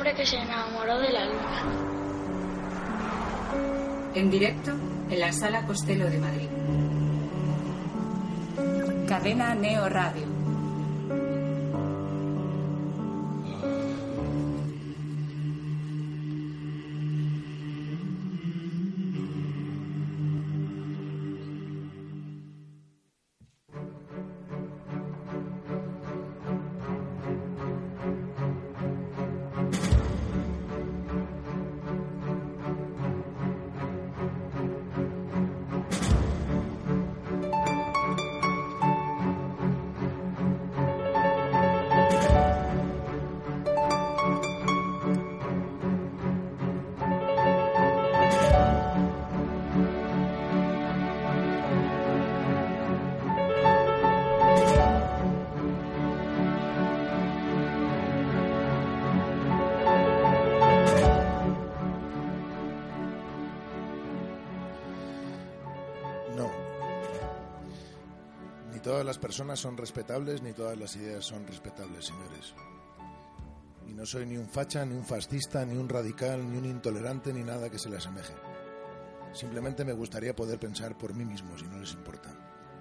hombre que se enamoró de la luna. En directo en la Sala Costello de Madrid. Cadena Neo Radio. Todas las personas son respetables, ni todas las ideas son respetables, señores. Y no soy ni un facha, ni un fascista, ni un radical, ni un intolerante, ni nada que se le asemeje. Simplemente me gustaría poder pensar por mí mismo, si no les importa.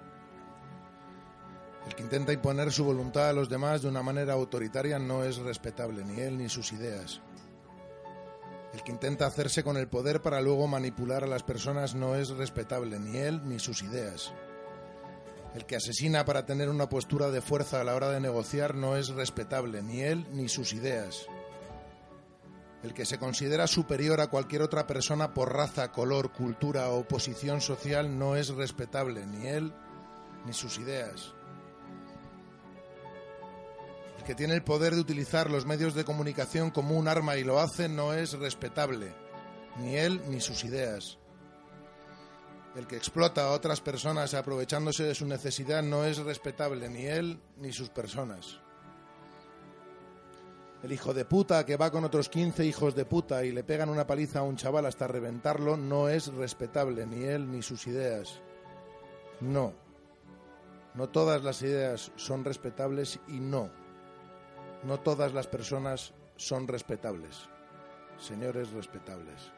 El que intenta imponer su voluntad a los demás de una manera autoritaria no es respetable, ni él ni sus ideas. El que intenta hacerse con el poder para luego manipular a las personas no es respetable, ni él ni sus ideas. El que asesina para tener una postura de fuerza a la hora de negociar no es respetable, ni él ni sus ideas. El que se considera superior a cualquier otra persona por raza, color, cultura o posición social no es respetable, ni él ni sus ideas. El que tiene el poder de utilizar los medios de comunicación como un arma y lo hace no es respetable, ni él ni sus ideas. El que explota a otras personas aprovechándose de su necesidad no es respetable, ni él ni sus personas. El hijo de puta que va con otros 15 hijos de puta y le pegan una paliza a un chaval hasta reventarlo no es respetable, ni él ni sus ideas. No. No todas las ideas son respetables y no todas las personas son respetables. Señores respetables.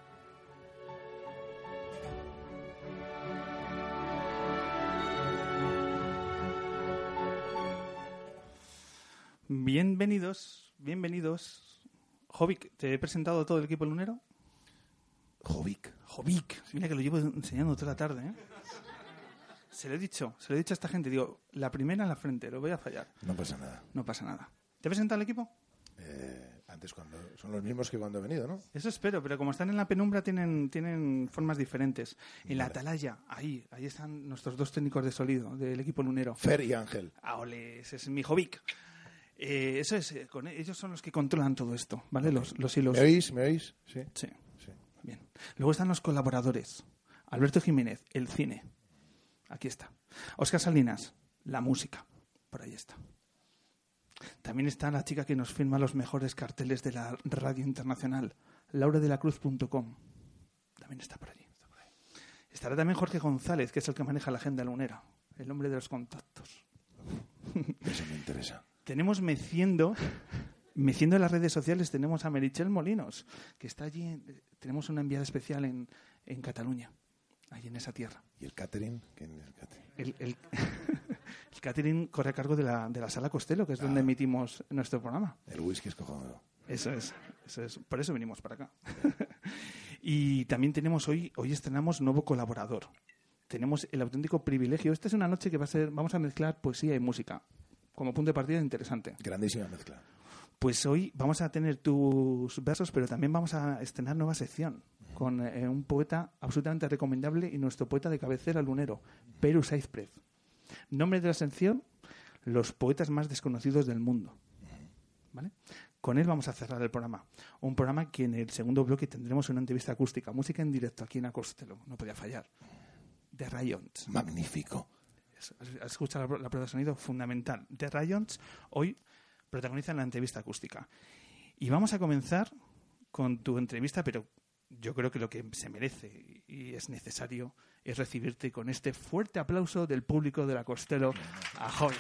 Bienvenidos. Jovic, ¿te he presentado todo el equipo lunero? Jovic. Mira que lo llevo enseñando toda la tarde, ¿eh? Se lo he dicho a esta gente. Digo, la primera en la frente, lo voy a fallar. No pasa nada. ¿Te he presentado el equipo? Antes cuando son los mismos que cuando he venido, ¿no? Eso espero, pero como están en la penumbra tienen formas diferentes. En la atalaya, ahí están nuestros dos técnicos de sonido del equipo lunero. Fer y Ángel. Ole, ese es mi Jovic. Eso es, ellos son los que controlan todo esto, ¿vale? Okay. Los hilos. ¿Me oís? Sí. Bien. Luego están los colaboradores. Alberto Jiménez, el cine. Aquí está. Óscar Salinas, la música. Por ahí está. También está la chica que nos firma los mejores carteles de la radio internacional, lauradelacruz.com. También está por allí. Estará también Jorge González, que es el que maneja la agenda lunera, el hombre de los contactos. Eso me interesa. Tenemos meciendo en las redes sociales, tenemos a Meritxell Molinos, que está allí. Tenemos una enviada especial en Cataluña, allí en esa tierra. ¿Y el catering? ¿Quién es el catering? El catering corre a cargo de la Sala Costello, que es donde emitimos nuestro programa. El whisky es cojonudo. Eso es. Por eso venimos para acá. Y también tenemos hoy estrenamos nuevo colaborador. Tenemos el auténtico privilegio. Esta es una noche que vamos a mezclar poesía y música. Como punto de partida interesante. Grandísima mezcla. Pues hoy vamos a tener tus versos, pero también vamos a estrenar nueva sección con un poeta absolutamente recomendable y nuestro poeta de cabecera lunero, Peru Saizprez. Nombre de la sección, los poetas más desconocidos del mundo. ¿Vale? Con él vamos a cerrar el programa. Un programa que en el segundo bloque tendremos una entrevista acústica, música en directo aquí en Costello, no podía fallar. The Rayons. Magnífico. ¿Has escuchado la prueba de sonido? Fundamental. The Rayons hoy protagonizan la entrevista acústica. Y vamos a comenzar con tu entrevista, pero yo creo que lo que se merece y es necesario es recibirte con este fuerte aplauso del público de la Costello a Jovic.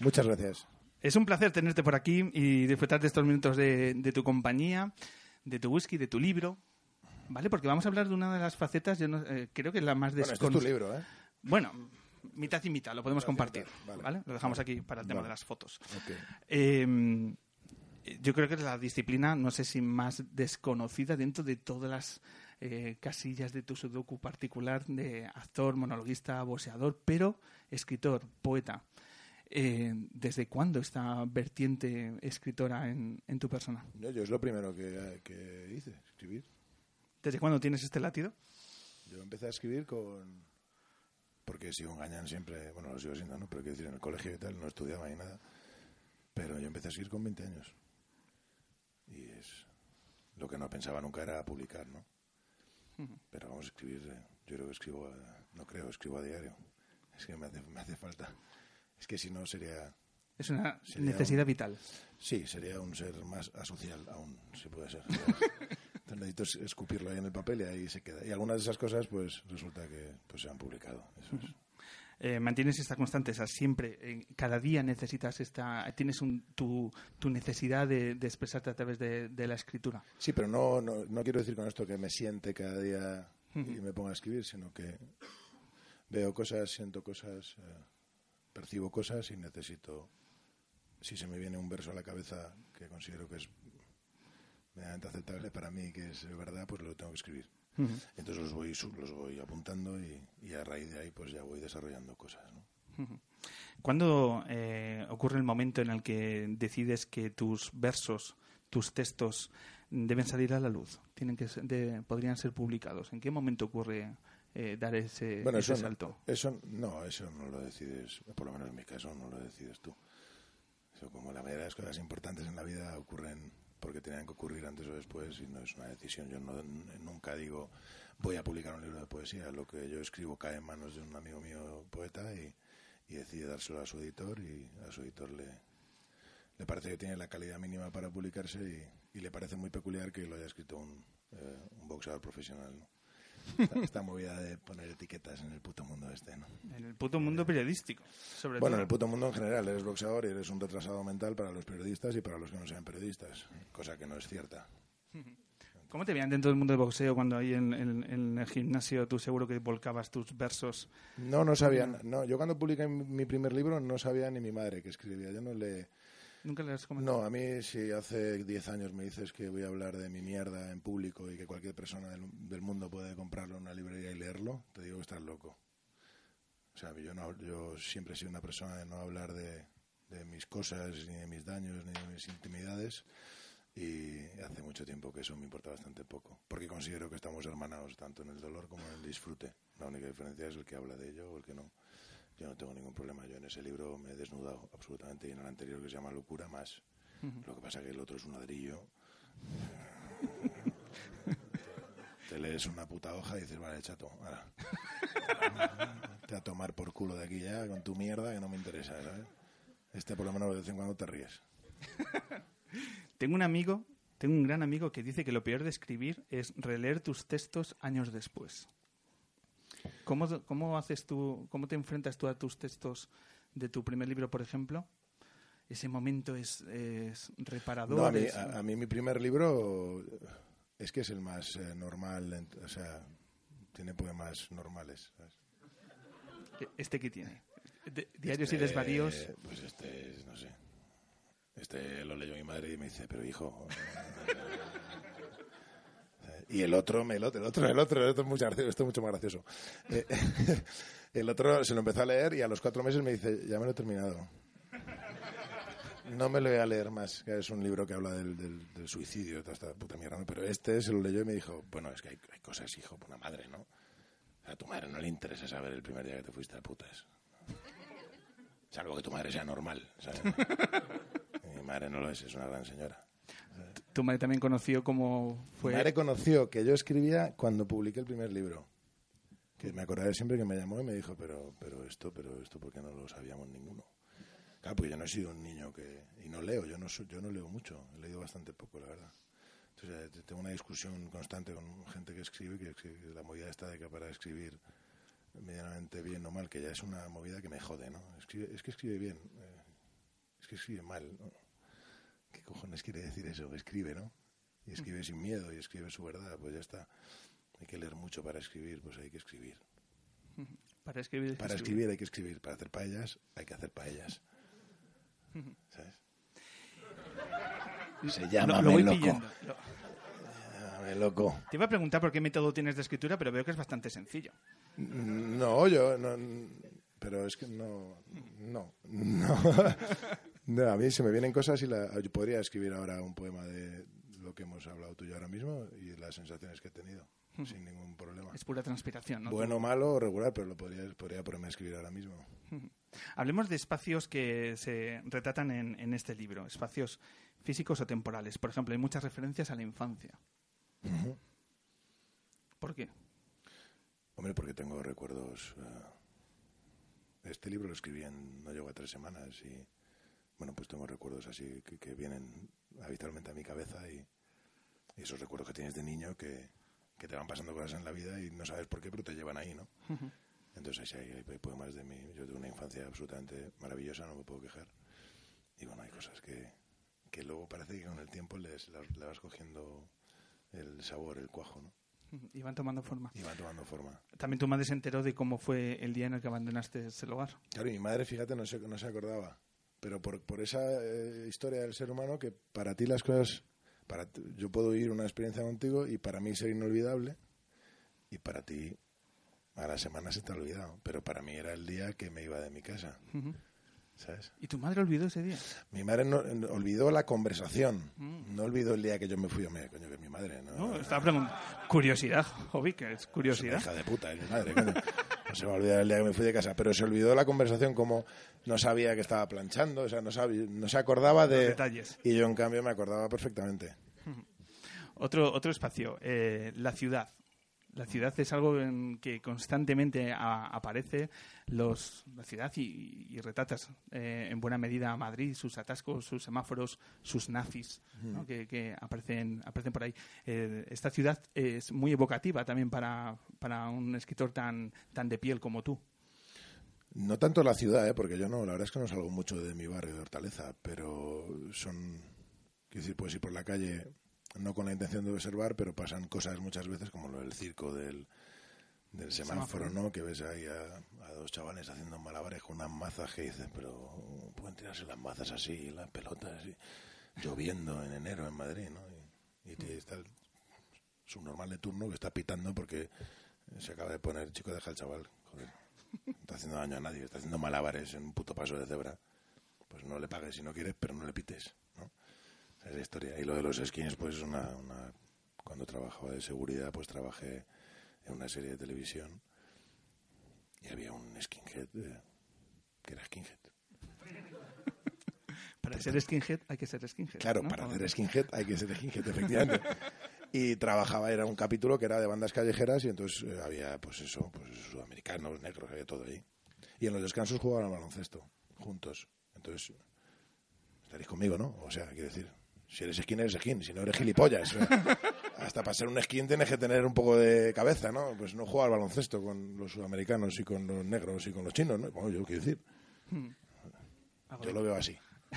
Muchas gracias. Es un placer tenerte por aquí y disfrutar de estos minutos de tu compañía, de tu whisky, de tu libro, ¿vale? Porque vamos a hablar de una de las facetas, yo no, creo que es la más Bueno, este es tu libro, ¿eh? Bueno, mitad y mitad, lo podemos compartir, vale. Lo dejamos aquí para el tema de las fotos. Okay. Yo creo que es la disciplina, no sé si más desconocida dentro de todas las casillas de tu sudoku particular de actor, monologuista, boxeador, pero escritor, poeta. ¿Desde cuándo esta vertiente escritora en tu persona? Yo es lo primero que hice, escribir. ¿Desde cuándo tienes este latido? Yo empecé a escribir porque sigo engañando siempre, bueno, lo sigo siendo, ¿no? Pero quiero decir, en el colegio y tal, no estudiaba ni nada. Pero yo empecé a escribir con 20 años. Y es lo que no pensaba nunca era publicar, ¿no? Pero vamos a escribir, yo creo que escribo a diario. Es que me hace falta. Es que si no sería... Es una necesidad vital. Sí, sería un ser más asocial aún, si puede ser. Entonces necesito escupirlo ahí en el papel y ahí se queda. Y algunas de esas cosas, pues resulta que pues, se han publicado. Eso es. Mantienes esta constante, o sea, siempre, cada día necesitas tienes tu necesidad de expresarte a través de la escritura. Sí, pero no quiero decir con esto que me siente cada día y me ponga a escribir, sino que veo cosas, siento cosas, percibo cosas y necesito, si se me viene un verso a la cabeza que considero que es medianamente aceptable para mí, que es verdad, pues lo tengo que escribir. Entonces los voy apuntando y a raíz de ahí pues ya voy desarrollando cosas, ¿no? ¿Cuándo ocurre el momento en el que decides que tus versos, tus textos deben salir a la luz? Podrían ser publicados. ¿En qué momento ocurre dar ese salto? Eso no lo decides, por lo menos en mi caso no lo decides tú. Eso, como la mayoría de las cosas importantes en la vida ocurren porque tenían que ocurrir antes o después y no es una decisión. Yo nunca digo voy a publicar un libro de poesía. Lo que yo escribo cae en manos de un amigo mío poeta y decide dárselo a su editor y a su editor le parece que tiene la calidad mínima para publicarse y le parece muy peculiar que lo haya escrito un boxeador profesional, ¿no? Esta movida de poner etiquetas en el puto mundo ¿no? En el puto mundo periodístico, sobre todo. Bueno, en el puto mundo en general. Eres boxeador y eres un retrasado mental para los periodistas y para los que no sean periodistas, cosa que no es cierta. ¿Cómo te veían dentro del mundo del boxeo cuando ahí en el gimnasio tú seguro que volcabas tus versos? No sabían. No, yo cuando publiqué mi primer libro no sabía ni mi madre que escribía. Yo no le... ¿Nunca le has comentado? No, a mí si hace 10 años me dices que voy a hablar de mi mierda en público y que cualquier persona del mundo puede comprarlo en una librería y leerlo, te digo que estás loco. O sea, yo siempre he sido una persona de no hablar de mis cosas, ni de mis daños, ni de mis intimidades, y hace mucho tiempo que eso me importa bastante poco, porque considero que estamos hermanados tanto en el dolor como en el disfrute. La única diferencia es el que habla de ello o el que no. Yo no tengo ningún problema. Yo en ese libro me he desnudado absolutamente y en el anterior, que se llama Locura, más. Lo que pasa es que el otro es un ladrillo. Te lees una puta hoja y dices, vale, chato, ahora. Te a tomar por culo de aquí ya con tu mierda que no me interesa, ¿sabes? Por lo menos de vez en cuando te ríes. Tengo un gran amigo que dice que lo peor de escribir es releer tus textos años después. ¿Cómo haces tú, cómo te enfrentas tú a tus textos de tu primer libro, por ejemplo? ¿Ese momento es reparador? No, a mí mi primer libro es que es el más normal, o sea, tiene poemas normales, ¿sabes? ¿Este qué tiene? ¿Diarios y desvaríos? Pues no sé. Lo leyó mi madre y me dice, pero hijo... Y el otro es mucho gracioso, esto es mucho más gracioso. El otro se lo empezó a leer y a los 4 meses me dice, ya me lo he terminado. No me lo voy a leer más, que es un libro que habla del suicidio, toda esta puta mierda, ¿no? Pero se lo leyó y me dijo, bueno, es que hay cosas, hijo, por una madre, ¿no? A tu madre no le interesa saber el primer día que te fuiste a putas. Salvo que tu madre sea normal, ¿sabes? Mi madre no lo es una gran señora. ¿Tu madre también conoció cómo fue? Mi madre conoció que yo escribía cuando publiqué el primer libro. Que me acordaré siempre que me llamó y me dijo, pero esto, ¿por qué no lo sabíamos ninguno? Claro, porque yo no he sido un niño y no leo, yo no leo mucho, he leído bastante poco, la verdad. Entonces tengo una discusión constante con gente que escribe, que la movida está de que para escribir medianamente bien o mal, que ya es una movida que me jode, ¿no? Es que escribe bien. que escribe mal, ¿no? ¿Qué cojones quiere decir eso? Que escribe, ¿no? Y escribe sin miedo y escribe su verdad, pues ya está. Hay que leer mucho para escribir, pues hay que escribir. Para escribir Hay que escribir. Para hacer paellas hay que hacer paellas. ¿Sabes? Se llama lo voy loco. pillando. Llámame loco. Te iba a preguntar por qué método tienes de escritura, pero veo que es bastante sencillo. No, yo no, pero es que no. No, a mí se me vienen cosas y yo podría escribir ahora un poema de lo que hemos hablado tú y yo ahora mismo y las sensaciones que he tenido, sin ningún problema. Es pura transpiración, ¿no? Bueno, malo o regular, pero podría ponerme a escribir ahora mismo. Hablemos de espacios que se retratan en este libro, espacios físicos o temporales. Por ejemplo, hay muchas referencias a la infancia. Uh-huh. ¿Por qué? Hombre, porque tengo recuerdos. Este libro lo escribí no llegó a 3 semanas y, bueno, pues tengo recuerdos así que vienen habitualmente a mi cabeza y esos recuerdos que tienes de niño que te van pasando cosas en la vida y no sabes por qué, pero te llevan ahí, ¿no? Uh-huh. Entonces hay poemas de mí. Yo tuve una infancia absolutamente maravillosa, no me puedo quejar. Y bueno, hay cosas que luego parece que con el tiempo le vas cogiendo el sabor, el cuajo, ¿no? Y van tomando forma. También tu madre se enteró de cómo fue el día en el que abandonaste ese lugar. Claro, y mi madre, fíjate, no se acordaba. Pero por esa historia del ser humano que para ti las cosas... yo puedo vivir una experiencia contigo y para mí ser inolvidable y para ti a la semana se te ha olvidado. Pero para mí era el día que me iba de mi casa. Uh-huh. ¿Sabes? ¿Y tu madre olvidó ese día? Mi madre no, olvidó la conversación. No olvidó el día que yo me fui. Coño, que es mi madre. No, estaba preguntando. Curiosidad, Jovi, que es curiosidad. Es una hija de puta, es mi madre, coño. No se va a olvidar el día que me fui de casa. Pero se olvidó la conversación como no sabía que estaba planchando. O sea, no se acordaba de... Los detalles. Y yo, en cambio, me acordaba perfectamente. Otro espacio, la ciudad. La ciudad es algo en que constantemente aparece la ciudad y retratas en buena medida a Madrid, sus atascos, sus semáforos, sus nazis, ¿no? que aparecen por ahí. Esta ciudad es muy evocativa también para un escritor tan de piel como tú. No tanto la ciudad, porque yo no, la verdad es que no salgo mucho de mi barrio de Hortaleza, pero quiero decir, puedes ir por la calle... No con la intención de observar, pero pasan cosas muchas veces como lo del circo del semáforo, ¿no? Que ves ahí a 2 chavales haciendo malabares con unas mazas que dices, pero pueden tirarse las mazas así, las pelotas así, lloviendo en enero en Madrid, ¿no? Y está el subnormal de turno que está pitando porque se acaba de poner, chico, deja al chaval, joder, no está haciendo daño a nadie, está haciendo malabares en un puto paso de cebra, pues no le pagues si no quieres, pero no le pites, ¿no? Esa historia. Y lo de los skins, pues cuando trabajaba de seguridad, pues trabajé en una serie de televisión y había un skinhead que era skinhead. Para ser skinhead hay que ser skinhead. Claro, ¿no? Para ser skinhead hay que ser skinhead, efectivamente. Y era un capítulo que era de bandas callejeras y entonces había, pues sudamericanos, negros, había todo ahí. Y en los descansos jugaban al baloncesto, juntos. Entonces, estaréis conmigo, ¿no? O sea, quiero decir... Si eres skin, eres skin. Si no, eres gilipollas. Hasta para ser un skin tienes que tener un poco de cabeza, ¿no? Pues no juega al baloncesto con los sudamericanos y con los negros y con los chinos, ¿no? Bueno, yo quiero decir. Yo lo veo así.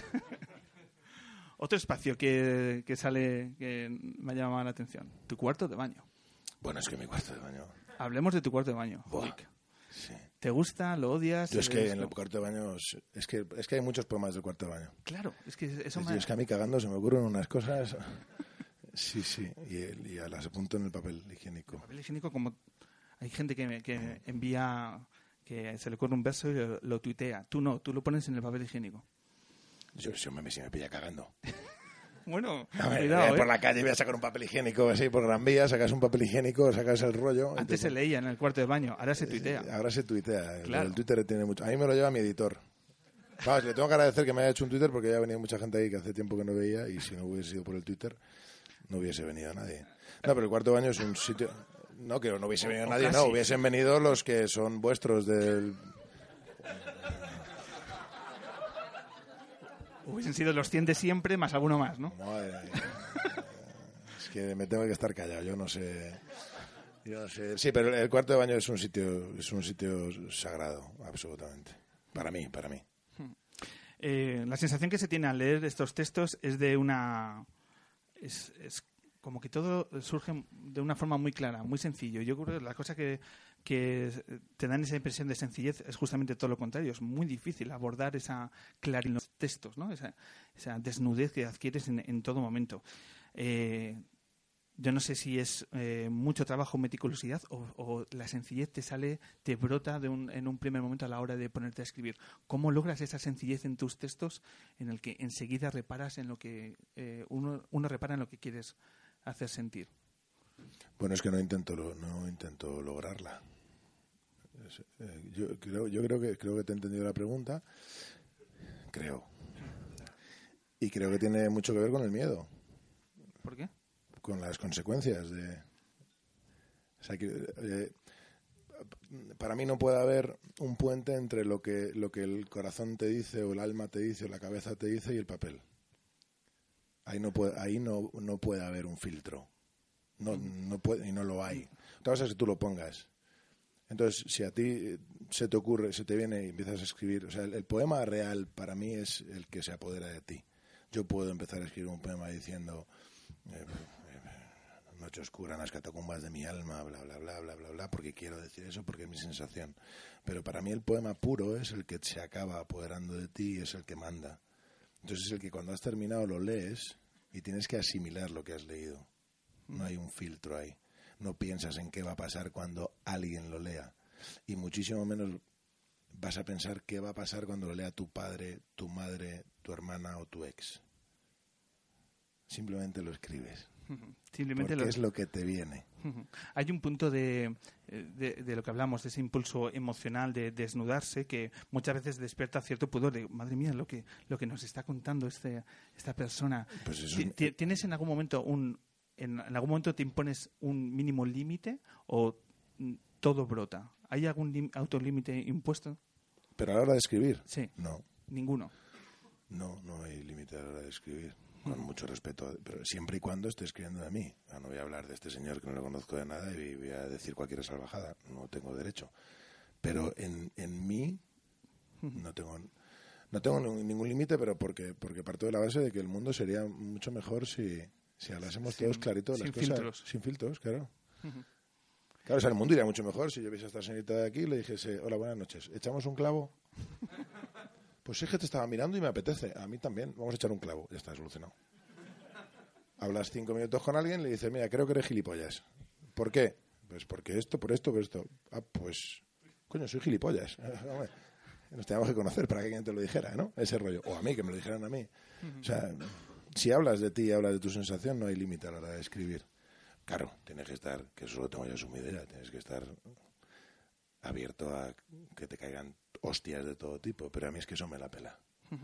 Otro espacio que sale, que me ha llamado la atención. Tu cuarto de baño. Bueno, es que mi cuarto de baño... Hablemos de tu cuarto de baño. Sí. ¿Te gusta? ¿Lo odias? Yo es que en el cuarto de baño... Es que hay muchos poemas del cuarto de baño. Claro, es que eso es que a mí cagando se me ocurren unas cosas... Sí. Y las apunto en el papel higiénico. El papel higiénico, como... Hay gente que envía... Que se le ocurre un verso y lo tuitea. Tú no, tú lo pones en el papel higiénico. Yo si me pilla cagando. Bueno, cuidado, voy por la calle y voy a sacar un papel higiénico así por Gran Vía, sacas un papel higiénico, sacas el rollo. Antes se leía en el cuarto de baño, ahora se tuitea. Ahora se tuitea. Claro. El Twitter tiene mucho. A mí me lo lleva mi editor. Vamos, le tengo que agradecer que me haya hecho un Twitter porque ya ha venido mucha gente ahí que hace tiempo que no veía y si no hubiese sido por el Twitter no hubiese venido nadie. No, pero el cuarto de baño es un sitio... No, que no hubiese venido nadie, no, hubiesen venido los que son vuestros del... Hubiesen sido los 100 de siempre más alguno más, ¿no? Madre mía. Es que me tengo que estar callado, yo no sé. Sí, pero el cuarto de baño es un sitio sagrado, absolutamente. Para mí. La sensación que se tiene al leer estos textos es de una... Es como que todo surge de una forma muy clara, muy sencillo. Yo creo que la cosa que te dan esa impresión de sencillez es justamente todo lo contrario. Es muy difícil abordar esa claridad en los textos, ¿no? Esa desnudez que adquieres en todo momento. Yo no sé si es mucho trabajo, meticulosidad o la sencillez te brota en un primer momento a la hora de ponerte a escribir. ¿Cómo logras esa sencillez en tus textos en el que enseguida reparas en lo que uno repara en lo que quieres hacer sentir? Bueno, es que no intento lograrla. Yo creo que te he entendido la pregunta. Creo. Y creo que tiene mucho que ver con el miedo. ¿Por qué? Con las consecuencias de... O sea, para mí no puede haber un puente entre lo que el corazón te dice o el alma te dice o la cabeza te dice y el papel. Ahí no puede haber un filtro. No puede, y no lo hay. Otra cosa es que tú lo pongas. Entonces, si a ti se te ocurre, se te viene y empiezas a escribir... O sea, el poema real para mí es el que se apodera de ti. Yo puedo empezar a escribir un poema diciendo... noche oscura en las catacumbas de mi alma, bla, bla, bla, bla, bla, bla, porque quiero decir eso, porque es mi sensación. Pero para mí el poema puro es el que se acaba apoderando de ti y es el que manda. Entonces es el que cuando has terminado lo lees y tienes que asimilar lo que has leído. No hay un filtro ahí. No piensas en qué va a pasar cuando alguien lo lea. Y muchísimo menos vas a pensar qué va a pasar cuando lo lea tu padre, tu madre, tu hermana o tu ex. Simplemente lo escribes. Porque es lo que te viene. Hay un punto de lo que hablamos, de ese impulso emocional de desnudarse, que muchas veces despierta cierto pudor de, madre mía, lo que nos está contando esta persona. Pues eso ¿Tienes en algún momento en algún momento te impones un mínimo límite o todo brota? ¿Hay algún autolímite impuesto? ¿Pero a la hora de escribir? Sí. No. ¿Ninguno? No hay límite a la hora de escribir. Con mucho respeto, pero siempre y cuando esté escribiendo de mí. No voy a hablar de este señor que no lo conozco de nada y voy a decir cualquier salvajada. No tengo derecho. Pero en mí no tengo ningún límite, pero porque parto de la base de que el mundo sería mucho mejor si hablásemos todos clarito de las cosas. Filtros. Sin filtros, claro. Claro, o sea, el mundo iría mucho mejor si yo viese a esta señorita de aquí y le dijese, hola, buenas noches, ¿echamos un clavo? Pues es que te estaba mirando y me apetece. A mí también. Vamos a echar un clavo. Ya está, solucionado. Hablas 5 minutos con alguien y le dices, mira, creo que eres gilipollas. ¿Por qué? Pues porque esto, por esto, por esto. Ah, pues, coño, soy gilipollas. Nos teníamos que conocer para que alguien te lo dijera, ¿no? Ese rollo. O a mí, que me lo dijeran a mí. O sea, si hablas de ti y hablas de tu sensación, no hay límite a la hora de escribir. Claro, tienes que estar, que eso lo tengo ya asumido ya, tienes que estar abierto a que te caigan hostias de todo tipo, pero a mí es que eso me la pela.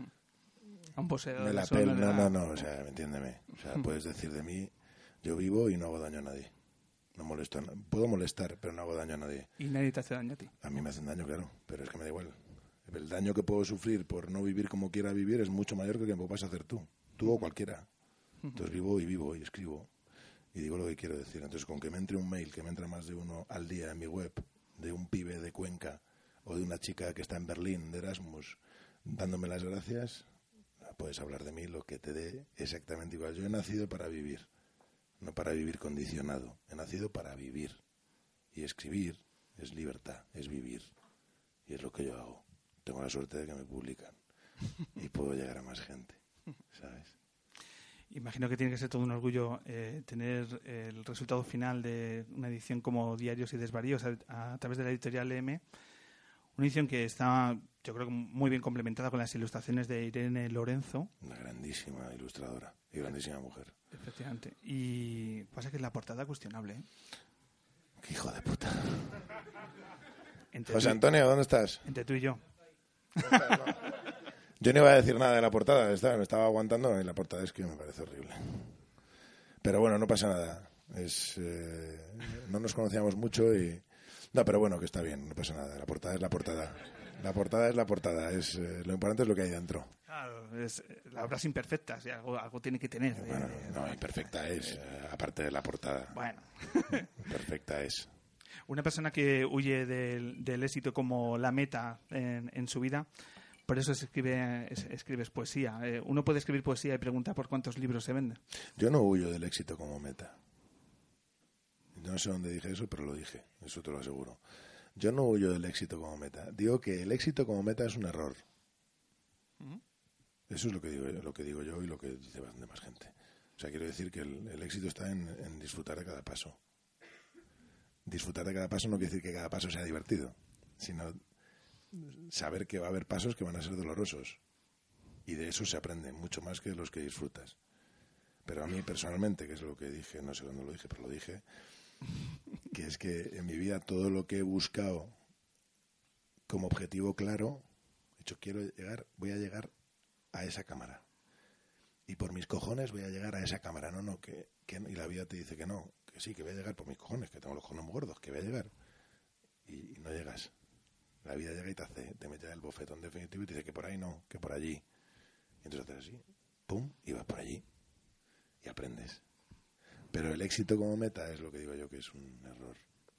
Un poseedor. Me la pela, no, o sea, entiéndeme. O sea, puedes decir de mí, yo vivo y no hago daño a nadie. No molesto, puedo molestar, pero no hago daño a nadie. Y nadie te hace daño a ti. A mí me hacen daño, claro, pero es que me da igual. El daño que puedo sufrir por no vivir como quiera vivir es mucho mayor que el que me vas a hacer tú o cualquiera. Entonces vivo y escribo y digo lo que quiero decir. Entonces con que me entre un mail, que me entra más de uno al día en mi web, de un pibe de Cuenca o de una chica que está en Berlín, de Erasmus, dándome las gracias, puedes hablar de mí lo que te dé exactamente igual. Yo he nacido para vivir, no para vivir condicionado. He nacido para vivir. Y escribir es libertad, es vivir. Y es lo que yo hago. Tengo la suerte de que me publican. Y puedo llegar a más gente, ¿sabes? Imagino que tiene que ser todo un orgullo tener el resultado final de una edición como Diarios y Desvaríos a través de la editorial EM. Una edición que está, yo creo, muy bien complementada con las ilustraciones de Irene Lorenzo. Una grandísima ilustradora y grandísima mujer. Efectivamente. Y pasa que es la portada cuestionable, ¿eh? ¡Qué hijo de puta! José Antonio, ¿dónde estás? Entre tú y yo. Yo no iba a decir nada de la portada, me estaba aguantando y la portada es que me parece horrible. Pero bueno, no pasa nada. No nos conocíamos mucho y... No, pero bueno, que está bien, no pasa nada. La portada es la portada. La portada es la portada. Lo importante es lo que hay dentro. Claro, la obra es imperfecta, y algo tiene que tener. Bueno, no, imperfecta es, aparte de la portada. Bueno. Perfecta es. Una persona que huye del éxito como la meta en su vida, Por eso escribes poesía. Uno puede escribir poesía y preguntar por cuántos libros se venden. Yo no huyo del éxito como meta. No sé dónde dije eso, pero lo dije. Eso te lo aseguro. Yo no huyo del éxito como meta. Digo que el éxito como meta es un error. Eso es lo que digo yo y lo que dice bastante más gente. O sea, quiero decir que el éxito está en disfrutar de cada paso. Disfrutar de cada paso no quiere decir que cada paso sea divertido, sino saber que va a haber pasos que van a ser dolorosos. Y de eso se aprende mucho más que de los que disfrutas. Pero a mí personalmente, que es lo que dije, no sé cuándo lo dije, pero lo dije, que es que en mi vida todo lo que he buscado como objetivo claro, he dicho, voy a llegar a esa cámara. Y por mis cojones voy a llegar a esa cámara. No, y la vida te dice que no, que sí, que voy a llegar por mis cojones, que tengo los cojones muy gordos, que voy a llegar. Y no llegas. La vida llega y te mete el bofetón definitivo y te dice que por ahí no, que por allí. Y entonces haces así, pum, y vas por allí. Y aprendes. Pero el éxito como meta es lo que digo yo que es un error.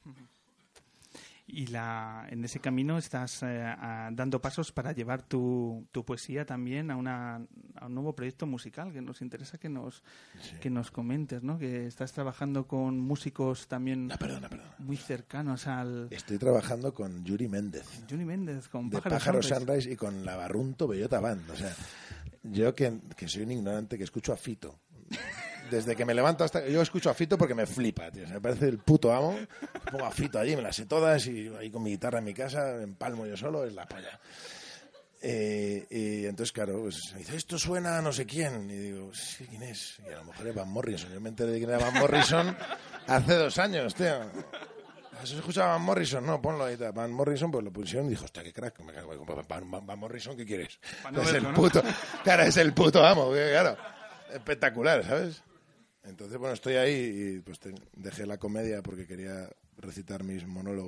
Y en ese camino estás dando pasos para llevar tu poesía también a un nuevo proyecto musical que nos interesa que nos comentes, ¿no? Que estás trabajando con músicos también Perdona. muy cercanos al... Estoy trabajando con Yuri Méndez. Con de Pájaro Sunrise y con la Barrunto Bellota Band. O sea, yo que soy un ignorante que escucho a Fito. Desde que me levanto hasta... Yo escucho a Fito porque me flipa, tío. Me parece el puto amo. Pongo a Fito allí, me las sé todas y ahí con mi guitarra en mi casa, empalmo yo solo, es la polla. Y entonces, claro, pues me dice, esto suena a no sé quién. Y digo, sí, ¿quién es? Y a lo mejor es Van Morrison. Yo me enteré de quién era Van Morrison hace 2 años, tío. ¿Has escuchado a Van Morrison? No, ponlo ahí. Van Morrison, pues lo pusieron y dijo, hostia, qué crack. Van Morrison, ¿qué quieres? Es el puto... Claro, es el puto amo, claro. Espectacular, ¿sabes? Entonces, bueno, estoy ahí y pues dejé la comedia porque quería recitar mis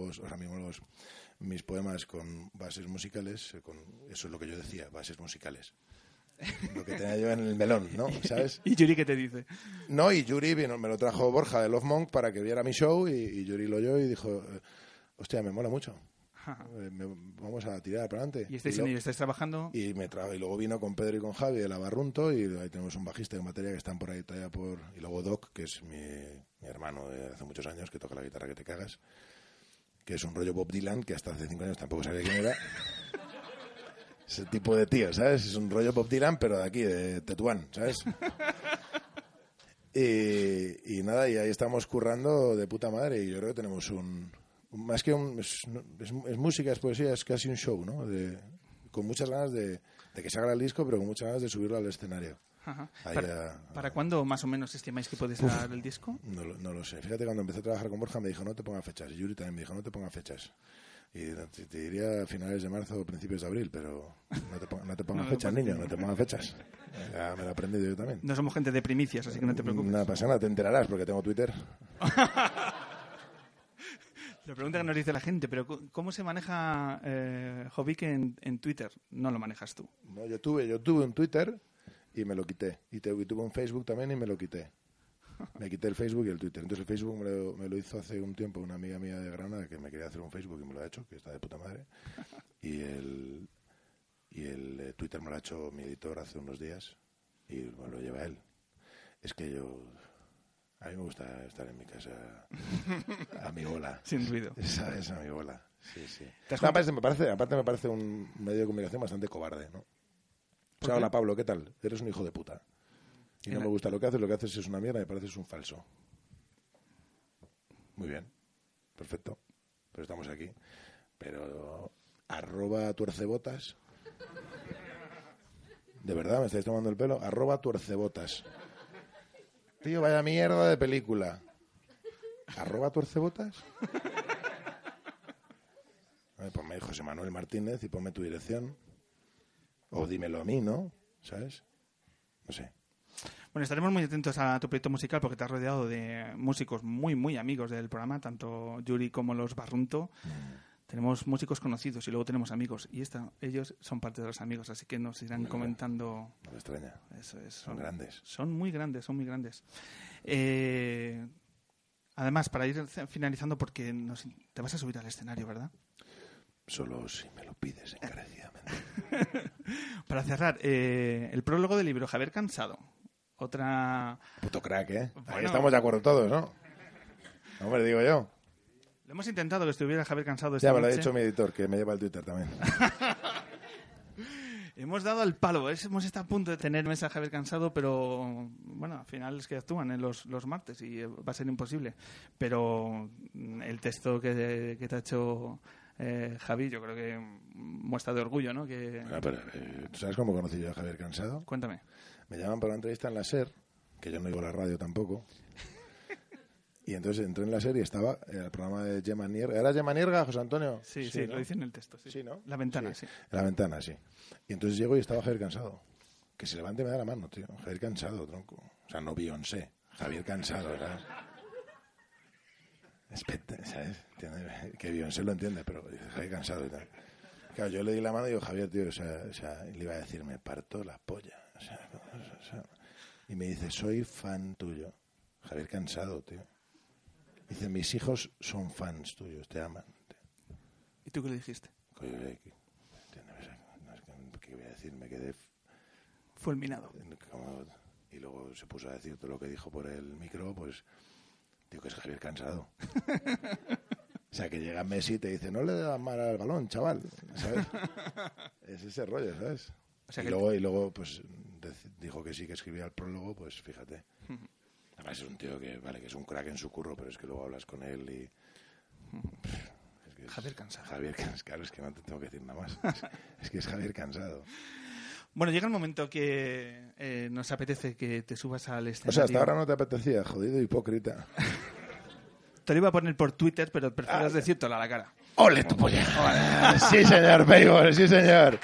poemas con bases musicales. Eso es lo que yo decía, bases musicales. Lo que tenía yo en el melón, ¿no? ¿Sabes? ¿Y Yuri qué te dice? No, y Yuri me lo trajo Borja de Love Monk para que viera mi show y Yuri lo oyó y dijo, hostia, me mola mucho. Vamos a tirar para adelante. ¿Y estáis trabajando? Y luego vino con Pedro y con Javi de la Barrunto y ahí tenemos un bajista y un batería que están por ahí todavía y luego Doc, que es mi hermano de hace muchos años, que toca la guitarra que te cagas, que es un rollo Bob Dylan, que hasta hace 5 años tampoco sabía quién era. Ese tipo de tío, ¿sabes? Es un rollo Bob Dylan, pero de aquí, de Tetuán, ¿sabes? Y nada, y ahí estamos currando de puta madre y yo creo que tenemos más que es música, es poesía, es casi un show, ¿no? Con muchas ganas de que se haga el disco, pero con muchas ganas de subirlo al escenario. ¿Para cuándo más o menos estimáis que puede estar el disco? No lo sé. Fíjate, cuando empecé a trabajar con Borja me dijo, no te pongas fechas. Y Yuri también me dijo, no te pongas fechas. Y te diría a finales de marzo o principios de abril, pero no te pongas fechas, niño, no te pongas fechas. Ya me lo he aprendido yo también. No somos gente de primicias, así que no te preocupes. No pasa nada, te enterarás porque tengo Twitter. La pregunta que nos dice la gente, pero ¿cómo se maneja Jovic en Twitter? No lo manejas tú. No, yo tuve un Twitter y me lo quité. Y tuve un Facebook también y me lo quité. Me quité el Facebook y el Twitter. Entonces el Facebook me lo hizo hace un tiempo una amiga mía de Granada que me quería hacer un Facebook y me lo ha hecho, que está de puta madre. Y el Twitter me lo ha hecho mi editor hace unos días y me lo lleva él. Es que a mí me gusta estar en mi casa a mi bola. Sin ruido. ¿Sabes? A mi bola. Sí. Aparte me parece un medio de comunicación bastante cobarde, ¿no? O sea, hola Pablo, ¿qué tal? Eres un hijo de puta. Y no me gusta lo que haces es una mierda, me pareces un falso. Muy bien, perfecto. Pero estamos aquí. Pero @tuercebotas. De verdad, me estáis tomando el pelo. @tuercebotas. Tío, vaya mierda de película. ¿tuercebotas? Ponme José Manuel Martínez y ponme tu dirección. O dímelo a mí, ¿no? ¿Sabes? No sé. Bueno, estaremos muy atentos a tu proyecto musical porque te has rodeado de músicos muy, muy amigos del programa, tanto Yuri como los Barrunto. Tenemos músicos conocidos y luego tenemos amigos. Y ellos son parte de los amigos, así que nos irán comentando. No me extraña. Eso es. Son grandes. Son muy grandes. Además, para ir finalizando, porque te vas a subir al escenario, ¿verdad? Solo si me lo pides encarecidamente. Para cerrar, el prólogo del libro Javier Cansado. Otra... Puto crack, ¿eh? Bueno. Ahí estamos de acuerdo todos, ¿no? Hombre, digo yo. Lo hemos intentado que estuviera Javier Cansado esta Ya me lo ha noche. dicho mi editor, que me lleva el Twitter también. Hemos dado el palo. Hemos estado a punto de tener mesa Javier Cansado, pero bueno, al final es que actúan en los martes y va a ser imposible. Pero el texto que te ha hecho Javi, yo creo que muestra de orgullo, ¿no? Que... Bueno, pero, ¿tú sabes cómo conocí yo a Javier Cansado? Cuéntame. Me llaman para una entrevista en la SER, que yo no oigo la radio tampoco. Y entonces entré en la SER y estaba el programa de Gemma Nierga. ¿Era Gemma Nierga, José Antonio? Sí, ¿no? lo dice en el texto. Sí, Sí, ¿no? La ventana, sí. La ventana, sí. Y entonces llego y estaba Javier Cansado. Que se levante y me da la mano, tío. Javier Cansado, tronco. O sea, no Beyoncé. Javier Cansado, ¿sabes? ¿Sabes? Que Beyoncé lo entiende, pero dice Javier Cansado y tal. Claro, yo le di la mano y digo, Javier, tío, o sea, le iba a decir, me parto la polla. O sea, y me dice, soy fan tuyo. Javier Cansado, tío. Dice, mis hijos son fans tuyos, te aman. ¿Y tú qué le dijiste? ¿Qué voy a decir? Me quedé Fulminado. y luego se puso a decir todo lo que dijo por el micro, pues digo que es Javier Cansado. O sea, que llega Messi y te dice, no le das mal al balón, chaval, ¿sabes? Es ese rollo, ¿sabes? O sea, y luego pues dijo que sí, que escribía el prólogo, pues fíjate. Además es un tío que, vale, que es un crack en su curro, pero es que luego hablas con él y... Javier Cansado. Javier Cansado, claro, es que no te tengo que decir nada más. Es que es Javier Cansado. Bueno, llega el momento que nos apetece que te subas al escenario. O sea, hasta ahora no te apetecía, jodido hipócrita. Te lo iba a poner por Twitter, pero prefieres decírtelo a la cara. ¡Ole tu polla! Sí, señor, Payball, sí, señor.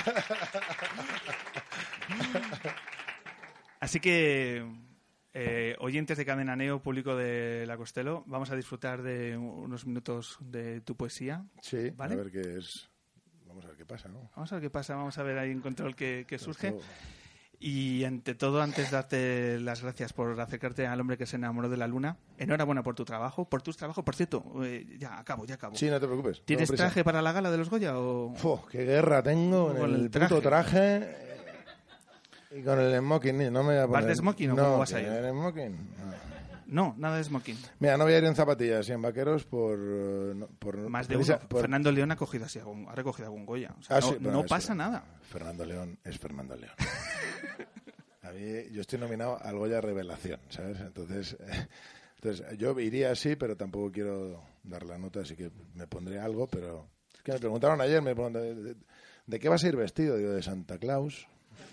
Así que, oyentes de Cadena Neo, público de La Costello, vamos a disfrutar de unos minutos de tu poesía. Sí, ¿vale? A ver qué es. Vamos a ver qué pasa, ¿no? Vamos a ver qué pasa, vamos a ver ahí en control qué surge. Esto... Y ante todo, antes de darte las gracias por acercarte al hombre que se enamoró de la luna, enhorabuena por tu trabajo, por tus trabajos. Por cierto, ya acabo. Sí, no te preocupes. ¿Tienes traje para la gala de los Goya o...? ¡Qué guerra tengo en Con el puto traje y con el smoking! No me voy a poner... ¿Vas de smoking o cómo vas a ir? ¿El smoking? No, nada de smoking. Mira, no voy a ir en zapatillas y en vaqueros por Más de uno. Fernando León ha recogido algún Goya. O sea, no pasa nada. Fernando León es Fernando León. A mí, yo estoy nominado al Goya Revelación, ¿sabes? Entonces yo iría así, pero tampoco quiero dar la nota, así que me pondré algo, pero... Es que me preguntaron ayer, ¿de qué vas a ir vestido? Digo, de Santa Claus.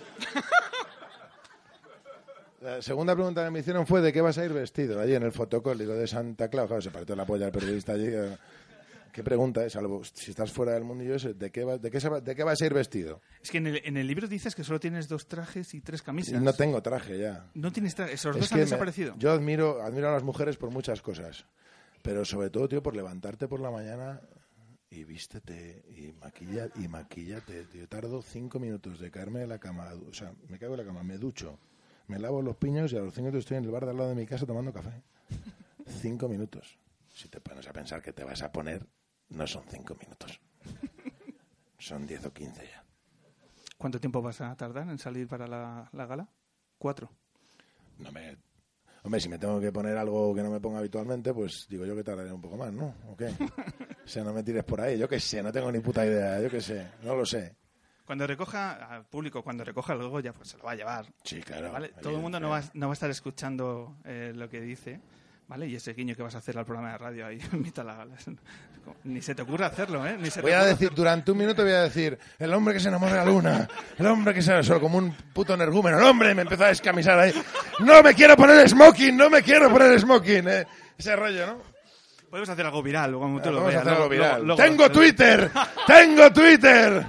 La segunda pregunta que me hicieron fue ¿de qué vas a ir vestido? Allí en el fotocall, digo, de Santa Claus. Claro, se partió la polla el periodista allí. ¿Qué pregunta es? Salvo si estás fuera del mundo y yo sé, ¿de qué vas a ir vestido? Es que en el libro dices que solo tienes 2 trajes y 3 camisas. Y no tengo traje ya. No tienes traje. Esos dos han desaparecido. Yo admiro a las mujeres por muchas cosas. Pero sobre todo, tío, por levantarte por la mañana y vístete y maquíllate. Yo tardo 5 minutos de caerme de la cama. O sea, me caigo de la cama, me ducho. Me lavo los piños y a los 5 minutos estoy en el bar de al lado de mi casa tomando café. 5 minutos. Si te pones a pensar que te vas a poner, no son 5 minutos. Son 10 o 15 ya. ¿Cuánto tiempo vas a tardar en salir para la gala? 4. Hombre, si me tengo que poner algo que no me ponga habitualmente, pues digo yo que tardaré un poco más, ¿no? ¿O qué? O sea, no me tires por ahí. Yo qué sé, no tengo ni puta idea. Yo qué sé, no lo sé. Cuando recoja al público, cuando recoja el Goya, pues se lo va a llevar. Sí, claro. ¿Vale? Todo el mundo no va a estar escuchando lo que dice, ¿vale? Y ese guiño que vas a hacer al programa de radio ahí en mitad de la gala. Ni se te ocurre hacerlo, ¿eh? Durante un minuto voy a decir, el hombre que se enamora de la luna, el hombre que se solo como un puto energúmeno, el hombre, me empezó a descamisar ahí. No me quiero poner smoking. Ese rollo, ¿no? Podemos hacer algo viral, como tú lo Vamos veas. a hacer algo viral. Luego, ¡Tengo Twitter! ¡Tengo Twitter!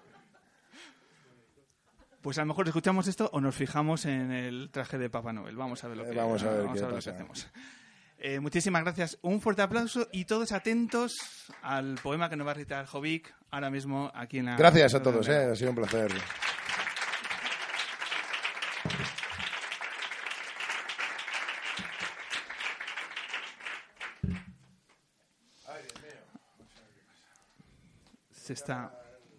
Pues a lo mejor escuchamos esto o nos fijamos en el traje de Papá Noel. Vamos a ver lo que hacemos. Muchísimas gracias. Un fuerte aplauso y todos atentos al poema que nos va a recitar Jovic ahora mismo aquí en la... Gracias a todos, ha sido un placer. Se está...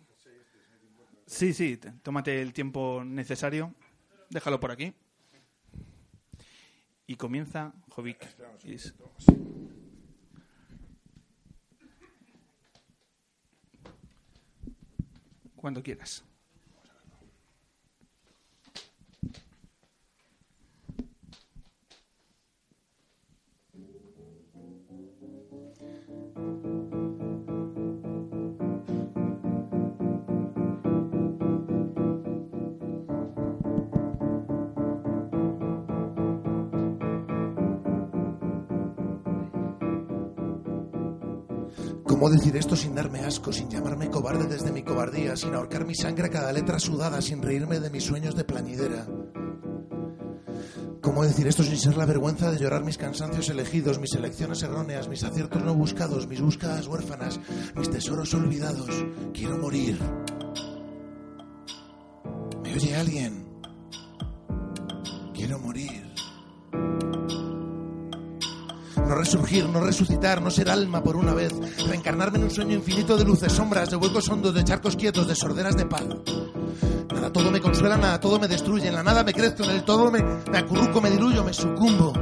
Sí, tómate el tiempo necesario. Déjalo por aquí. Y comienza Jobbik. Cuando quieras. ¿Cómo decir esto sin darme asco, sin llamarme cobarde desde mi cobardía, sin ahorcar mi sangre a cada letra sudada, sin reírme de mis sueños de plañidera? ¿Cómo decir esto sin ser la vergüenza de llorar mis cansancios elegidos, mis elecciones erróneas, mis aciertos no buscados, mis búsquedas huérfanas, mis tesoros olvidados? Quiero morir. ¿Me oye alguien? Quiero morir. No resurgir, no resucitar, no ser alma por una vez, reencarnarme en un sueño infinito de luces, sombras, de huecos hondos, de charcos quietos, de sorderas de paz. Nada todo me consuela, nada todo me destruye, en la nada me crezco, en el todo me acurruco, me diluyo, me sucumbo.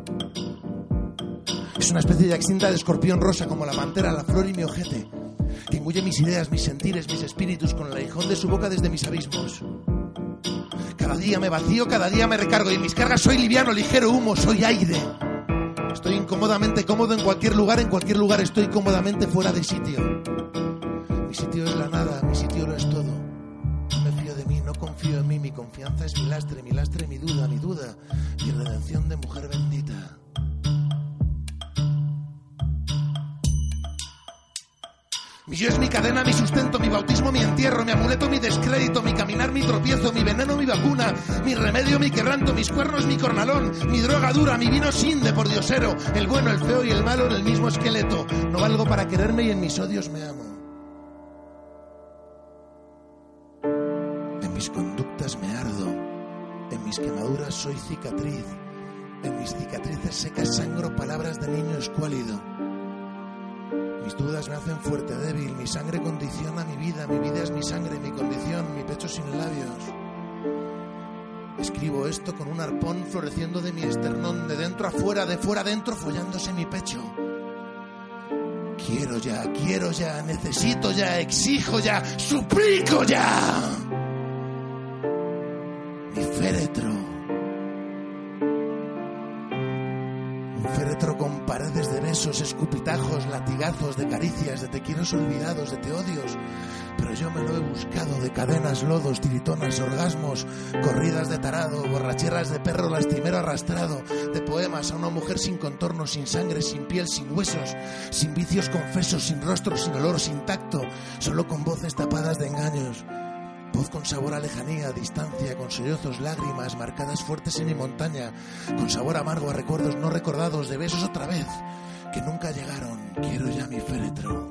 Es una especie de extinta de escorpión rosa como la pantera, la flor y mi ojete, que engulle mis ideas, mis sentires, mis espíritus con el aguijón de su boca desde mis abismos. Cada día me vacío, cada día me recargo y en mis cargas soy liviano, ligero humo, soy aire. Estoy incómodamente cómodo en cualquier lugar estoy cómodamente fuera de sitio. Mi sitio es la nada, mi sitio lo es todo. No me fío de mí, no confío en mí, mi confianza es mi lastre, mi duda, mi redención de mujer bendita. Mi yo es mi cadena, mi sustento, mi bautismo, mi entierro, mi amuleto, mi descrédito, mi caminar, mi tropiezo, mi veneno, mi vacuna, mi remedio, mi quebranto, mis cuernos, mi cornalón, mi droga dura, mi vino sinde por diosero, el bueno, el feo y el malo en el mismo esqueleto. No valgo para quererme y en mis odios me amo. En mis conductas me ardo, en mis quemaduras soy cicatriz, en mis cicatrices secas sangro palabras de niño escuálido. Mis dudas me hacen fuerte, débil, mi sangre condiciona mi vida es mi sangre, mi condición, mi pecho sin labios. Escribo esto con un arpón floreciendo de mi esternón, de dentro a fuera, de fuera adentro, follándose mi pecho. Quiero ya, necesito ya, exijo ya, suplico ya. Mi féretro. Un féretro con paredes de besos, escupitajos, latigazos, de caricias, de te quieros olvidados, de te odios. Pero yo me lo he buscado de cadenas, lodos, tiritonas, orgasmos, corridas de tarado, borracheras de perro lastimero arrastrado, de poemas a una mujer sin contorno, sin sangre, sin piel, sin huesos, sin vicios confesos, sin rostro, sin olor, sin tacto, solo con voces tapadas de engaños. Voz con sabor a lejanía, a distancia, con sollozos, lágrimas marcadas fuertes en mi montaña, con sabor amargo a recuerdos no recordados, de besos otra vez, que nunca llegaron. Quiero ya mi féretro.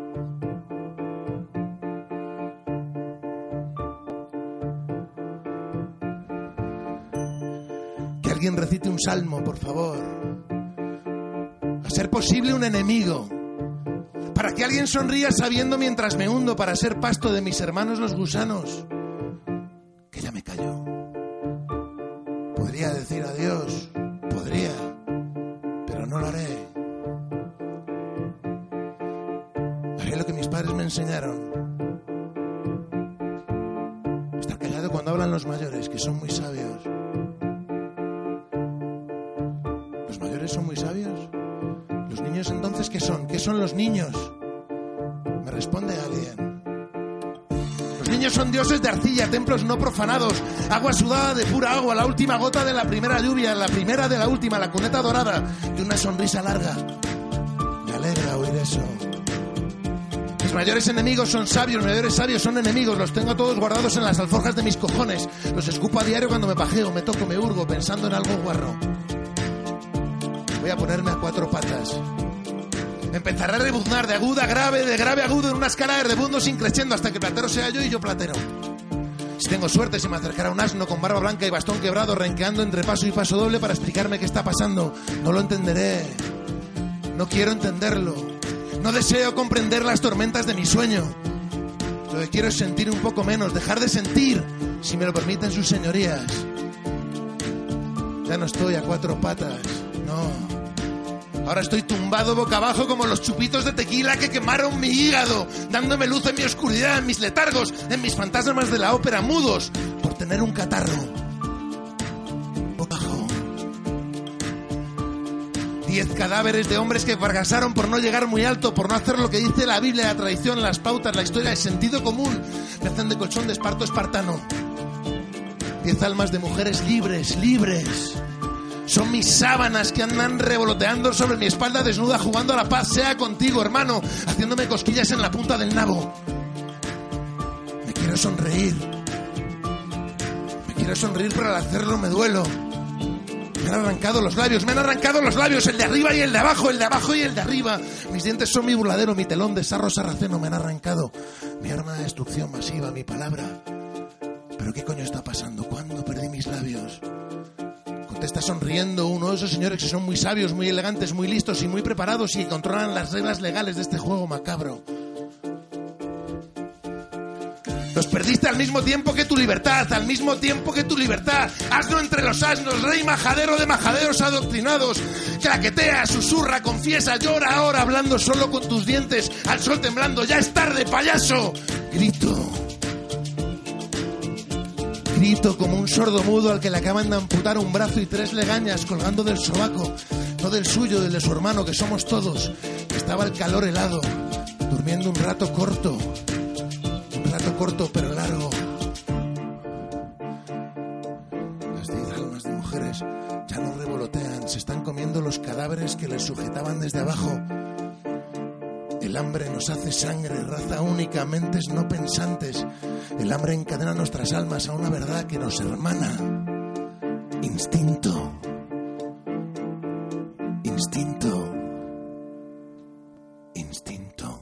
Que alguien recite un salmo, por favor. A ser posible un enemigo. Para que alguien sonría sabiendo mientras me hundo, para ser pasto de mis hermanos los gusanos. Que ya me callo. Podría decir adiós, podría, pero no lo haré. Haré lo que mis padres me enseñaron. Estar callado cuando hablan los mayores, que son muy sabios. ¿Los mayores son muy sabios? ¿Los niños entonces qué son? ¿Qué son los niños? Me responde alguien. Los niños son dioses de arcilla, templos no profanados, agua sudada de pura agua, la última gota de la primera lluvia, la primera de la última, la cuneta dorada de una sonrisa larga. Me alegra oír eso. Mis mayores enemigos son sabios, mis mayores sabios son enemigos, los tengo todos guardados en las alforjas de mis cojones, los escupo a diario cuando me pajeo, me toco, me hurgo, pensando en algo guarro. Voy a ponerme a cuatro patas. Empezaré a rebuznar de aguda a grave, de grave a agudo en una escala de rebundos increciendo hasta que platero sea yo y yo platero. Si tengo suerte se me acercará un asno con barba blanca y bastón quebrado, renqueando entre paso y paso doble para explicarme qué está pasando. No lo entenderé. No quiero entenderlo. No deseo comprender las tormentas de mi sueño. Lo que quiero es sentir un poco menos, dejar de sentir, si me lo permiten sus señorías. Ya no estoy a cuatro patas, no. Ahora estoy tumbado boca abajo como los chupitos de tequila que quemaron mi hígado, dándome luz en mi oscuridad, en mis letargos, en mis fantasmas de la ópera mudos, por tener un catarro. Boca abajo. 10 cadáveres de hombres que fracasaron por no llegar muy alto, por no hacer lo que dice la Biblia, la tradición, las pautas, la historia, el sentido común, que hacen de colchón de esparto espartano. 10 almas de mujeres libres, libres. Son mis sábanas que andan revoloteando sobre mi espalda desnuda, jugando a la paz sea contigo, hermano, haciéndome cosquillas en la punta del nabo. Me quiero sonreír. Me quiero sonreír, pero al hacerlo me duelo. Me han arrancado los labios, el de arriba y el de abajo, el de abajo y el de arriba. Mis dientes son mi burladero, mi telón de sarro sarraceno. Me han arrancado mi arma de destrucción masiva, mi palabra. ¿Pero qué coño está pasando? ¿Cuándo perdí mis labios? Contesta sonriendo uno de esos señores que son muy sabios, muy elegantes, muy listos y muy preparados y que controlan las reglas legales de este juego macabro. Los perdiste al mismo tiempo que tu libertad, al mismo tiempo que tu libertad. Asno entre los asnos, rey majadero de majaderos adoctrinados. Claquetea, susurra, confiesa, llora ahora hablando solo con tus dientes, al sol temblando. ¡Ya es tarde, payaso! Grito como un sordo mudo al que le acaban de amputar un brazo y 3 legañas colgando del sobaco. No del suyo, del de su hermano, que somos todos. Estaba el calor helado, durmiendo un rato corto pero largo. Las 10 almas de mujeres ya no revolotean, se están comiendo los cadáveres que les sujetaban desde abajo. El hambre nos hace sangre, raza única, mentes no pensantes. El hambre encadena nuestras almas a una verdad que nos hermana. Instinto. Instinto. Instinto.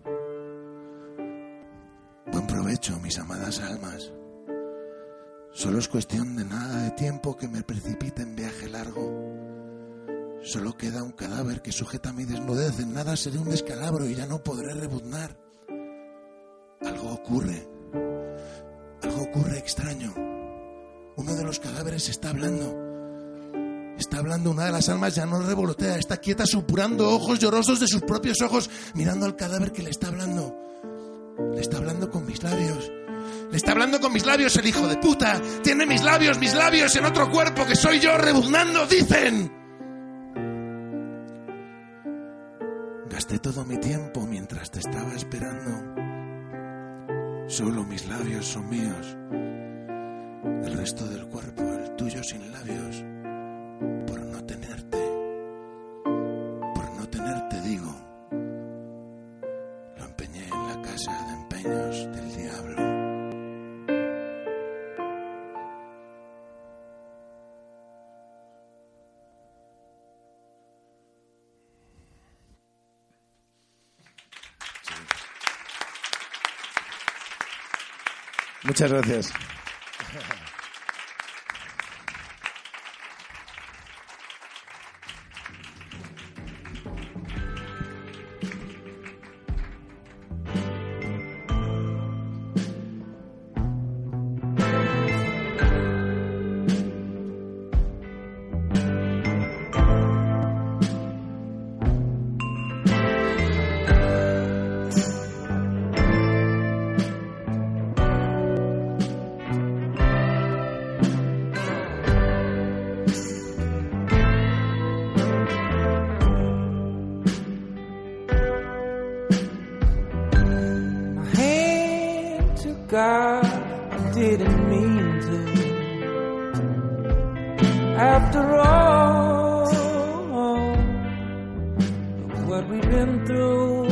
Buen provecho, mis amadas almas. Solo es cuestión de nada de tiempo que me precipite en viaje largo. Solo queda un cadáver que sujeta mi desnudez. En nada seré un descalabro y ya no podré rebuznar. Algo ocurre extraño. Uno de los cadáveres está hablando. Una de las almas ya no revolotea. Está quieta, supurando ojos llorosos de sus propios ojos, mirando al cadáver que le está hablando. Le está hablando con mis labios. Le está hablando con mis labios el hijo de puta. Tiene mis labios en otro cuerpo que soy yo rebuznando, dicen. Gasté todo mi tiempo mientras te estaba esperando. Solo mis labios son míos. El resto del cuerpo, el tuyo sin labios. Por no tenerte digo. Lo empeñé en la casa de empeños del diablo. Muchas gracias. God, I didn't mean to. After all, what we've been through,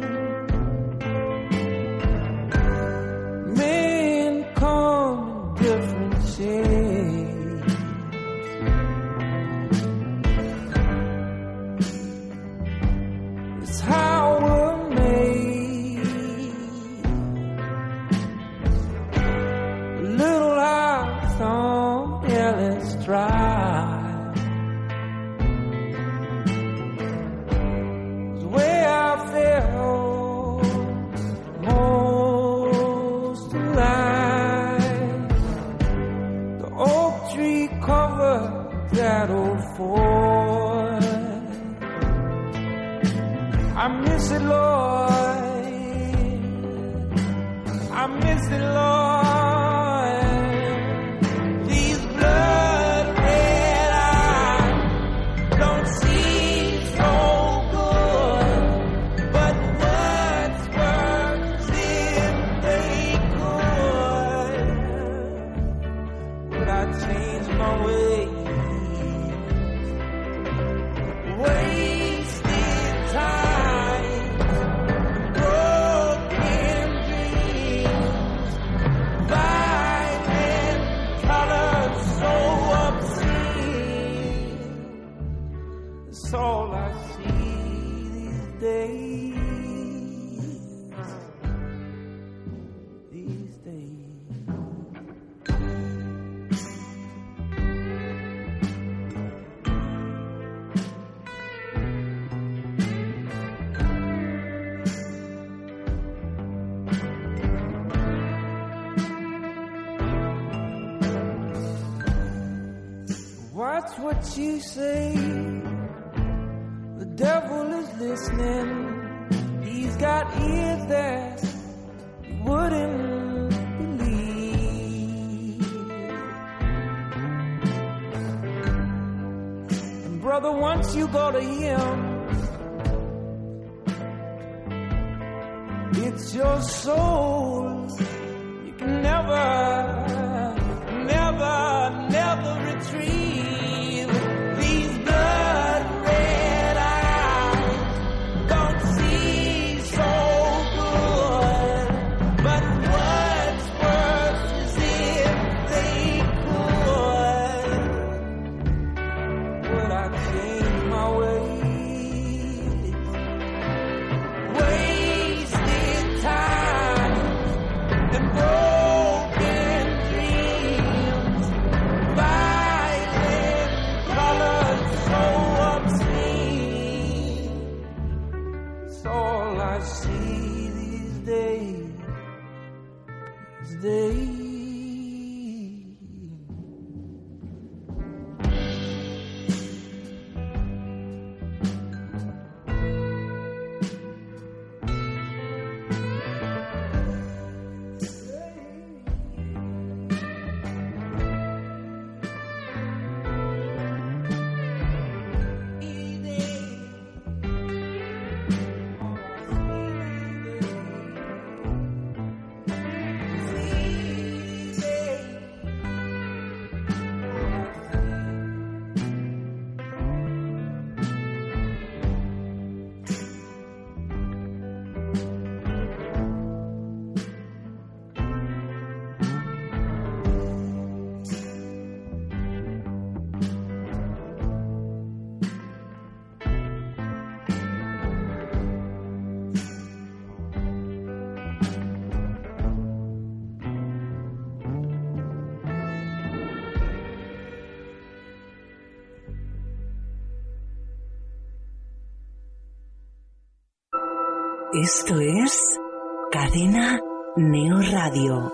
men come in different shades. It's how we're made. Try. The way I felt more tree covered that old fort. I miss it, Lord. I miss it, Lord. These blood red eyes don't seem so good, but what's worse if they could? Would I change my ways? Wasted time, broken dreams, violent colors so obscene. That's all I see these days. These days. Watch what you say. The devil is listening. He's got ears that you wouldn't believe. And brother, once you go to him, it's your soul. You can never retrieve. These blood red eyes don't see so good, but what's worse is if they could. Would I change my ways? Wasted time and broken dreams, violent colors so obscene. It's all I see these days. These days. Esto es Cadena Neo Radio.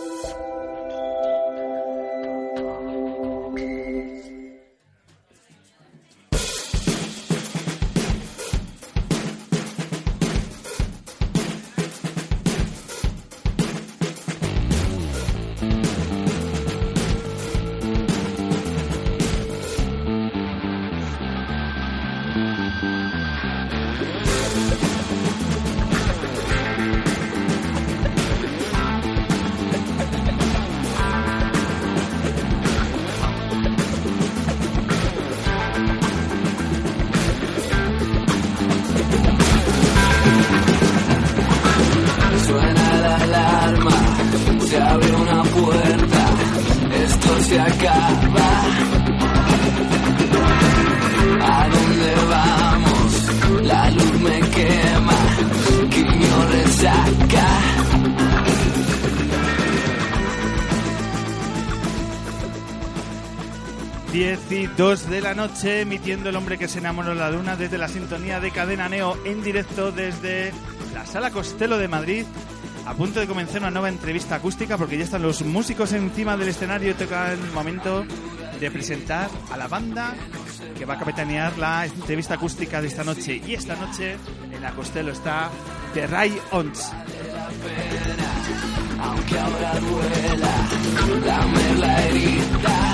De la noche, emitiendo El hombre que se enamoró de la luna desde la sintonía de Cadena Neo, en directo desde la Sala Costello de Madrid, a punto de comenzar una nueva entrevista acústica porque ya están los músicos encima del escenario. Toca el momento de presentar a la banda que va a capitanear la entrevista acústica de esta noche. Y esta noche en la Costello está The Rayons. Aunque ahora duela, dame la herida.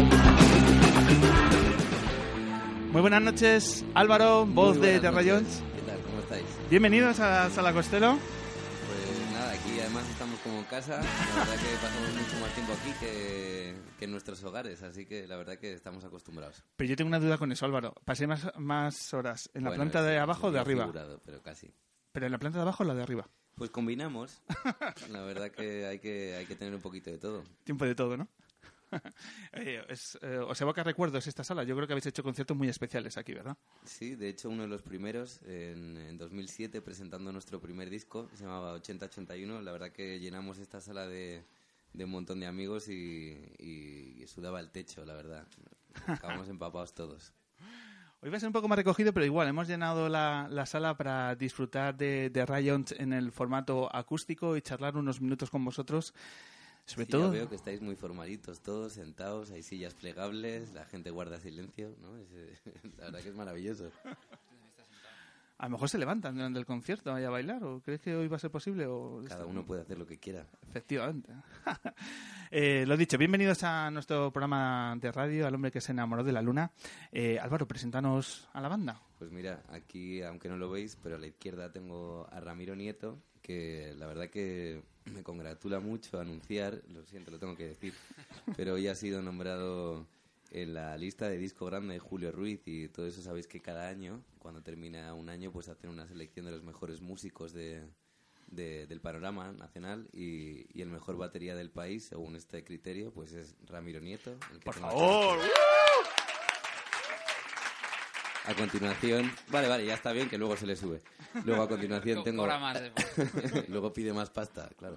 Muy buenas noches, Álvaro, voz de The Rayons. ¿Qué tal? ¿Cómo estáis? Bienvenidos a Sala Costello. Pues nada, aquí además estamos como en casa. La verdad que pasamos mucho más tiempo aquí que en nuestros hogares, así que la verdad que estamos acostumbrados. Pero yo tengo una duda con eso, Álvaro. ¿Pasé más horas en la Bueno, planta de abajo o de arriba? Figurado, pero casi. ¿Pero en la planta de abajo o la de arriba? Pues combinamos. La verdad que hay que tener un poquito de todo. Tiempo de todo, ¿no? Os evoca recuerdos esta sala. Yo creo que habéis hecho conciertos muy especiales aquí, ¿verdad? Sí, de hecho uno de los primeros en 2007 presentando nuestro primer disco, se llamaba 8081. La verdad que llenamos esta sala de un montón de amigos y sudaba el techo, la verdad. Acabamos empapados todos. Hoy va a ser un poco más recogido, pero igual hemos llenado la sala para disfrutar de Rayons en el formato acústico y charlar unos minutos con vosotros. Sobre Sí, todo... ya veo que estáis muy formalitos todos, sentados, hay sillas plegables, la gente guarda silencio, ¿no? La verdad que es maravilloso. A lo mejor se levantan durante el concierto a bailar, ¿o crees que hoy va a ser posible? Cada uno puede hacer lo que quiera. Efectivamente. Lo dicho, bienvenidos a nuestro programa de radio, Al hombre que se enamoró de la luna. Álvaro, preséntanos a la banda. Pues mira, aquí, aunque no lo veis, pero a la izquierda tengo a Ramiro Nieto, que la verdad que me congratula mucho anunciar, lo siento, lo tengo que decir, pero hoy ha sido nombrado en la lista de disco grande de Julio Ruiz, y todo eso sabéis que cada año, cuando termina un año, pues hacen una selección de los mejores músicos del panorama nacional, y el mejor batería del país, según este criterio, pues es Ramiro Nieto. El que ¡Por tengo favor! aquí. A continuación... Vale, ya está bien, que luego se le sube. Luego a continuación tengo... Luego pide más pasta, claro.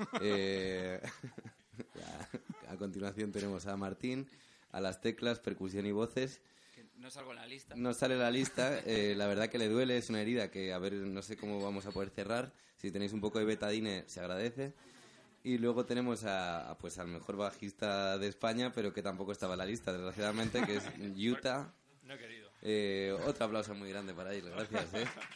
A continuación tenemos a Martín, a las teclas, percusión y voces. No salgo en la lista. No sale la lista, la verdad que le duele, es una herida que, a ver, no sé cómo vamos a poder cerrar. Si tenéis un poco de betadine, se agradece. Y luego tenemos pues al mejor bajista de España, pero que tampoco estaba en la lista, desgraciadamente, que es Utah. No he querido. Otro aplauso muy grande para él, gracias.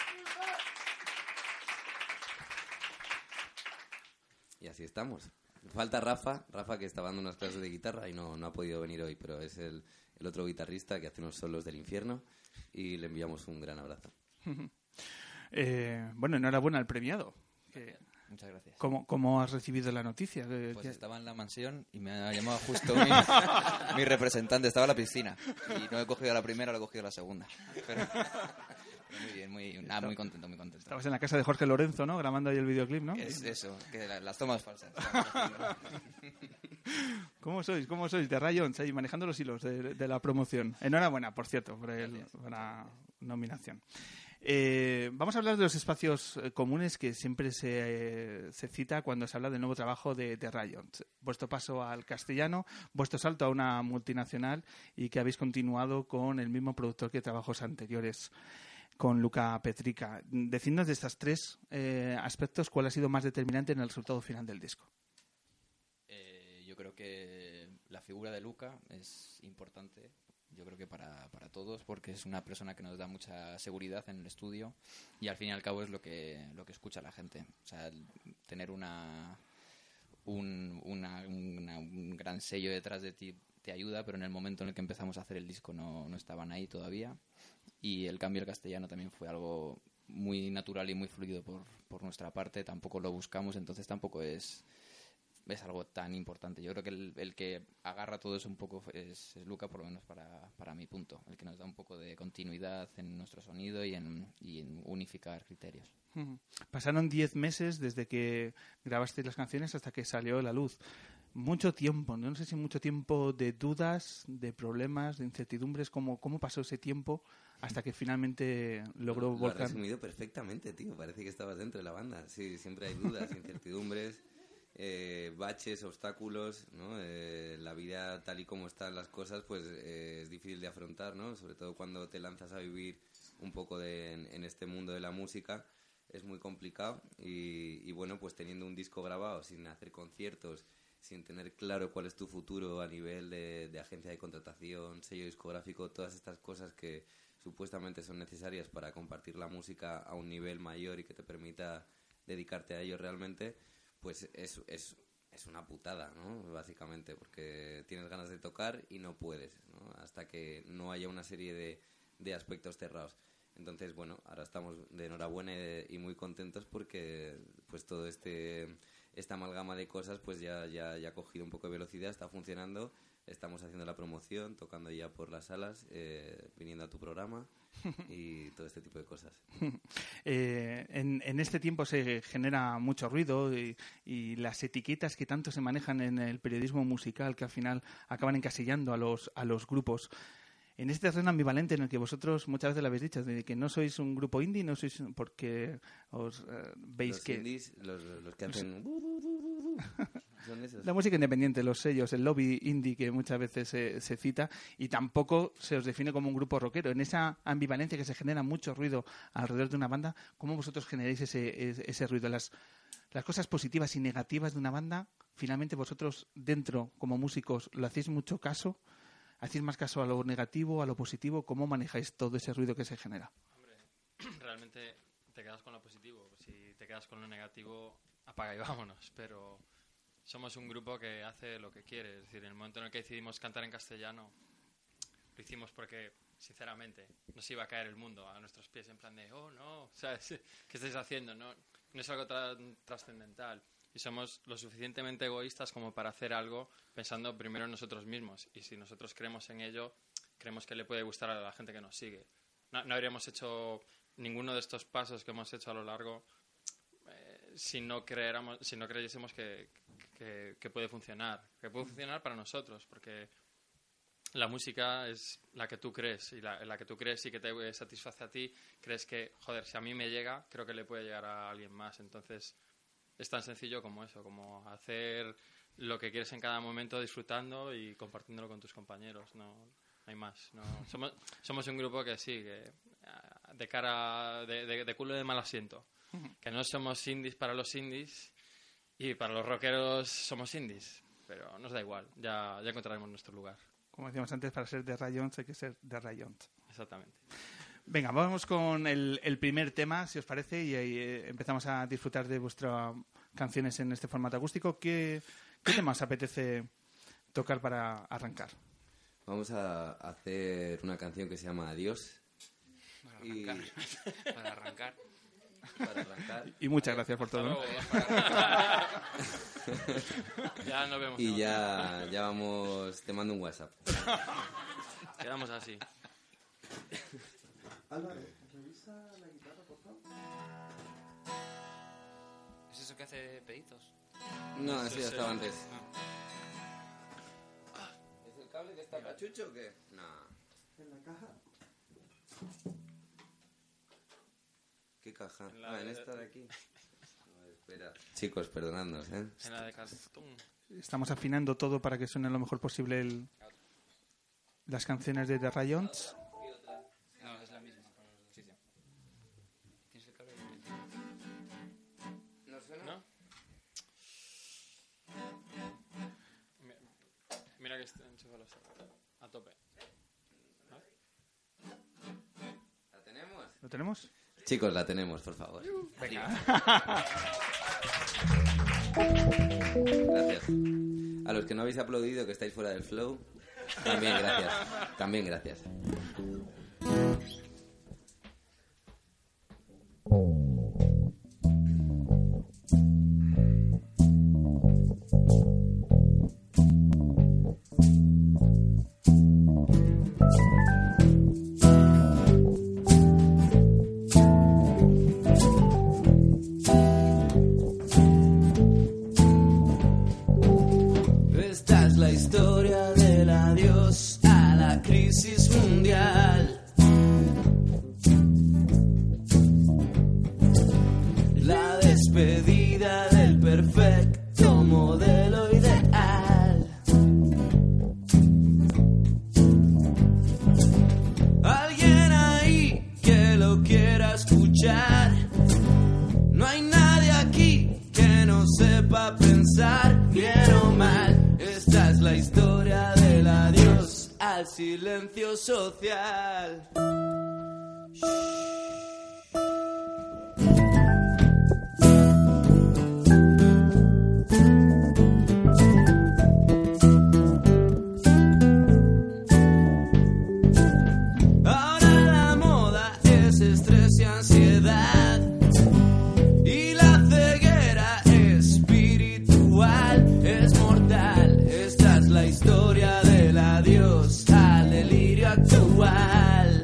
Y así estamos. Falta Rafa que está dando unas clases de guitarra y no ha podido venir hoy, pero es el otro guitarrista que hace unos solos del infierno, y le enviamos un gran abrazo. Bueno, enhorabuena al premiado. Muchas gracias. ¿Cómo has recibido la noticia? Pues estaba en la mansión y me ha llamado justo mi representante. Estaba en la piscina y no he cogido la primera, lo he cogido la segunda. Pero muy bien, muy contento, muy contento. Estabas en la casa de Jorge Lorenzo, ¿no? Grabando ahí el videoclip, ¿no? Es eso, que las tomas falsas. ¿Cómo sois de Rayons ahí manejando los hilos de la promoción? Enhorabuena, por cierto, por la nominación. Vamos a hablar de los espacios comunes que siempre se cita cuando se habla del nuevo trabajo de Rayons. Vuestro paso al castellano, vuestro salto a una multinacional, y que habéis continuado con el mismo productor que trabajos anteriores, con Luca Petrica. Decidnos de estos tres aspectos cuál ha sido más determinante en el resultado final del disco. Yo creo que la figura de Luca es importante. Yo creo que para todos, porque es una persona que nos da mucha seguridad en el estudio, y al fin y al cabo es lo que escucha la gente. O sea, tener un gran sello detrás de ti te ayuda, pero en el momento en el que empezamos a hacer el disco no estaban ahí todavía, y el cambio al castellano también fue algo muy natural y muy fluido por nuestra parte. Tampoco lo buscamos, entonces tampoco es algo tan importante. Yo creo que el que agarra todo eso un poco es Luca, por lo menos para mi punto, el que nos da un poco de continuidad en nuestro sonido y en unificar criterios. Pasaron 10 meses desde que grabasteis las canciones hasta que salió a la luz. Mucho tiempo, no sé si mucho tiempo de dudas, de problemas, de incertidumbres. ¿Cómo pasó ese tiempo hasta que finalmente logró volcar? Lo has resumido perfectamente, tío. Parece que estabas dentro de la banda. Sí, siempre hay dudas, incertidumbres, baches, obstáculos, ¿no? La vida tal y como están las cosas, pues es difícil de afrontar, ¿no? Sobre todo cuando te lanzas a vivir un poco en este mundo de la música, es muy complicado. Y bueno, pues teniendo un disco grabado sin hacer conciertos, sin tener claro cuál es tu futuro a nivel de agencia de contratación, sello discográfico, todas estas cosas que supuestamente son necesarias para compartir la música a un nivel mayor y que te permita dedicarte a ello realmente, pues es una putada, ¿no? Básicamente, porque tienes ganas de tocar y no puedes, ¿no? Hasta que no haya una serie de aspectos cerrados. Entonces, bueno, ahora estamos de enhorabuena y muy contentos porque pues todo esta amalgama de cosas pues ya ha cogido un poco de velocidad, está funcionando, estamos haciendo la promoción, tocando ya por las salas, viniendo a tu programa y todo este tipo de cosas. En este tiempo se genera mucho ruido y las etiquetas que tanto se manejan en el periodismo musical que al final acaban encasillando a los grupos. En este terreno ambivalente en el que vosotros muchas veces lo habéis dicho, de que no sois un grupo indie, no sois porque os veis los que... Indies, los que hacen... son esos. La música independiente, los sellos, el lobby indie que muchas veces se cita, y tampoco se os define como un grupo rockero. En esa ambivalencia que se genera mucho ruido alrededor de una banda, ¿cómo vosotros generáis ese ruido? Las cosas positivas y negativas de una banda, finalmente vosotros dentro, como músicos, ¿lo hacéis mucho caso? ¿Hacéis más caso a lo negativo, a lo positivo? ¿Cómo manejáis todo ese ruido que se genera? Hombre, realmente te quedas con lo positivo. Si te quedas con lo negativo, apaga y vámonos. Pero somos un grupo que hace lo que quiere. Es decir, en el momento en el que decidimos cantar en castellano, lo hicimos porque, sinceramente, nos iba a caer el mundo a nuestros pies en plan de, oh, no, ¿sabes? ¿Qué estáis haciendo? No es algo trascendental. Y somos lo suficientemente egoístas como para hacer algo pensando primero en nosotros mismos. Y si nosotros creemos en ello, creemos que le puede gustar a la gente que nos sigue. No habríamos hecho ninguno de estos pasos que hemos hecho a lo largo si no creyésemos que puede funcionar. Que puede funcionar para nosotros, porque la música es la que tú crees. Y la que tú crees y que te satisface a ti, crees que, joder, si a mí me llega, creo que le puede llegar a alguien más. Entonces... es tan sencillo como eso, como hacer lo que quieres en cada momento disfrutando y compartiéndolo con tus compañeros. No hay más. No. Somos un grupo que sí, que de cara de culo de mal asiento. Que no somos indies para los indies y para los rockeros somos indies. Pero nos da igual, ya encontraremos nuestro lugar. Como decíamos antes, para ser de Rayons hay que ser de Rayons. Exactamente. Venga, vamos con el primer tema, si os parece, y ahí empezamos a disfrutar de vuestras canciones en este formato acústico. ¿Qué tema os apetece tocar para arrancar? Vamos a hacer una canción que se llama Adiós. Para arrancar. Y muchas gracias por todo. ¿No? Ya nos vemos. Y ya vamos, te mando un WhatsApp. Quedamos así. Álvaro, revisa la guitarra, por favor. ¿Es eso que hace peditos? No, eso ya estaba antes. ¿Es el cable que está cachucho o qué? No. ¿En la caja? ¿Qué caja? En esta de aquí. No, espera. Chicos, perdonadnos, ¿eh? En la de cartón. Estamos afinando todo para que suene lo mejor posible las canciones de The Rayons. No, es la misma. ¿Tienes el cable? ¿No suena? ¿No? Mira que enchúfalo a tope. ¿La tenemos? ¿Lo tenemos? Chicos, la tenemos, por favor. Venga. Gracias. A los que no habéis aplaudido, que estáis fuera del flow, también gracias. También gracias. Esta es la historia del adiós a la crisis mundial. La despedida del perfecto modelo ideal. Alguien ahí que lo quiera escuchar. No hay nadie aquí que no sepa pensar bien o mal. al silencio social. Ahora la moda es estrés y ansiedad, y la ceguera espiritual es mortal. Esta es la historia del adiós al delirio actual.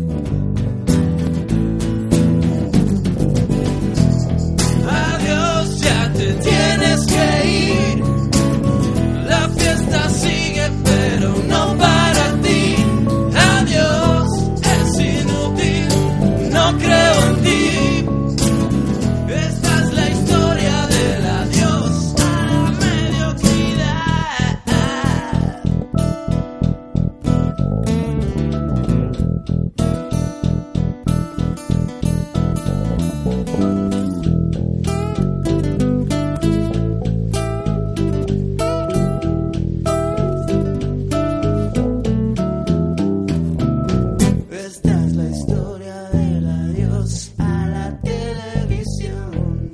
Adiós, ya te tienes que ir. La fiesta sigue, pero no para ti. Adiós, es inútil, no creo en ti. Esta es la historia del adiós a la mediocridad. Esta es la historia del adiós a la televisión.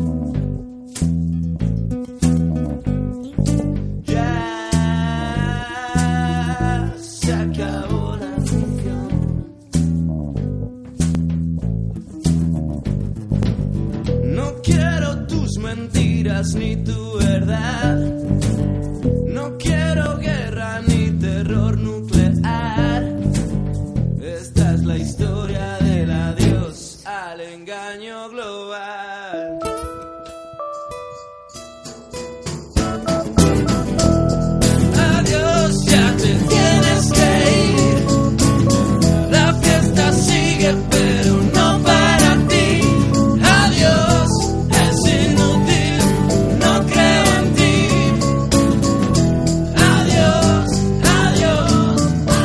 Ya se acabó la ficción. No quiero tus mentiras ni tu verdad. No quiero guerra ni terror nuclear. Esta es la historia del adiós al engaño global. Adiós, ya te tienes que ir. La fiesta sigue, pero no para ti. Adiós, es inútil, no creo en ti. Adiós, adiós,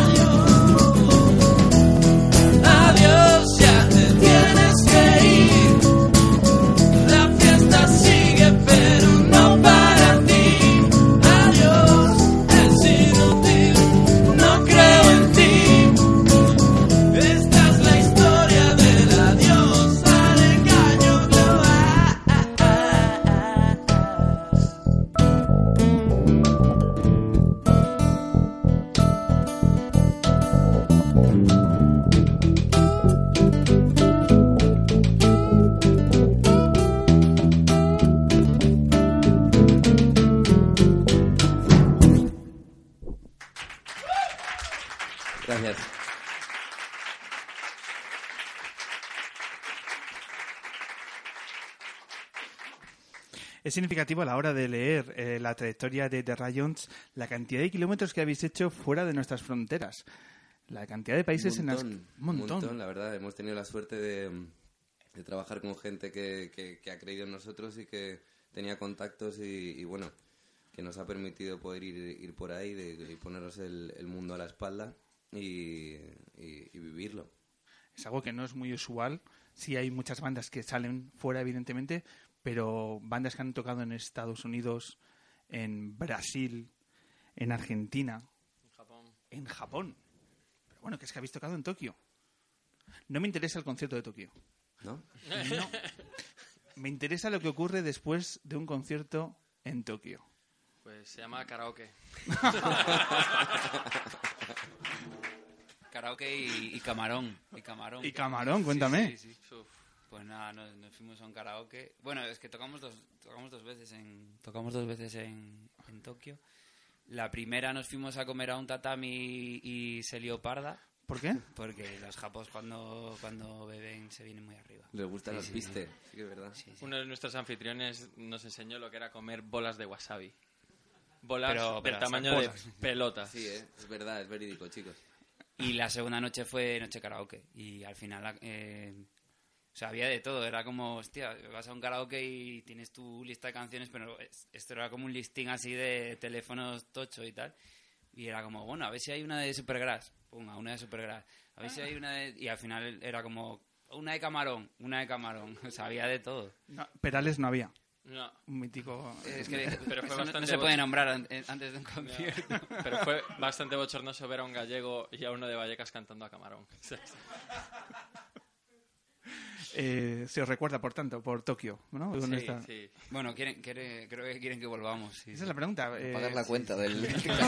adiós. Adiós, ya te tienes que ir. La fiesta sigue, pero no para ti. Adiós, es inútil, no creo en ti. Esta es la historia del adiós al engaño global. Gracias. Es significativo a la hora de leer la trayectoria de The Rayons, la cantidad de kilómetros que habéis hecho fuera de nuestras fronteras. La cantidad de países en las... Un montón, la verdad. Hemos tenido la suerte de trabajar con gente que ha creído en nosotros y que tenía contactos y bueno, que nos ha permitido poder ir por ahí y ponernos el mundo a la espalda y vivirlo. Es algo que no es muy usual. Sí hay muchas bandas que salen fuera, evidentemente, pero bandas que han tocado en Estados Unidos, en Brasil, en Argentina, en Japón. Pero bueno, que es que habéis tocado en Tokio. No me interesa el concierto de Tokio. ¿No? No. Me interesa lo que ocurre después de un concierto en Tokio. Pues se llama karaoke. Karaoke y camarón. Y camarón, cuéntame. Sí. Pues nada, nos fuimos a un karaoke. Bueno, es que tocamos dos veces en Tokio. La primera nos fuimos a comer a un tatami y se lió parda. ¿Por qué? Porque los japos cuando beben se vienen muy arriba. Les gusta los pistes, sí que es verdad. Sí. Uno de nuestros anfitriones nos enseñó lo que era comer bolas de wasabi. Bolas del tamaño de pelotas. Sí, es verdad, es verídico, chicos. Y la segunda noche fue noche karaoke. Y al final, o sea, había de todo. Era como, hostia, vas a un karaoke y tienes tu lista de canciones, pero esto era como un listing así de teléfonos tocho y tal. Y era como, bueno, a ver si hay una de Supergrass. Ponga, una de Supergrass. A ver si hay una de... Y al final era como, una de camarón. O sea, había de todo. No, Perales no había. No. Un mítico... Es que Pero fue eso bastante no se puede nombrar antes de un concierto. Pero fue bastante bochornoso ver a un gallego y a uno de Vallecas cantando a Camarón. Se os recuerda, por tanto, por Tokio, ¿no? ¿Dónde está? Sí. Bueno, creo que quieren que volvamos. Sí. Esa es la pregunta. Pagar la cuenta del...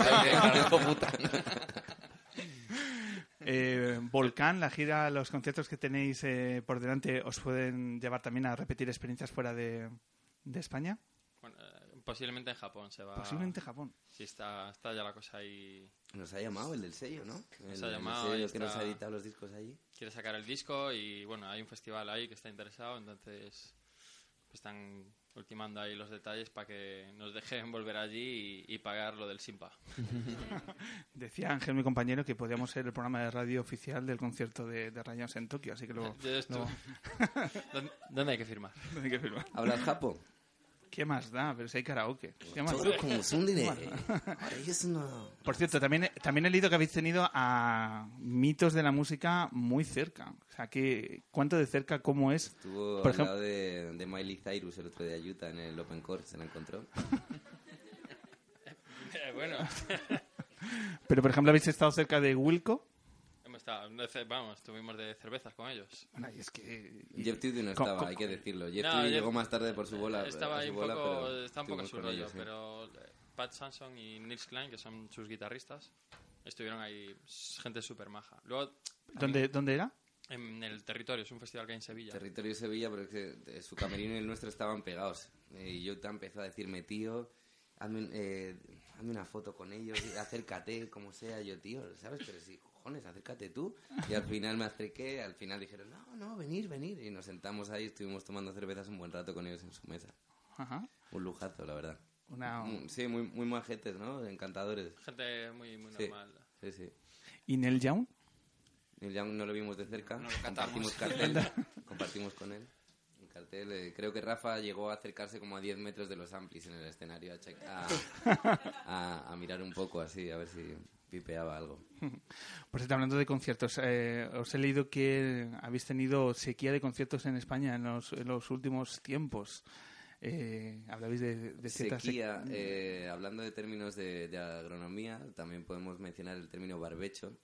Volcán, la gira, los conciertos que tenéis por delante, ¿os pueden llevar también a repetir experiencias fuera de España? Bueno, posiblemente en Japón se va. Posiblemente Japón. Sí, está ya la cosa ahí. Nos ha llamado el del sello, ¿no? Nos ha llamado. El sello y que nos ha editado los discos allí. Quiere sacar el disco y bueno, hay un festival ahí que está interesado, entonces están ultimando ahí los detalles para que nos dejen volver allí y pagar lo del Simpa. Decía Ángel, mi compañero, que podíamos ser el programa de radio oficial del concierto de Rayados en Tokio, así que luego... ¿Dónde hay que firmar? ¿Dónde hay que firmar? ¿Hablas japo? ¿Qué más da? Pero si hay karaoke. ¿Qué más Todo da? como son dinero. Por cierto, también he leído que habéis tenido a mitos de la música muy cerca. O sea, ¿cuánto de cerca, cómo es? Estuvo por al ejemplo, lado de Miley Cyrus el otro día de Utah en el Open Core, se la encontró. Bueno. Pero, por ejemplo, ¿habéis estado cerca de Wilco? Estuvimos de cervezas con ellos. Bueno, y es que... Jeff Tweedy no estaba, hay que decirlo. Jeff Tweedy llegó más tarde por su bola. Estaba ahí un poco en su rollo, ellos, sí. pero Pat Samson y Nils Klein, que son sus guitarristas, estuvieron ahí, gente súper maja. Luego, ¿Dónde era? En el Territorio, es un festival que hay en Sevilla. Territorio de Sevilla, pero es que su camerino y el nuestro estaban pegados. Y yo empezó a decirme, tío, hazme una foto con ellos, acércate, como sea. Yo, tío, ¿sabes? Pero sí, cojones, acércate tú. Y al final me acerqué, al final dijeron, no, venir. Y nos sentamos ahí, estuvimos tomando cervezas un buen rato con ellos en su mesa. Ajá. Un lujazo, la verdad. Sí, muy majetes, ¿no? Encantadores. Gente muy normal. Sí. ¿Y Neil Young? Neil Young no lo vimos de cerca, no compartimos cartel, compartimos con él. El cartel, creo que Rafa llegó a acercarse como a 10 metros de los amplis en el escenario a mirar un poco así, a ver si pipeaba algo. Por cierto, hablando de conciertos, os he leído que habéis tenido sequía de conciertos en España en los últimos tiempos. Hablabais de cierta sequía. Hablando de términos de agronomía, también podemos mencionar el término barbecho.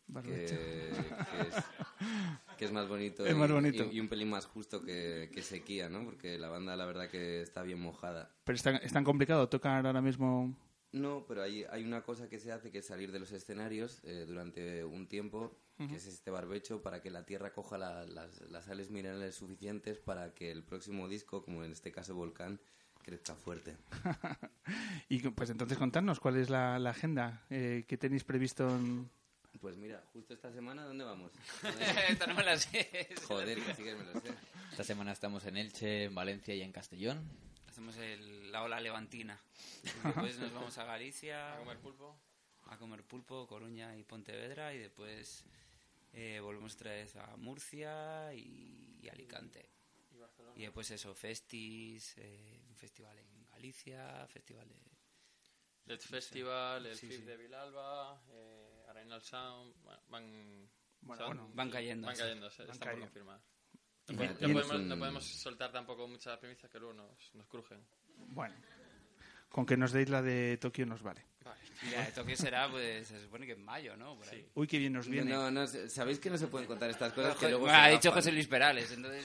Que es más bonito, y un pelín más justo que sequía, ¿no? Porque la banda, la verdad, que está bien mojada. ¿Pero es tan complicado tocar ahora mismo? No, pero hay una cosa que se hace, que es salir de los escenarios durante un tiempo, que es este barbecho, para que la tierra coja las sales minerales suficientes para que el próximo disco, como en este caso Volcán, crezca fuerte. Y pues entonces contadnos, ¿cuál es la agenda que tenéis previsto? Pues mira, justo esta semana, ¿dónde vamos? Esta no me la sé. Joder, que sí que me lo sé. Esta semana estamos en Elche, en Valencia y en Castellón. Hacemos la ola levantina. Después nos vamos a Galicia. A comer pulpo, Coruña y Pontevedra. Y después volvemos otra vez a Murcia y Alicante. Y después eso, festis, un festival en Galicia, festival de... Let's Festival, el FIF de Vilalba, Arenal Sound, van cayendo. Están por confirmar. No podemos soltar tampoco muchas primicias que luego nos crujen. Bueno, con que nos deis la de Tokio nos vale. La de Tokio será, pues, se supone que en mayo, ¿no? Por ahí. Uy, qué bien nos viene. No, sabéis que no se pueden contar estas cosas que luego ha dicho José Luis Perales, entonces...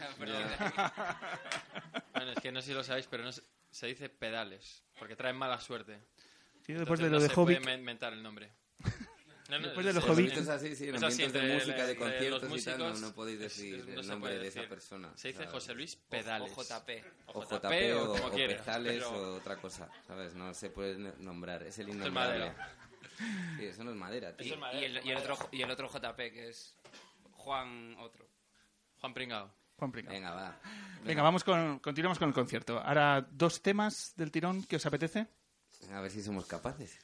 Bueno, es que no sé si lo sabéis, pero se dice pedales, porque traen mala suerte. Sí, después entonces de lo de Hobbit. No se puede inventar el nombre. Después de los Hobbit. Es así, sí, en ambientes de música, de conciertos y tal, no podéis decir el nombre de esa persona. Se dice José Luis Pedales. O JP. O Pedales o otra cosa, ¿sabes? No se puede nombrar, es el innombrable. Sí, eso no es madera, tío. Y el otro JP, que es Juan Pringao. Venga, va. Venga, continuamos con el concierto. Ahora 2 temas del tirón, ¿qué os apetece? A ver si somos capaces.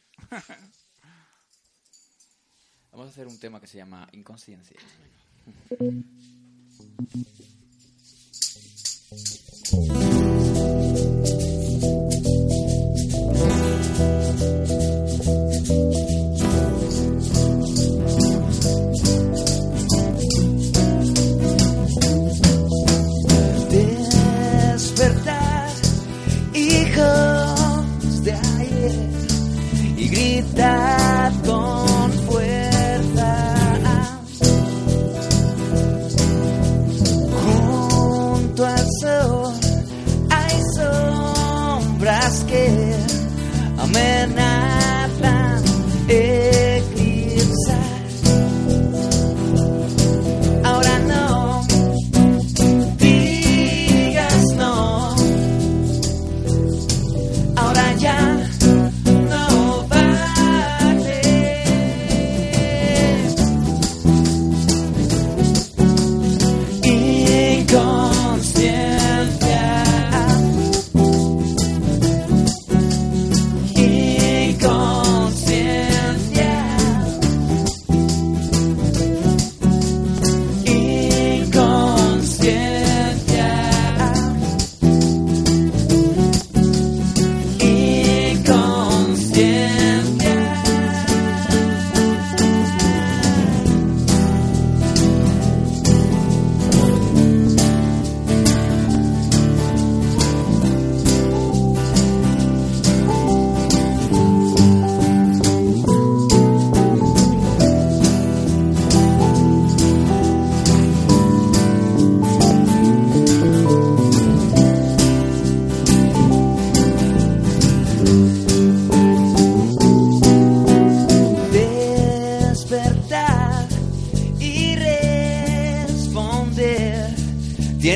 Vamos a hacer un tema que se llama Inconsciencia. Despertar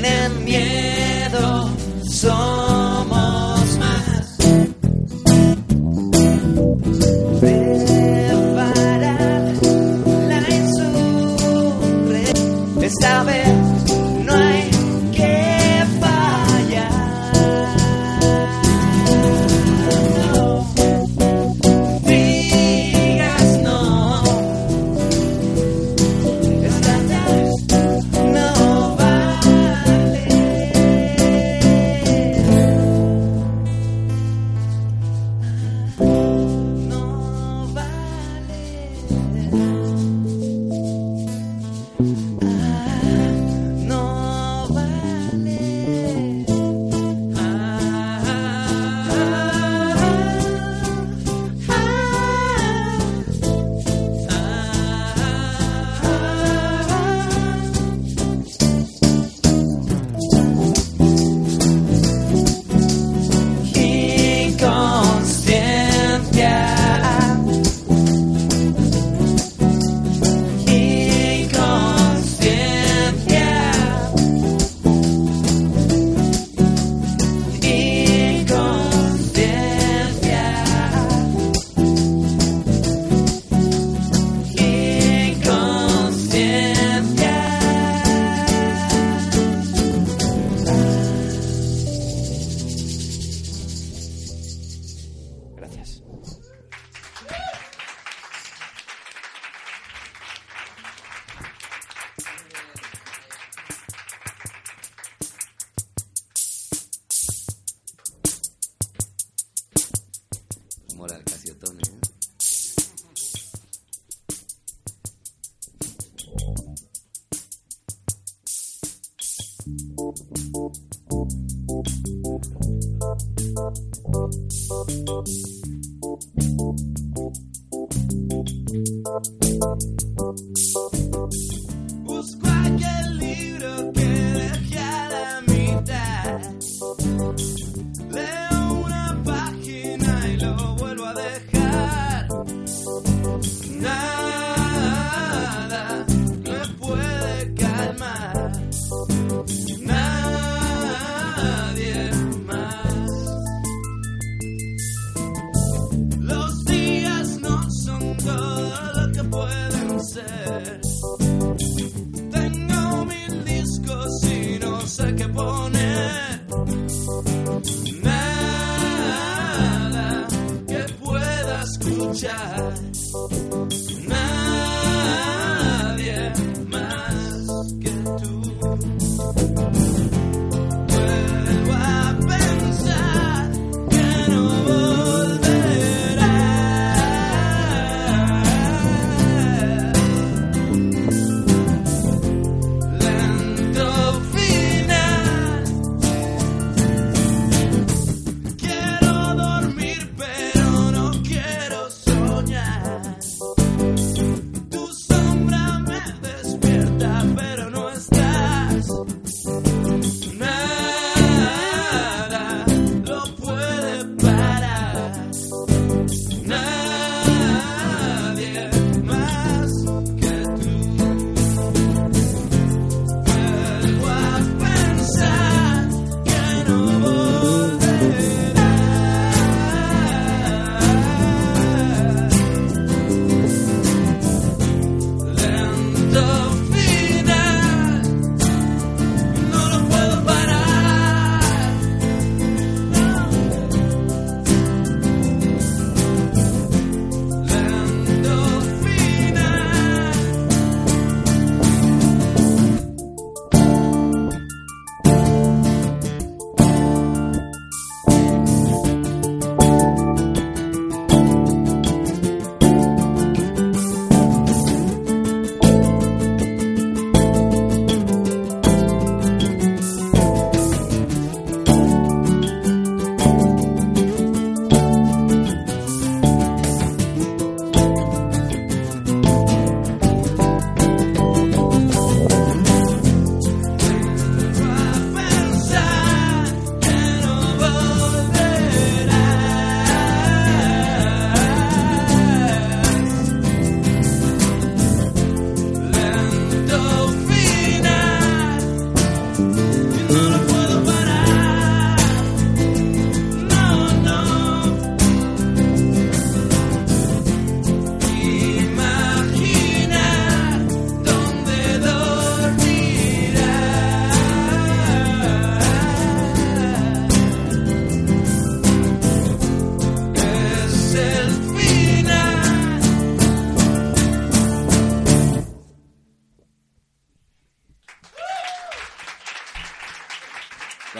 tienen miedo, somos más. Preparar la insurrección. Esta vez no hay que fallar. No digas no. Esta vez no vale. No vale. No vale. Inconsciencia. Gracias. Mola el Casiotone, ¿eh? Busco aquel libro que dejé a la mitad. Leo una página y lo vuelvo a dejar. Nada me puede calmar. Nadie más. Los días no son todo lo que pueden ser. Tengo 1000 discos y no sé qué poner. Nada que pueda escuchar. Nadie más que tú. Vuelvo a pensar que no volverás.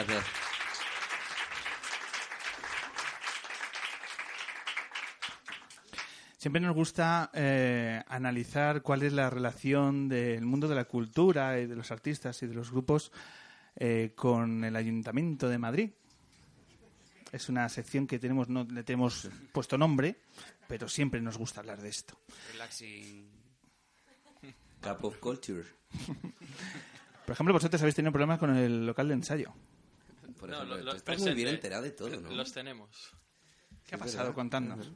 gracias. Siempre nos gusta analizar cuál es la relación del mundo de la cultura y de los artistas y de los grupos con el Ayuntamiento de Madrid. Es una sección que no le tenemos puesto nombre, pero siempre nos gusta hablar de esto. Relaxing. Cup of culture. Por ejemplo, vosotros habéis tenido problemas con el local de ensayo. Por ejemplo, tú estás muy bien enterado de todo, ¿no? Los tenemos. ¿Qué ha pasado? Contadnos.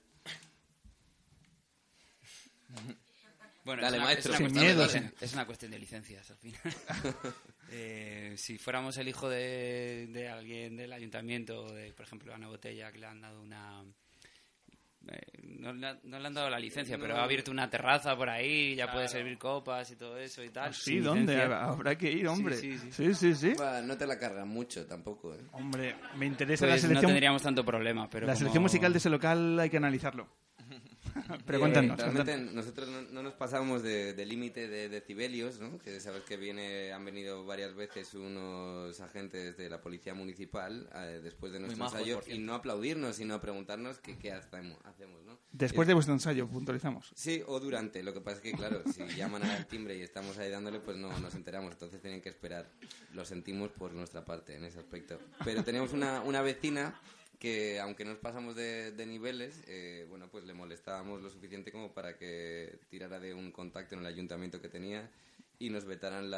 Bueno, dale, maestro. Es una cuestión de licencias, al final. Si fuéramos el hijo de alguien del ayuntamiento, por ejemplo, Ana Botella, que le han dado una... no le han dado la licencia, pero ha abierto una terraza por ahí, ya puede servir copas y todo eso y tal. Sí, ¿dónde? Habrá que ir, hombre. Sí. Bueno, no te la cargan mucho tampoco, ¿eh? Hombre, me interesa pues la selección. No tendríamos tanto problema, pero la selección musical de ese local hay que analizarlo. Pero cuéntanos. Realmente nosotros no nos pasamos de límite de decibelios, ¿no? Que sabes que han venido varias veces unos agentes de la policía municipal después de nuestro ensayo y no aplaudirnos, sino a preguntarnos qué hacemos, ¿no? Después de vuestro ensayo, puntualizamos. Sí, o durante. Lo que pasa es que, claro, si llaman al timbre y estamos ahí dándole, pues no nos enteramos. Entonces tienen que esperar. Lo sentimos por nuestra parte en ese aspecto. Pero tenemos una vecina que, aunque nos pasamos de niveles, bueno, pues le molestábamos lo suficiente como para que tirara de un contacto en el ayuntamiento que tenía y nos vetaran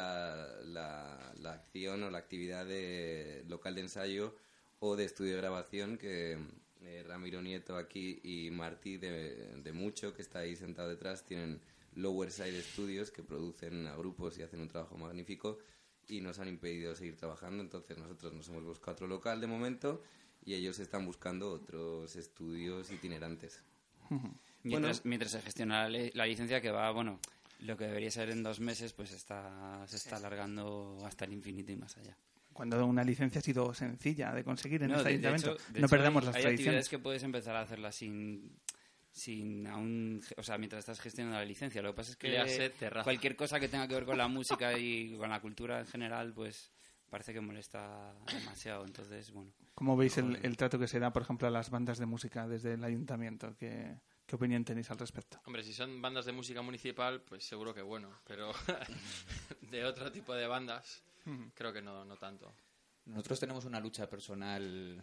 la acción o la actividad de local de ensayo o de estudio de grabación que Ramiro Nieto aquí y Martí de Mucho, que está ahí sentado detrás, tienen Lower Side Studios, que producen a grupos y hacen un trabajo magnífico y nos han impedido seguir trabajando. Entonces nosotros nos hemos buscado otro local de momento y ellos están buscando otros estudios itinerantes. Mientras se gestiona la licencia, que va, bueno, lo que debería ser en 2 meses, pues se está alargando hasta el infinito y más allá. Cuando una licencia ha sido sencilla de conseguir en este de ayuntamiento. hecho, no perdamos las hay tradiciones. actividades que puedes empezar a hacerlas sin aún, o sea, mientras estás gestionando la licencia. Lo que pasa es que cualquier cosa que tenga que ver con la música y con la cultura en general, pues parece que molesta demasiado. Entonces, bueno. ¿Cómo veis el trato que se da, por ejemplo, a las bandas de música desde el ayuntamiento? ¿Qué opinión tenéis al respecto? Hombre, si son bandas de música municipal, pues seguro que bueno. Pero de otro tipo de bandas, creo que no tanto. Nosotros tenemos una lucha personal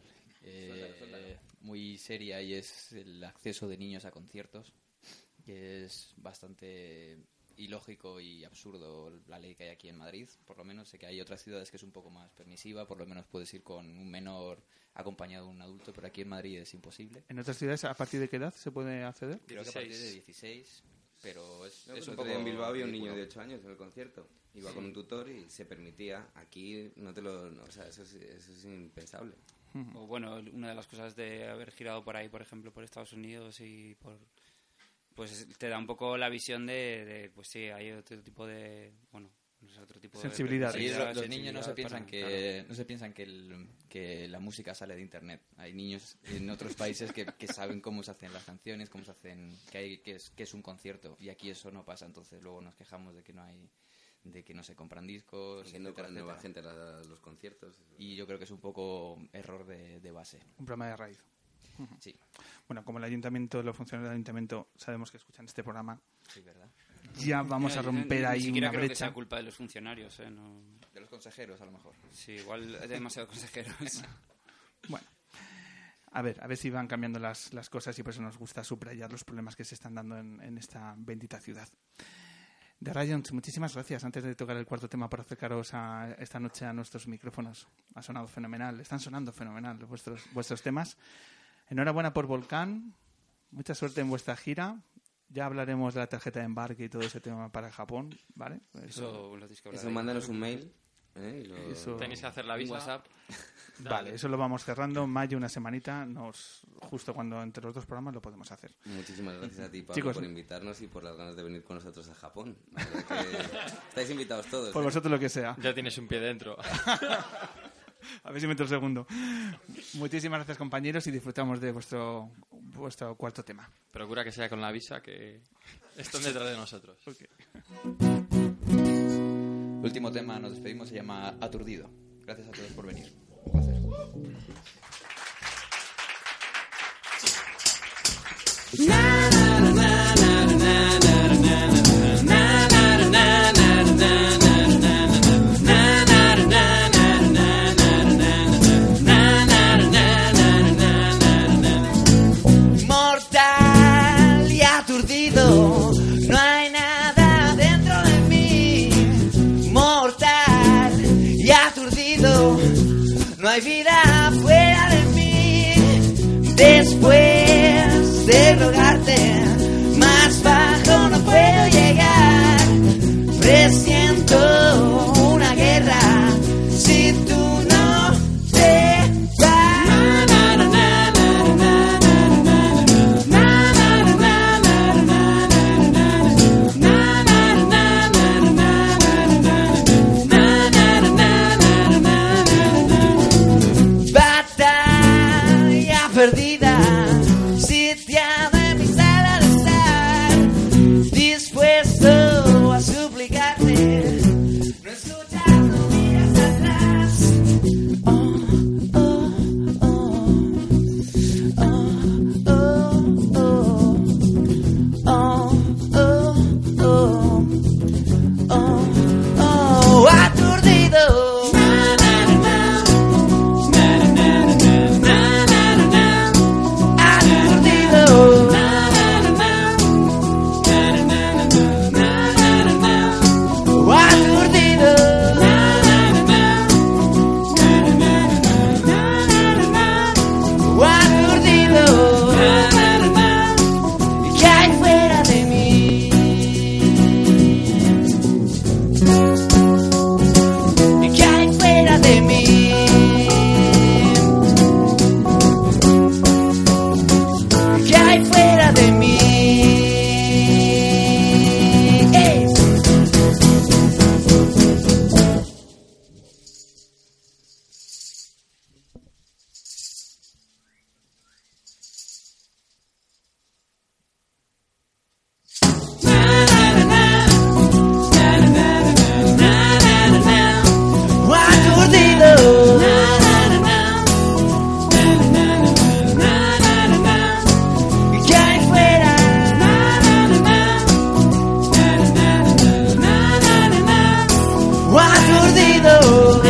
muy seria y es el acceso de niños a conciertos, que es bastante ilógico y absurdo la ley que hay aquí en Madrid. Por lo menos sé que hay otras ciudades que es un poco más permisiva, por lo menos puedes ir con un menor acompañado de un adulto, pero aquí en Madrid es imposible. ¿En otras ciudades a partir de qué edad se puede acceder? Creo que a partir de 16, pero es un poco... poco... En Bilbao había un niño de 8 años en el concierto. Iba con un tutor y se permitía. Aquí o sea, eso es impensable. O bueno, una de las cosas de haber girado por ahí, por ejemplo, por Estados Unidos y pues te da un poco la visión de pues sí, hay otro tipo de, bueno, no sé, otro tipo sensibilidad. de los niños no se piensan que la música sale de internet. Hay niños en otros países que saben cómo se hacen las canciones, cómo se hacen, que es un concierto, y aquí eso no pasa. Entonces luego nos quejamos de que no se compran discos, que no traen nueva gente a los conciertos. Y yo creo que es un poco error de base. Un problema de raíz. Sí. Bueno, como los funcionarios del ayuntamiento sabemos que escuchan este programa, sí, ¿verdad? Ya vamos a romper ahí una brecha. Creo que sea culpa de los funcionarios, no... De los consejeros, a lo mejor. Sí, igual hay demasiados consejeros. Bueno, a ver si van cambiando las cosas, y por eso nos gusta subrayar los problemas que se están dando en esta bendita ciudad. The Rayons, muchísimas gracias. Antes de tocar el cuarto tema, por acercaros esta noche a nuestros micrófonos. Ha sonado fenomenal, están sonando fenomenal vuestros temas. Enhorabuena por Volcán, mucha suerte en vuestra gira. Ya hablaremos de la tarjeta de embarque y todo ese tema para Japón, ¿vale? Eso mándanos un mail. Tenéis que hacer la visa. WhatsApp. Vale, eso lo vamos cerrando. Mayo, una semanita, justo cuando entre los dos programas lo podemos hacer. Muchísimas gracias a ti, Pablo, Chicos, por invitarnos y por las ganas de venir con nosotros a Japón. La verdad que estáis invitados todos. Por vosotros lo que sea. Ya tienes un pie dentro. A ver si meto el segundo. Muchísimas gracias, compañeros, y disfrutamos de vuestro cuarto tema. Procura que sea con la visa, que están detrás de nosotros. Okay. El último tema, nos despedimos, se llama Aturdido. Gracias a todos por venir. Un placer. Mortal y aturdido, no hay nada dentro de mí. Mortal y aturdido, no hay vida fuera de mí. Después de rogarte, más bajo no puedo llegar. Presiento una guerra si tú no te vas. Batalla perdida, sitiada en mi sala de estar, dispuesto a suplicarte, no escuchas, no miras atrás. Aturdido. ¿Qué hay fuera de mí? ¿Qué hay fuera de mí? ¿Qué hay fuera de mí? ¡Ey! Aturdido. ¿Qué hay fuera? Aturdido.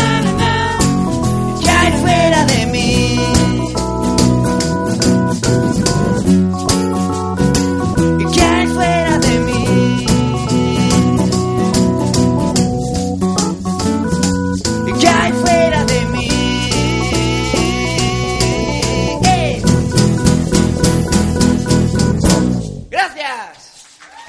¿Qué hay fuera de mí? ¿Qué hay fuera de mí? ¿Qué hay fuera de mí? ¡Ey! ¡Gracias!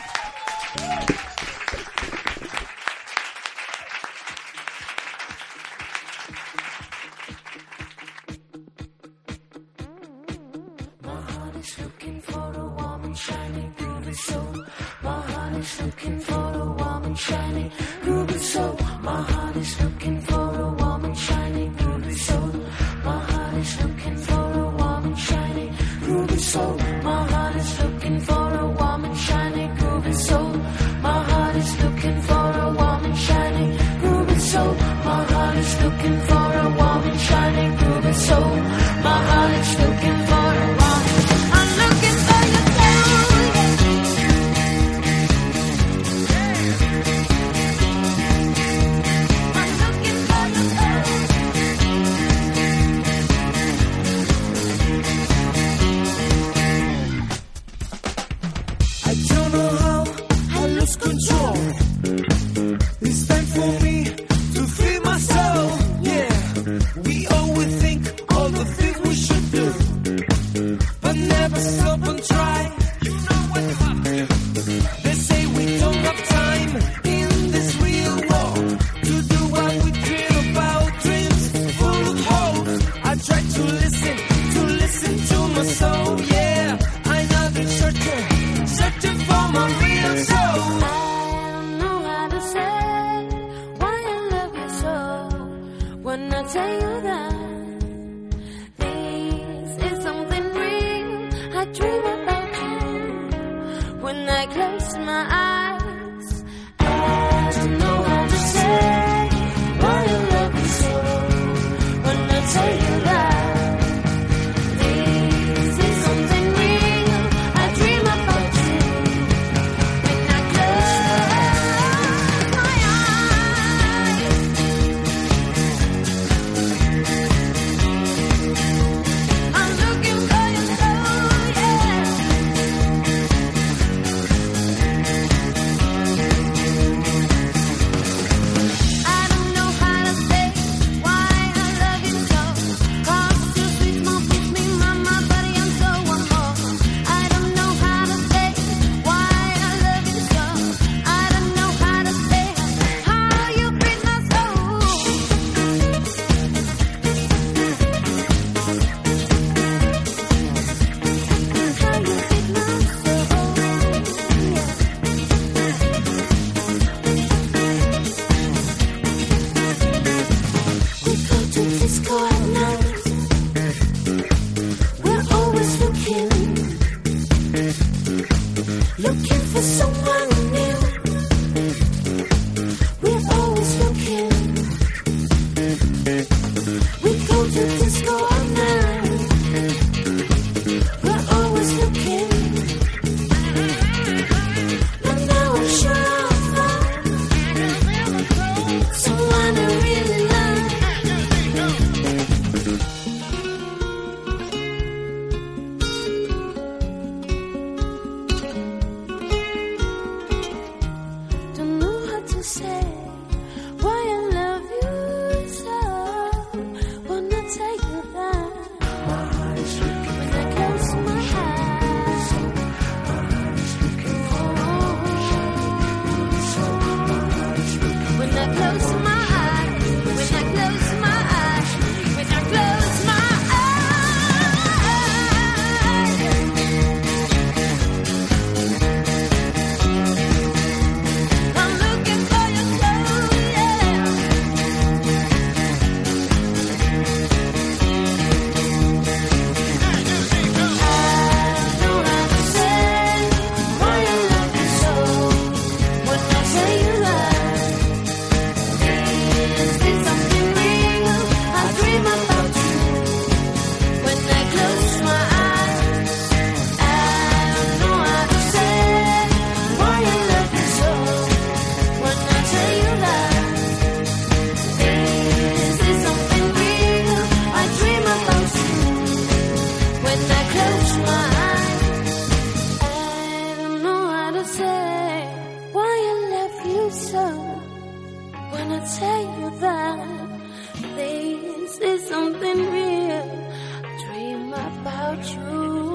My heart is looking for a warm and shiny groovy soul. My heart is looking for a warm and shiny groovy soul. My heart is looking for a warm and shiny groovy soul. My heart is looking for a warm and shiny groovy soul. My heart is looking for a warm and shiny groovy soul. My heart is looking for a warm and shiny groovy soul. My heart is looking for a warm and shiny groovy soul. My heart is looking for a warm. I'm looking for your soul. I'm looking for your soul. I don't know how I lose control. It's time for me to free my soul. Yeah, we always think all the things we should do, but never stop and try. You know what happened? They say we don't have time in this real world to do what we dream about, dreams full of hope. I try to listen to my soul. Yeah, I know the searching for my real soul. I don't know how to say why I love you so. When I tell you that this is something real, I dream about you. When I close my eyes, I don't know how to say why I love you so. someone new. We're always looking. We go to disco all night. We're always looking. But now I'm sure I'll find someone I really like. Don't know how to say why I love you so. Wanna take you there. My heart is looking when I close my eyes. My heart is looking for when I close my eyes. When I close my eyes. When I close my eyes. I'm looking for your soul, yeah. When I tell you that this is something real, I dream about you.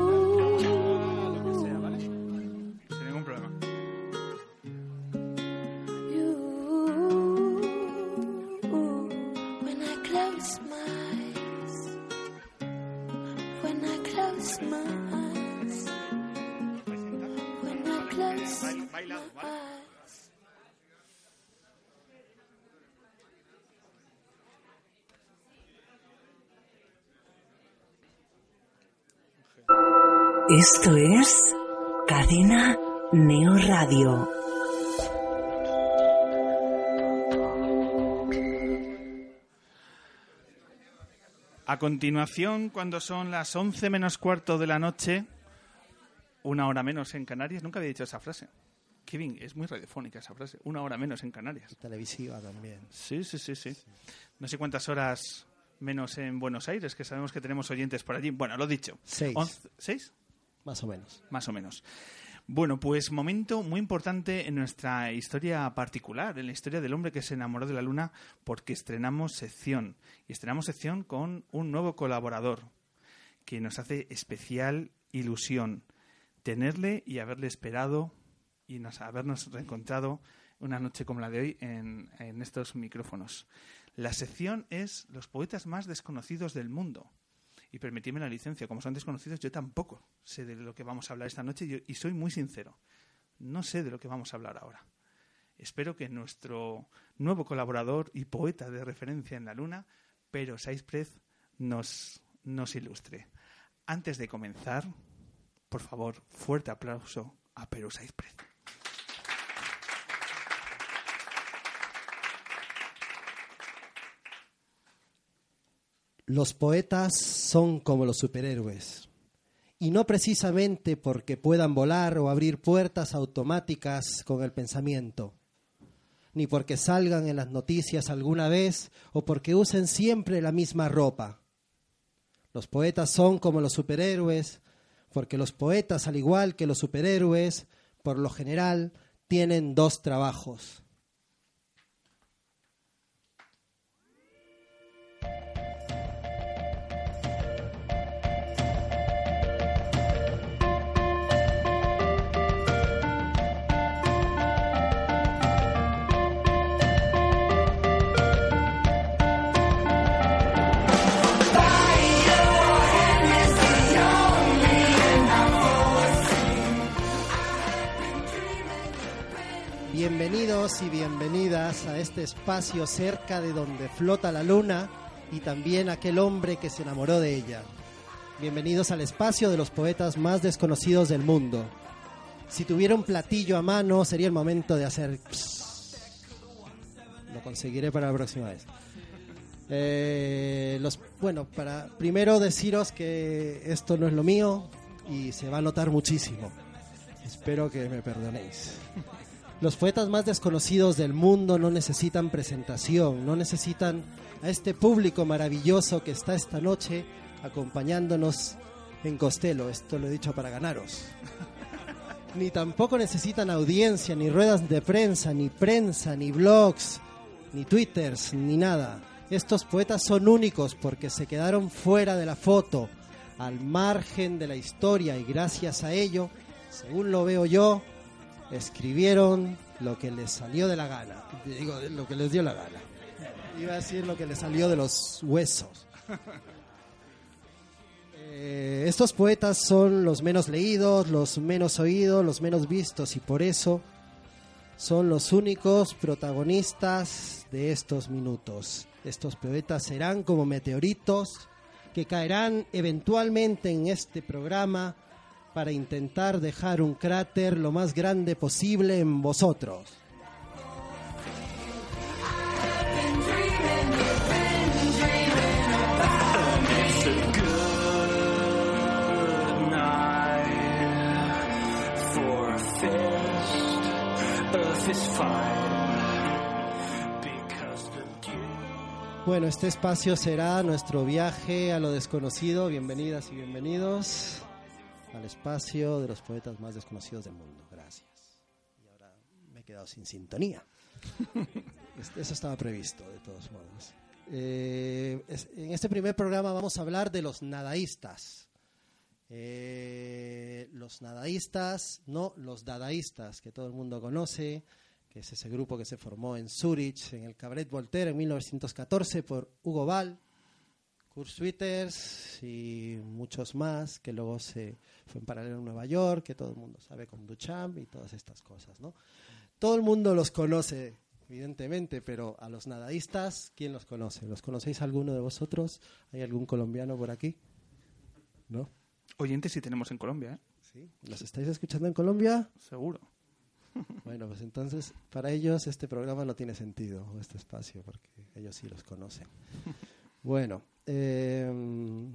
Sin ningún problema. You, when I close my eyes, when I close my eyes, when I close my eyes. Esto es Cadena Neo Radio. A continuación, cuando son las 11 menos cuarto de la noche, una hora menos en Canarias. Nunca había dicho esa frase. Kevin, es muy radiofónica esa frase. Una hora menos en Canarias. Televisiva también. Sí. No sé cuántas horas menos en Buenos Aires, que sabemos que tenemos oyentes por allí. Bueno, lo dicho. 6. ¿6? Más o menos. Más o menos. Bueno, pues momento muy importante en nuestra historia particular, en la historia del hombre que se enamoró de la luna, porque estrenamos sección. Y estrenamos sección con un nuevo colaborador que nos hace especial ilusión tenerle y haberle esperado y habernos reencontrado una noche como la de hoy en estos micrófonos. La sección es los poetas más desconocidos del mundo. Y permitidme la licencia, como son desconocidos, yo tampoco sé de lo que vamos a hablar esta noche y soy muy sincero. No sé de lo que vamos a hablar ahora. Espero que nuestro nuevo colaborador y poeta de referencia en la luna, Pero Saizprez, nos ilustre. Antes de comenzar, por favor, fuerte aplauso a Pero Saizprez. Los poetas son como los superhéroes, y no precisamente porque puedan volar o abrir puertas automáticas con el pensamiento, ni porque salgan en las noticias alguna vez o porque usen siempre la misma ropa. Los poetas son como los superhéroes porque los poetas, al igual que los superhéroes, por lo general tienen 2 trabajos. Bienvenidos y bienvenidas a este espacio cerca de donde flota la luna y también aquel hombre que se enamoró de ella. Bienvenidos al espacio de los poetas más desconocidos del mundo. Si tuviera un platillo a mano, sería el momento de hacer... Lo conseguiré para la próxima vez. Para primero deciros que esto no es lo mío y se va a notar muchísimo. Espero que me perdonéis. Los poetas más desconocidos del mundo no necesitan presentación, no necesitan a este público maravilloso que está esta noche acompañándonos en Costello. Esto lo he dicho para ganaros. Ni tampoco necesitan audiencia, ni ruedas de prensa, ni blogs, ni twitters, ni nada. Estos poetas son únicos porque se quedaron fuera de la foto, al margen de la historia, y gracias a ello, según lo veo yo, escribieron lo que les salió de la gana. Digo, lo que les dio la gana. Iba a decir lo que les salió de los huesos. Estos poetas son los menos leídos, los menos oídos, los menos vistos, y por eso son los únicos protagonistas de estos minutos. Estos poetas serán como meteoritos que caerán eventualmente en este programa para intentar dejar un cráter lo más grande posible en vosotros. Bueno, este espacio será nuestro viaje a lo desconocido. Bienvenidas y bienvenidos al espacio de los poetas más desconocidos del mundo. Gracias. Y ahora me he quedado sin sintonía. Eso estaba previsto, de todos modos. En este primer programa vamos a hablar de los nadaístas. Los nadaístas, no los dadaístas, que todo el mundo conoce, que es ese grupo que se formó en Zurich, en el Cabaret Voltaire, en 1914, por Hugo Ball, Kurt Schwitters y muchos más, que luego se fue en paralelo en Nueva York, que todo el mundo sabe, con Duchamp y todas estas cosas, ¿no? Todo el mundo los conoce, evidentemente, pero a los nadaístas, ¿quién los conoce? ¿Los conocéis alguno de vosotros? ¿Hay algún colombiano por aquí? ¿No? Oyentes sí tenemos en Colombia, ¿eh? ¿Sí? ¿Los estáis escuchando en Colombia? Seguro. Bueno, pues entonces para ellos este programa no tiene sentido, o este espacio, porque ellos sí los conocen. Bueno, el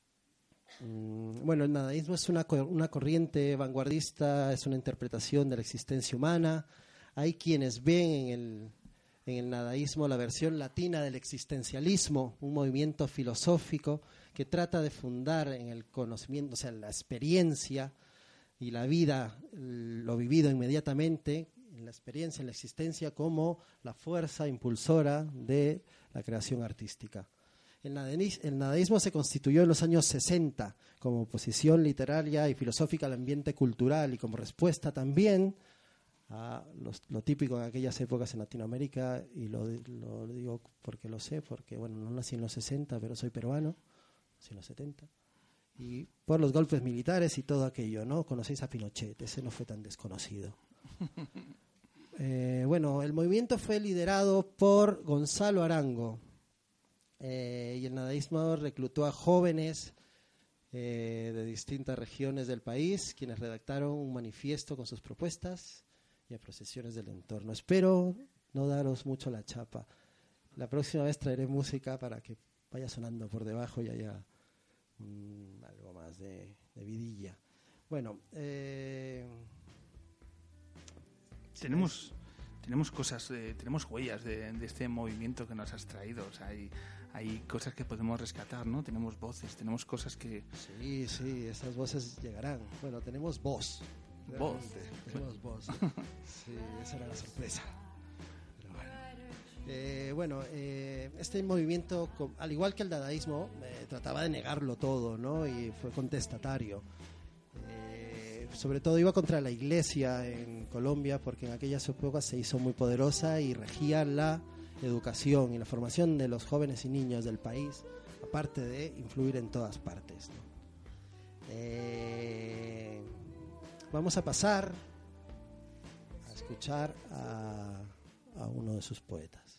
nadaísmo es una corriente vanguardista, es una interpretación de la existencia humana. Hay quienes ven en el nadaísmo la versión latina del existencialismo, un movimiento filosófico que trata de fundar en el conocimiento, o sea, la experiencia y la vida, lo vivido inmediatamente, en la experiencia, en la existencia, como la fuerza impulsora de la creación artística. El nadaísmo se constituyó en los años 60 como oposición literaria y filosófica al ambiente cultural y como respuesta también a lo típico en aquellas épocas en Latinoamérica, y lo digo porque lo sé, porque bueno, no nací en los 60, pero soy peruano, nací en los 70. Y por los golpes militares y todo aquello, ¿no? Conocéis a Pinochet, ese no fue tan desconocido. El movimiento fue liderado por Gonzalo Arango, y el nadaísmo reclutó a jóvenes de distintas regiones del país, quienes redactaron un manifiesto con sus propuestas y a procesiones del entorno. Espero no daros mucho la chapa. La próxima vez traeré música para que vaya sonando por debajo y haya algo más de vidilla. Bueno, tenemos cosas, tenemos huellas de este movimiento que nos has traído. O sea, hay cosas que podemos rescatar, ¿no? Tenemos voces, tenemos cosas que... Sí, esas voces llegarán. Bueno, tenemos voz. ¿Voz? Tenemos voz. Sí, esa era la sorpresa. Pero bueno. Este movimiento, al igual que el dadaísmo, trataba de negarlo todo, ¿no? Y fue contestatario. Sobre todo iba contra la iglesia en Colombia, porque en aquellas épocas se hizo muy poderosa y regía la educación y la formación de los jóvenes y niños del país, aparte de influir en todas partes, ¿no? Vamos a pasar a escuchar a uno de sus poetas.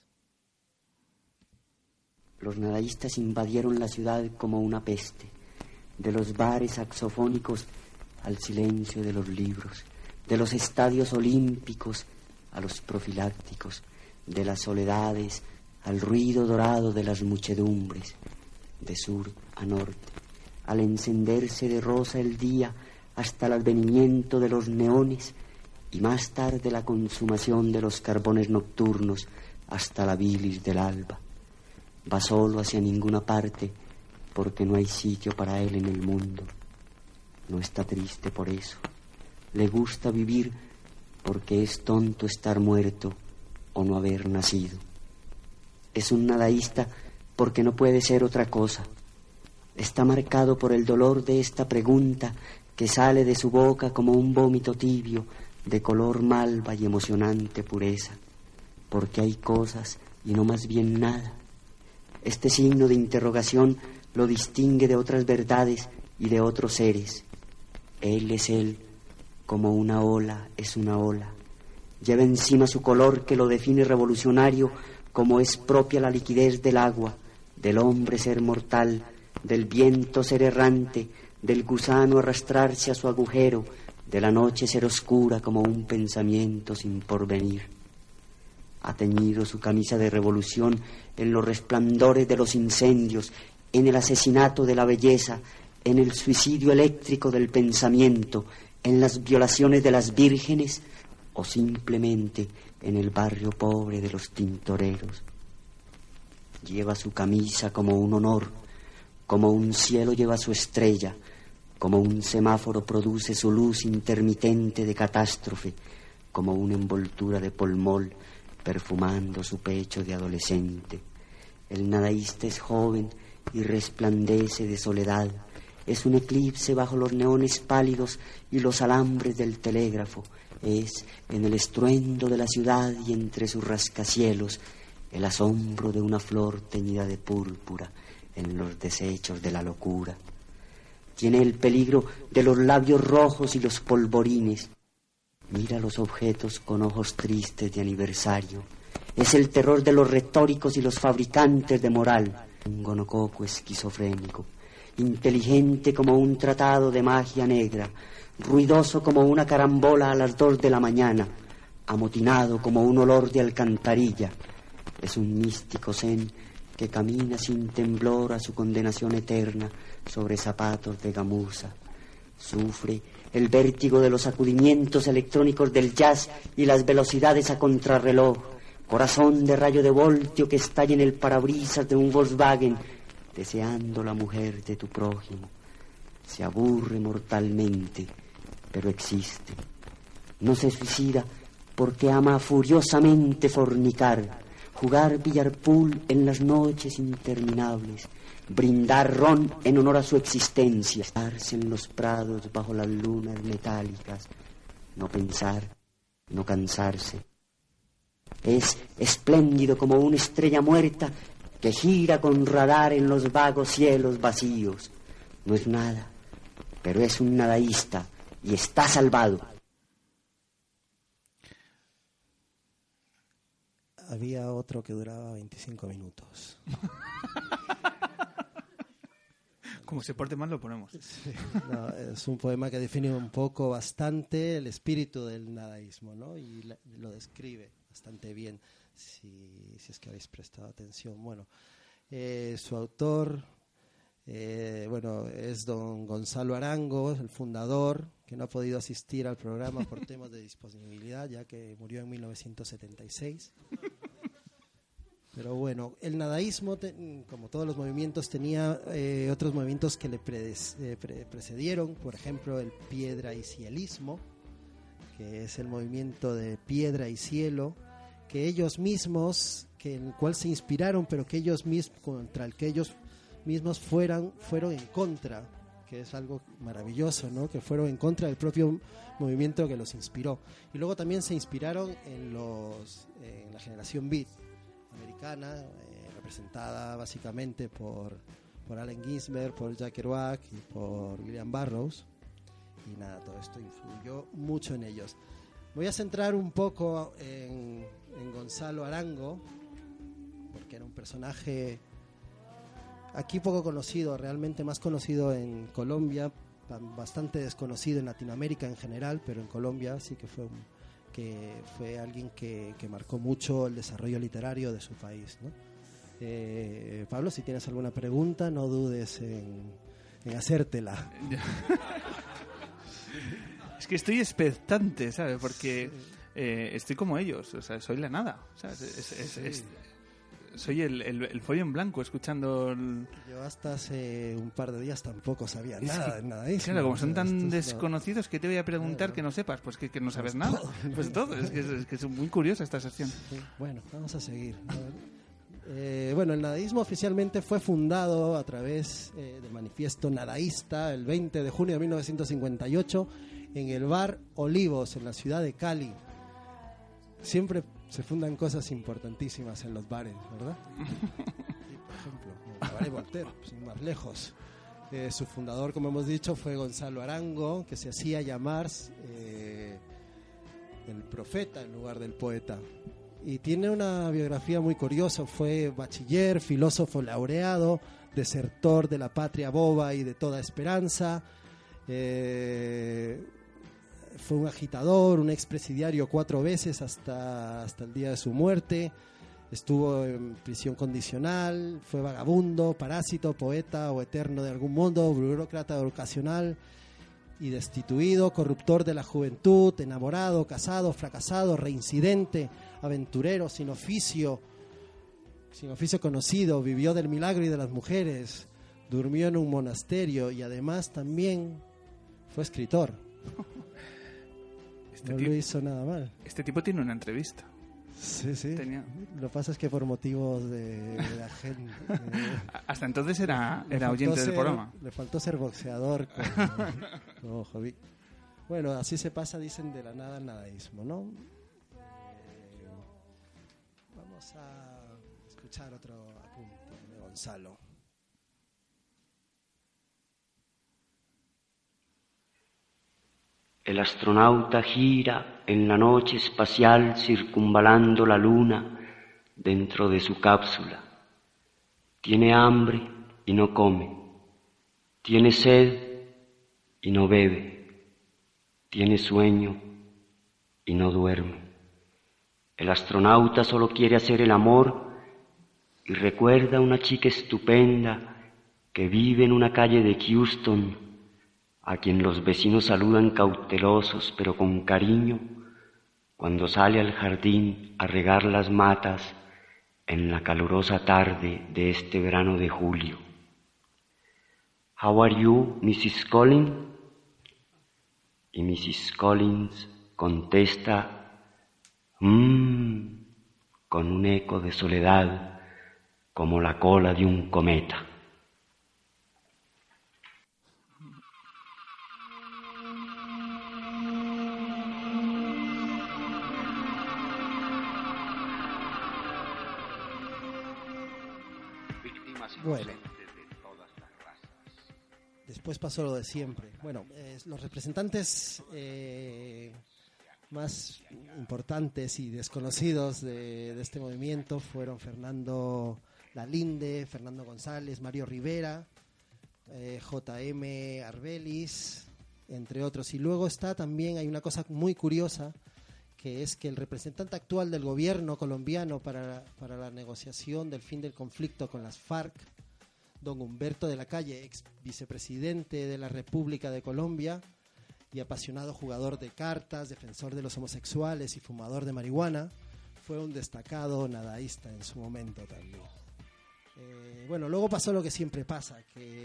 Los nadaístas invadieron la ciudad como una peste, de los bares saxofónicos al silencio de los libros, de los estadios olímpicos a los profilácticos, de las soledades al ruido dorado de las muchedumbres, de sur a norte, al encenderse de rosa el día hasta el advenimiento de los neones y más tarde la consumación de los carbones nocturnos hasta la bilis del alba. Va solo hacia ninguna parte porque no hay sitio para él en el mundo. No está triste por eso. Le gusta vivir porque es tonto estar muerto o no haber nacido. Es un nadaísta porque no puede ser otra cosa. Está marcado por el dolor de esta pregunta que sale de su boca como un vómito tibio de color malva y emocionante pureza. Porque hay cosas y no más bien nada. Este signo de interrogación lo distingue de otras verdades y de otros seres. Él es él, como una ola es una ola. Lleva encima su color que lo define revolucionario, como es propia la liquidez del agua, del hombre ser mortal, del viento ser errante, del gusano arrastrarse a su agujero, de la noche ser oscura como un pensamiento sin porvenir. Ha teñido su camisa de revolución en los resplandores de los incendios, en el asesinato de la belleza, en el suicidio eléctrico del pensamiento, en las violaciones de las vírgenes o simplemente en el barrio pobre de los tintoreros. Lleva su camisa como un honor, como un cielo lleva su estrella, como un semáforo produce su luz intermitente de catástrofe, como una envoltura de polmol perfumando su pecho de adolescente. El nadaísta es joven y resplandece de soledad. Es un eclipse bajo los neones pálidos y los alambres del telégrafo. Es, en el estruendo de la ciudad y entre sus rascacielos, el asombro de una flor teñida de púrpura en los desechos de la locura. Tiene el peligro de los labios rojos y los polvorines. Mira los objetos con ojos tristes de aniversario. Es el terror de los retóricos y los fabricantes de moral. Un gonococo esquizofrénico, inteligente como un tratado de magia negra, ruidoso como una carambola a las 2 de la mañana, amotinado como un olor de alcantarilla. Es un místico zen que camina sin temblor a su condenación eterna sobre zapatos de gamuza. Sufre el vértigo de los sacudimientos electrónicos del jazz y las velocidades a contrarreloj. Corazón de rayo de voltio que estalla en el parabrisas de un Volkswagen, deseando la mujer de tu prójimo. Se aburre mortalmente, pero existe. No se suicida porque ama furiosamente fornicar, jugar billarpool en las noches interminables, brindar ron en honor a su existencia, estarse en los prados bajo las lunas metálicas, no pensar, no cansarse. Es espléndido como una estrella muerta que gira con radar en los vagos cielos vacíos. No es nada, pero es un nadaísta y está salvado. Había otro que duraba 25 minutos. Como se porte mal lo ponemos. Sí, no, es un poema que define un poco bastante el espíritu del nadaísmo, ¿no? Y lo describe bastante bien, si es que habéis prestado atención. Bueno, su autor, es don Gonzalo Arango, el fundador, que no ha podido asistir al programa por temas de disponibilidad, ya que murió en 1976. Pero bueno, el nadaísmo, como todos los movimientos, tenía otros movimientos que le precedieron, por ejemplo, el piedra y cielismo, que es el movimiento de piedra y cielo, que ellos mismos, en el cual se inspiraron, pero que ellos mismos, contra el que ellos mismos fueron en contra, que es algo maravilloso, ¿no? Que fueron en contra del propio movimiento que los inspiró. Y luego también se inspiraron en la generación beat americana, representada básicamente por Allen Ginsberg, por Jack Kerouac y por William Burroughs. Y nada, todo esto influyó mucho en ellos. Voy a centrar un poco en Gonzalo Arango, porque era un personaje aquí poco conocido, realmente más conocido en Colombia, bastante desconocido en Latinoamérica en general, pero en Colombia sí que fue alguien que marcó mucho el desarrollo literario de su país, ¿no? Pablo, si tienes alguna pregunta, no dudes en hacértela. Es que estoy expectante, ¿sabes? Porque estoy como ellos, o sea, soy la nada, ¿sabes? Soy el folio en blanco escuchando... Yo hasta hace un par de días tampoco sabía nada de nadaísmo. Claro, como son tan desconocidos, ¿qué te voy a preguntar que no sepas? Pues que no sabes nada. Pues todo, es que es muy curiosa esta sección. Sí. Bueno, vamos a seguir. Bueno, el nadaísmo oficialmente fue fundado a través del manifiesto nadaísta el 20 de junio de 1958 en el bar Olivos, en la ciudad de Cali. Siempre se fundan cosas importantísimas en los bares, ¿verdad? Y, por ejemplo, el bar de Voltaire, sin más lejos. Su fundador, como hemos dicho, fue Gonzalo Arango, que se hacía llamar el profeta en lugar del poeta. Y tiene una biografía muy curiosa. Fue bachiller, filósofo laureado, desertor de la patria boba y de toda esperanza. Fue un agitador, un expresidiario 4 veces hasta el día de su muerte. Estuvo en prisión condicional, fue vagabundo, parásito, poeta o eterno de algún modo, burócrata ocasional y destituido, corruptor de la juventud, enamorado, casado, fracasado, reincidente, aventurero, sin oficio conocido, vivió del milagro y de las mujeres, durmió en un monasterio y además también fue escritor. No lo hizo nada mal. Este tipo tiene una entrevista. Sí. Lo que pasa es que por motivos de la gente... Hasta entonces era oyente del programa. Le faltó ser boxeador como hobby. Bueno, así se pasa, dicen, de la nada al nadaísmo, ¿no? Vamos a escuchar otro apunte de Gonzalo. El astronauta gira en la noche espacial circunvalando la luna dentro de su cápsula. Tiene hambre y no come. Tiene sed y no bebe. Tiene sueño y no duerme. El astronauta solo quiere hacer el amor y recuerda a una chica estupenda que vive en una calle de Houston, a quien los vecinos saludan cautelosos pero con cariño cuando sale al jardín a regar las matas en la calurosa tarde de este verano de julio. How are you, Mrs. Collins? Y Mrs. Collins contesta, con un eco de soledad como la cola de un cometa. Bueno, después pasó lo de siempre. Bueno, los representantes más importantes y desconocidos de este movimiento fueron Fernando Lalinde, Fernando González, Mario Rivera, J.M. Arbelis, entre otros. Y luego también hay una cosa muy curiosa, que es que el representante actual del gobierno colombiano para la negociación del fin del conflicto con las FARC, don Humberto de la Calle, ex vicepresidente de la República de Colombia y apasionado jugador de cartas, defensor de los homosexuales y fumador de marihuana, fue un destacado nadaísta en su momento también. Bueno, luego pasó lo que siempre pasa,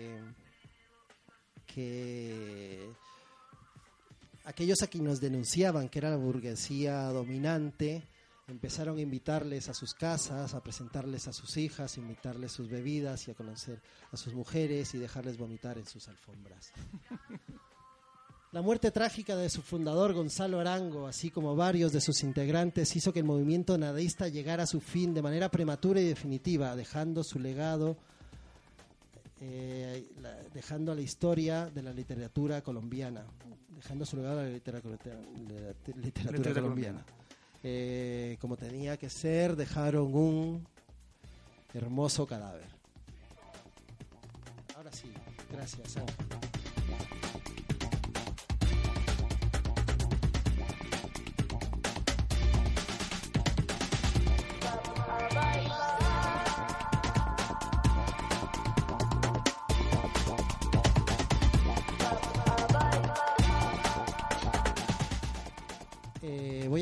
que aquellos a quienes nos denunciaban que era la burguesía dominante empezaron a invitarles a sus casas, a presentarles a sus hijas, a invitarles sus bebidas y a conocer a sus mujeres y dejarles vomitar en sus alfombras. La muerte trágica de su fundador Gonzalo Arango, así como varios de sus integrantes, hizo que el movimiento nadaísta llegara a su fin de manera prematura y definitiva, dejando su legado, dejando a la historia de la literatura colombiana, dejando su legado a la literatura colombiana. Como tenía que ser, dejaron un hermoso cadáver. Ahora sí, gracias, Ángel.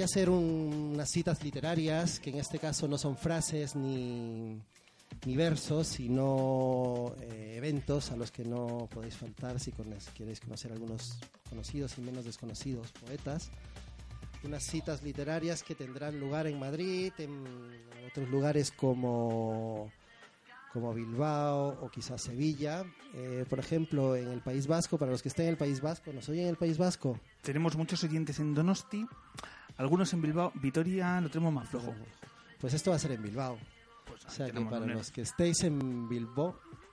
hacer unas citas literarias, que en este caso no son frases ni versos, sino eventos a los que no podéis faltar si queréis conocer algunos conocidos y menos desconocidos poetas. Unas citas literarias que tendrán lugar en Madrid, en otros lugares como Bilbao o quizás Sevilla. Por ejemplo, en el País Vasco, para los que estén en el País Vasco, ¿nos oyen en el País Vasco? Tenemos muchos oyentes en Donosti, algunos en Bilbao. Vitoria lo tenemos más flojo. Pues esto va a ser en Bilbao. Pues o sea que para los que estéis en Bilbao,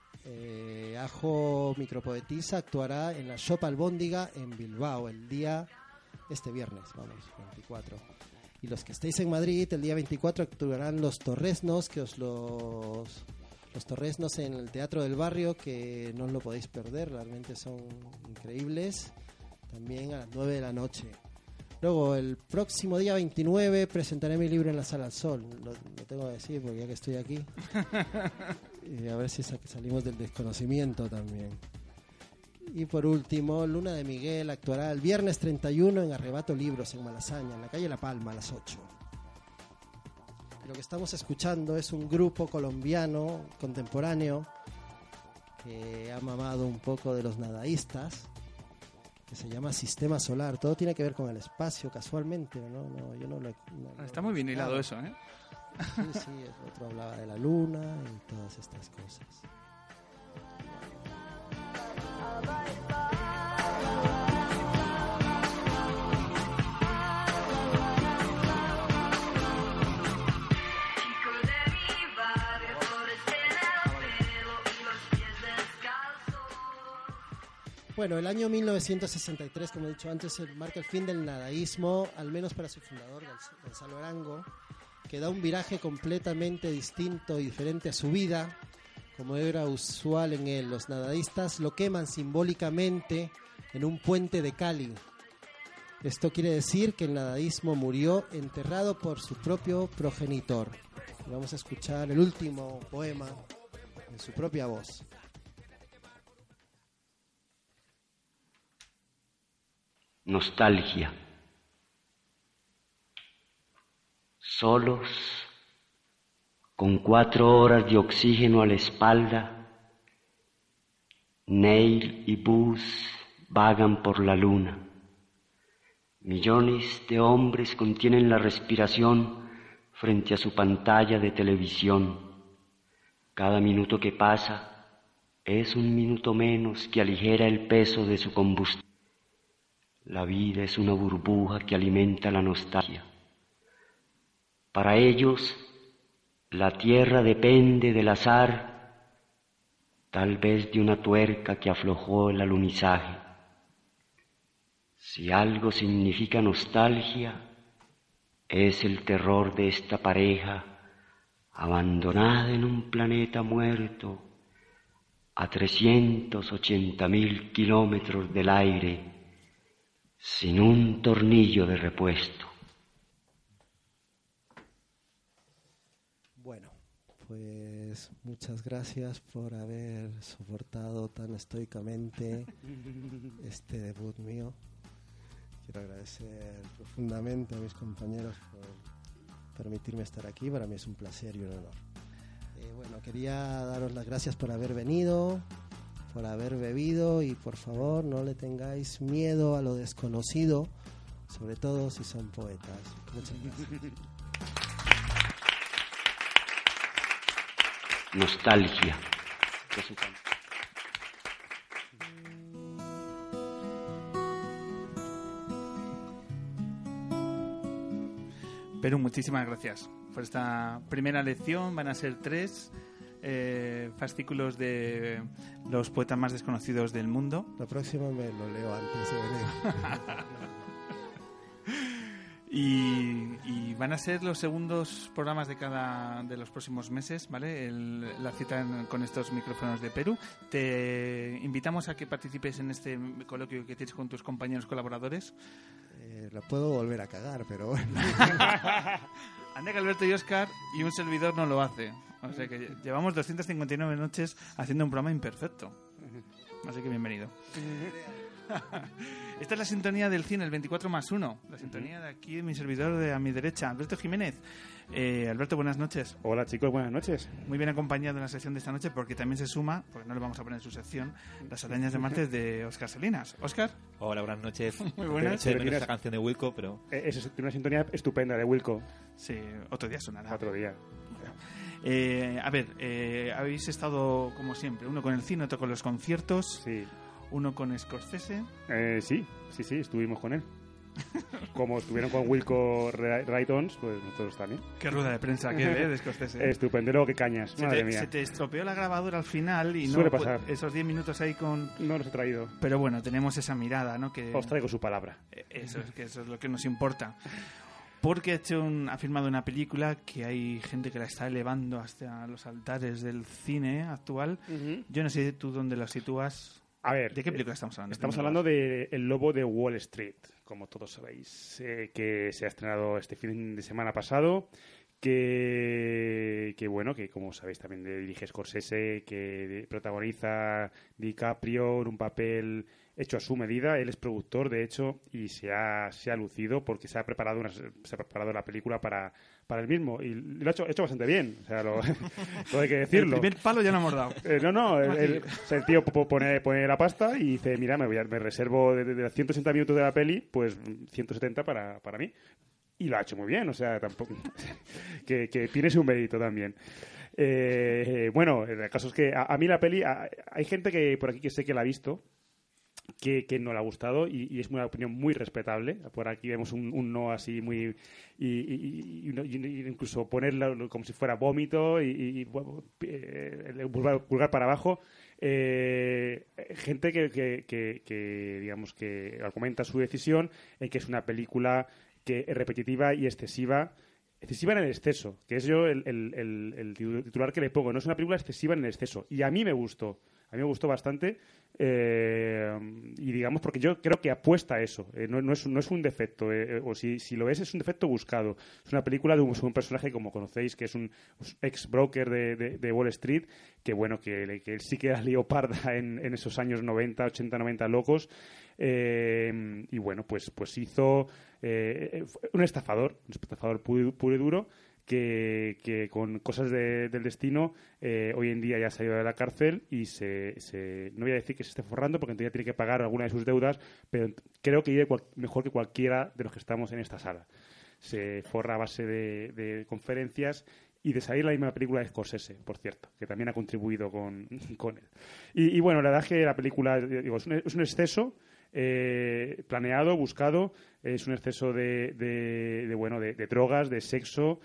Ajo Micropoetisa actuará en la Shop Albóndiga en Bilbao este viernes, 24. Y los que estéis en Madrid, el día 24 actuarán los Torresnos, los Torresnos en el Teatro del Barrio, que no os lo podéis perder, realmente son increíbles, también a las 9 de la noche. Luego, el próximo día 29 presentaré mi libro en la Sala al Sol, lo tengo que decir porque ya que estoy aquí, y a ver si salimos del desconocimiento también. Y por último, Luna de Miguel actuará el viernes 31 en Arrebato Libros en Malasaña, en la calle La Palma, a las 8. Lo que estamos escuchando es un grupo colombiano contemporáneo que ha mamado un poco de los nadaístas, que se llama Sistema Solar. Todo tiene que ver con el espacio, casualmente, ¿no? Yo no Está muy bien hilado eso, ¿eh? Sí, el otro hablaba de la luna y todas estas cosas. Bueno, el año 1963, como he dicho antes, marca el fin del nadaísmo, al menos para su fundador, Gonzalo Arango, que da un viraje completamente distinto y diferente a su vida, como era usual en él. Los nadaístas lo queman simbólicamente en un puente de Cali. Esto quiere decir que el nadaísmo murió enterrado por su propio progenitor. Vamos a escuchar el último poema en su propia voz. Nostalgia. Solos, con 4 horas de oxígeno a la espalda, Neil y Buzz vagan por la luna. Millones de hombres contienen la respiración frente a su pantalla de televisión. Cada minuto que pasa es un minuto menos que aligera el peso de su combustible. La vida es una burbuja que alimenta la nostalgia. Para ellos, la tierra depende del azar, tal vez de una tuerca que aflojó el alunizaje. Si algo significa nostalgia, es el terror de esta pareja abandonada en un planeta muerto a 380.000 kilómetros del aire, sin un tornillo de repuesto. Bueno, pues muchas gracias por haber soportado tan estoicamente este debut mío. Quiero agradecer profundamente a mis compañeros por permitirme estar aquí. Para mí es un placer y un honor. Bueno, quería daros las gracias por haber venido, por haber bebido, y por favor no le tengáis miedo a lo desconocido, sobre todo si son poetas. Muchas gracias. Nostalgia. Perú, muchísimas gracias por esta primera lección. Van a ser 3 fascículos de los poetas más desconocidos del mundo. La próxima me lo leo antes de venir. Y van a ser los segundos programas de cada de los próximos meses, ¿vale? La cita con estos micrófonos de Perú. Te invitamos a que participes en este coloquio que tienes con tus compañeros colaboradores. La puedo volver a cagar, pero bueno. Ander, Alberto y Óscar, y un servidor no lo hace. O sea que llevamos 259 noches haciendo un programa imperfecto. Así que bienvenido. Esta es la sintonía del cine, el 24+1. La sintonía de aquí, mi servidor a mi derecha, Alberto Jiménez. Alberto, buenas noches. Hola chicos, buenas noches. Muy bien acompañado en la sección de esta noche, porque también se suma, porque no le vamos a poner en su sección, las arañas de martes de Óscar Salinas. ¿Óscar? Hola, buenas noches. Muy buenas. Te menos esa canción de Wilco, pero... Es una sintonía estupenda de Wilco. Sí, otro día sonará. Otro día. A ver, habéis estado, como siempre, uno con el cine, otro con los conciertos. Sí. Uno con Scorsese. Sí, estuvimos con él. Como estuvieron con Wilco Wright-Ons, pues nosotros también. Qué rueda de prensa que de Scorsese. Estupendo, qué cañas, madre mía. Se te estropeó la grabadora al final y suele no pasar. Esos 10 minutos ahí con... No los he traído. Pero bueno, tenemos esa mirada, ¿no? Que... Os traigo su palabra. Eso es lo que nos importa. Porque ha filmado una película que hay gente que la está elevando hasta los altares del cine actual. Yo no sé tú dónde la sitúas. A ver, ¿de qué película estamos hablando? Estamos hablando de El Lobo de Wall Street, como todos sabéis, que se ha estrenado este fin de semana pasado, que bueno, que como sabéis también dirige Scorsese, que protagoniza DiCaprio en un papel hecho a su medida. Él es productor, de hecho, y se ha lucido porque se ha preparado la película para él mismo, y lo ha hecho bastante bien, o sea, todo hay que decirlo. El primer palo ya no hemos dado. El tío pone la pasta y dice, mira, me reservo de 160 minutos de la peli, pues 170 para mí. Y lo ha hecho muy bien, o sea, tampoco que tiene su mérito también. Bueno, el caso es que a mí la peli, hay gente que por aquí que sé que la ha visto, que no le ha gustado, y es una opinión muy respetable. Por aquí vemos un no así muy... y incluso ponerlo como si fuera vómito y el pulgar para abajo. Gente que digamos que argumenta su decisión en que es una película que es repetitiva y excesiva en el exceso, que es yo el titular que le pongo. No es una película excesiva en el exceso, y a mí me gustó bastante, y digamos porque yo creo que apuesta a eso. No es un defecto, o si lo es un defecto buscado. Es una película de un personaje, como conocéis, que es un ex broker de Wall Street, que bueno, que él sí que era leoparda en esos años 90, 80, 90 locos. Y bueno, pues hizo un estafador puro y duro, que con cosas del destino hoy en día ya ha salido de la cárcel y no voy a decir que se esté forrando, porque entonces tiene que pagar alguna de sus deudas, pero creo que vive mejor que cualquiera de los que estamos en esta sala. Se forra a base de conferencias y de salir la misma película de Scorsese, por cierto, que también ha contribuido con él. Y bueno, la verdad es que la película, digo, es un exceso planeado, buscado, es un exceso de drogas, de sexo.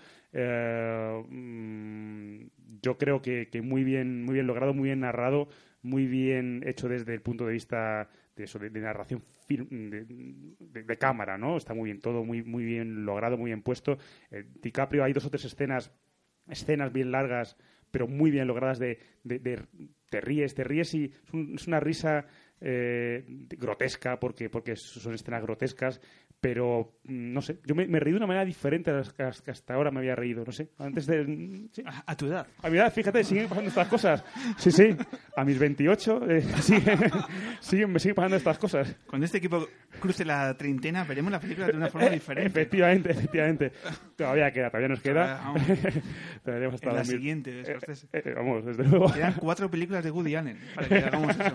Yo creo que muy bien logrado, muy bien narrado, muy bien hecho desde el punto de vista de narración de cámara, ¿no? Está muy bien todo, muy bien logrado, muy bien puesto. DiCaprio, hay 2 o 3 escenas bien largas, pero muy bien logradas te ríes y es una risa grotesca, porque son escenas grotescas, pero no sé, yo me reí de una manera diferente a las que hasta ahora me había reído, no sé, antes de... ¿sí? A tu edad. A mi edad, fíjate, siguen pasando estas cosas. Sí, a mis 28 me siguen pasando estas cosas. Cuando este equipo cruce la treintena, veremos la película de una forma diferente. Efectivamente. Todavía nos queda. En la siguiente de Scorsese. Vamos, desde luego. Quedan 4 películas de Woody Allen para que hagamos eso.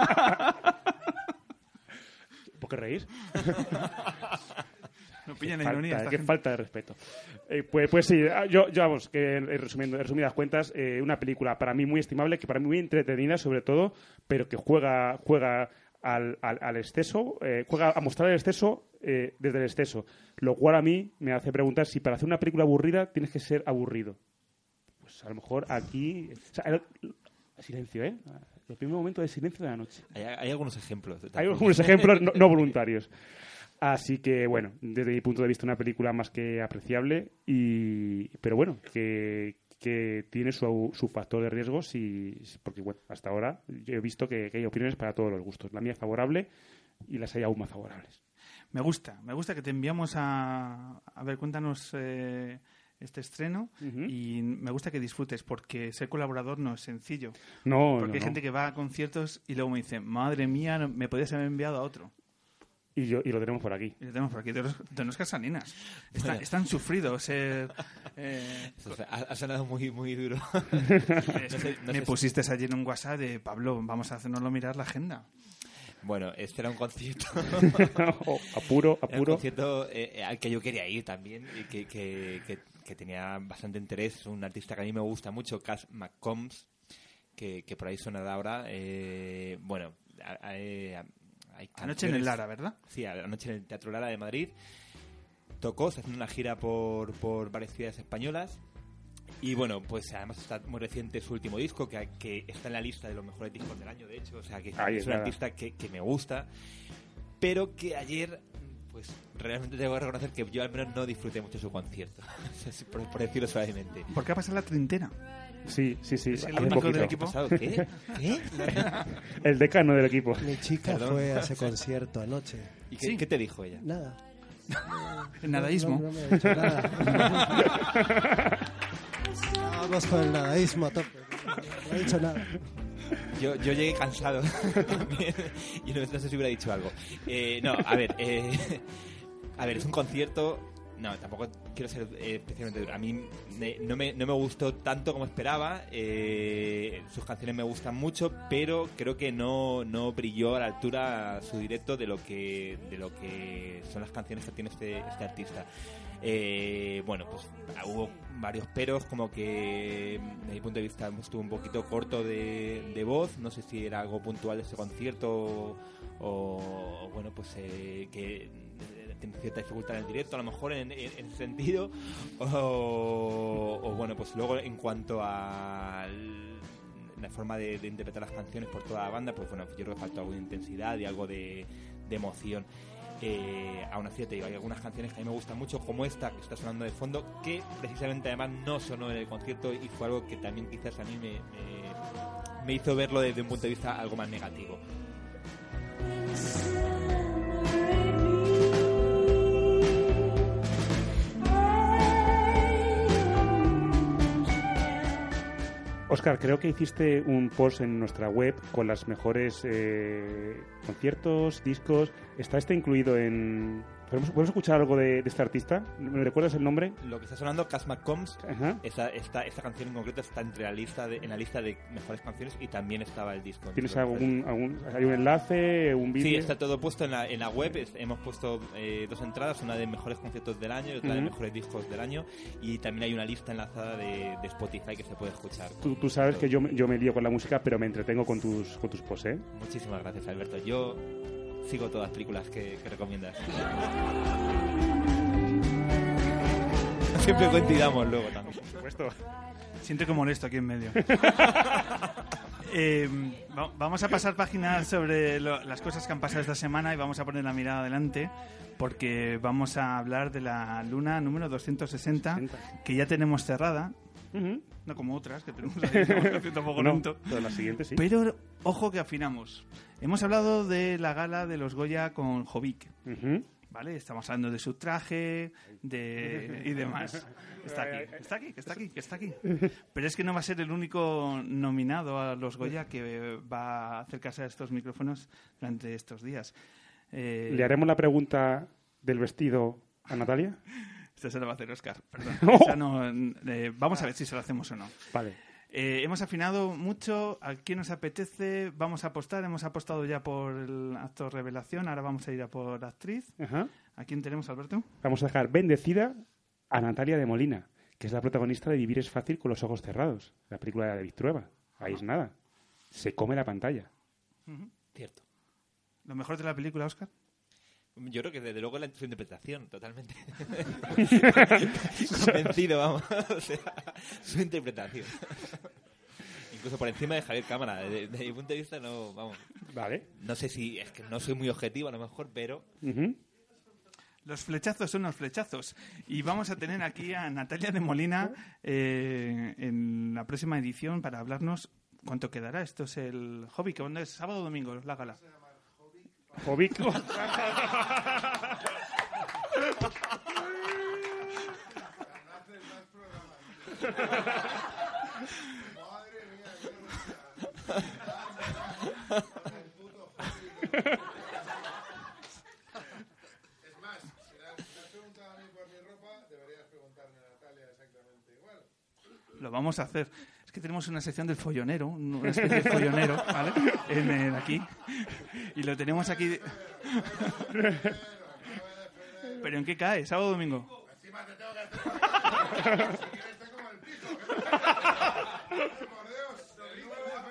¿Por qué reír? No pillan la ironía. Qué falta de respeto. Pues sí, yo vamos, que resumidas cuentas, una película para mí muy estimable, que para mí muy entretenida sobre todo, pero que juega al exceso, juega a mostrar el exceso desde el exceso, lo cual a mí me hace preguntar si para hacer una película aburrida tienes que ser aburrido. Pues a lo mejor aquí... silencio, ¿eh? El primer momento de silencio de la noche. Hay algunos ejemplos. Hay algunos ejemplos no voluntarios. Así que, bueno, desde mi punto de vista, una película más que apreciable, pero bueno, que tiene su factor de riesgo, porque bueno, hasta ahora yo he visto que hay opiniones para todos los gustos. La mía es favorable y las hay aún más favorables. Me gusta que te enviamos a ver, cuéntanos este estreno y me gusta que disfrutes porque ser colaborador no es sencillo. No, porque hay no. gente que va a conciertos y luego me dice, madre mía, me podías haber enviado a otro. Y lo tenemos por aquí. Y lo tenemos por aquí, de Óscar Salinas. Bueno. Es tan sufrido ser... Ha sonado muy, muy duro. Me pusiste ayer en un WhatsApp de Pablo, vamos a hacernoslo mirar la agenda. Bueno, este era un concierto... apuro. Era un concierto al que yo quería ir también y que tenía bastante interés. Es un artista que a mí me gusta mucho, Cass McCombs, que por ahí suena ahora. Bueno, hay anoche en el Lara, ¿verdad? Sí, anoche en el Teatro Lara de Madrid. Tocó, está haciendo una gira por varias ciudades españolas. Y bueno, pues además está muy reciente su último disco, que está en la lista de los mejores discos del año, de hecho. O sea, que es un artista que me gusta. Pero que ayer, pues realmente tengo que reconocer que yo al menos no disfruté mucho su concierto. por decirlo suavemente. ¿Por qué ha pasado la treintena? Sí. ¿Es el único del equipo? ¿Qué? El decano del equipo. Mi chica fue a ese concierto anoche. ¿Y qué te dijo ella? Nada. ¿El nadaísmo? No me ha dicho nada. Vamos con el nadaísmo a tope. No ha dicho nada. Yo llegué cansado también y no sé si hubiera dicho algo. No, a ver, es un concierto. No, tampoco quiero ser especialmente duro. A mí no me gustó tanto como esperaba. Sus canciones me gustan mucho, pero creo que no brilló a la altura su directo de lo que son las canciones que tiene este artista. Bueno, pues hubo varios peros, como que desde mi punto de vista estuvo un poquito corto de voz. No sé si era algo puntual de este concierto o bueno, pues que tiene cierta dificultad en el directo, a lo mejor en ese sentido, o bueno, pues luego en cuanto a la forma de interpretar las canciones por toda la banda, pues bueno, yo creo que faltó algo de intensidad y algo de emoción. Aún así te digo, hay algunas canciones que a mí me gustan mucho, como esta que está sonando de fondo, que precisamente además no sonó en el concierto y fue algo que también quizás a mí me hizo verlo desde un punto de vista algo más negativo. Óscar, creo que hiciste un post en nuestra web con las mejores conciertos, discos. ¿Está este incluido en...? ¿Podemos escuchar algo de este artista? ¿Me recuerdas el nombre? Lo que está sonando, Cass McCombs, esta canción en concreto está entre en la lista de mejores canciones y también estaba el disco. ¿Tienes hay un enlace, un vídeo? Sí, está todo puesto en la web. Hemos puesto dos entradas, una de mejores conciertos del año y otra de mejores discos del año. Y también hay una lista enlazada de Spotify que se puede escuchar. Tú sabes que yo me lío con la música, pero me entretengo con tus posts, ¿eh? Muchísimas gracias, Alberto. Yo sigo todas las películas que recomiendas. Siempre coincidamos luego también. Por supuesto. Siento que molesto aquí en medio. Vamos a pasar páginas sobre las cosas que han pasado esta semana y vamos a poner la mirada adelante porque vamos a hablar de la luna número 260 que ya tenemos cerrada. No como otras que tenemos ahí, pero la siguiente sí. Pero ojo que afinamos. Hemos hablado de la gala de los Goya con Jovic. ¿Vale? Estamos hablando de su traje y demás. Está aquí. Pero es que no va a ser el único nominado a los Goya que va a acercarse a estos micrófonos durante estos días. ¿Le haremos la pregunta del vestido a Natalia? Esta se la va a hacer Óscar, perdón. Vamos a ver si se lo hacemos o no. Vale. Hemos afinado mucho a quién nos apetece. Vamos a apostar. Hemos apostado ya por el actor revelación. Ahora vamos a ir a por actriz. ¿A quién tenemos, Alberto? Vamos a dejar bendecida a Natalia de Molina, que es la protagonista de Vivir es fácil con los ojos cerrados, la película de David Trueba. Ahí es nada. Se come la pantalla. Cierto. ¿Lo mejor de la película, Óscar? Yo creo que desde luego su interpretación, totalmente. Convencido, vamos. O sea, su interpretación. Incluso por encima de Javier Cámara. Desde mi punto de vista, no, vamos. Vale. No sé si, es que no soy muy objetivo a lo mejor, pero... Los flechazos son los flechazos. Y vamos a tener aquí a Natalia de Molina en la próxima edición para hablarnos cuánto quedará. Esto es el Jovic. ¿Cuándo es? ¿Sábado o domingo? La gala. Jovic. Es más, si le has preguntado a mí por mi ropa, deberías preguntarme a Natalia exactamente igual. Lo vamos a hacer. Es que tenemos una sección del follonero, una especie de follonero, ¿vale? Aquí. Y lo tenemos aquí. ¿Pero en qué cae? ¿Sábado o domingo? Encima te tengo que hacer. Si quieres, te como el piso. Por Dios, domingo,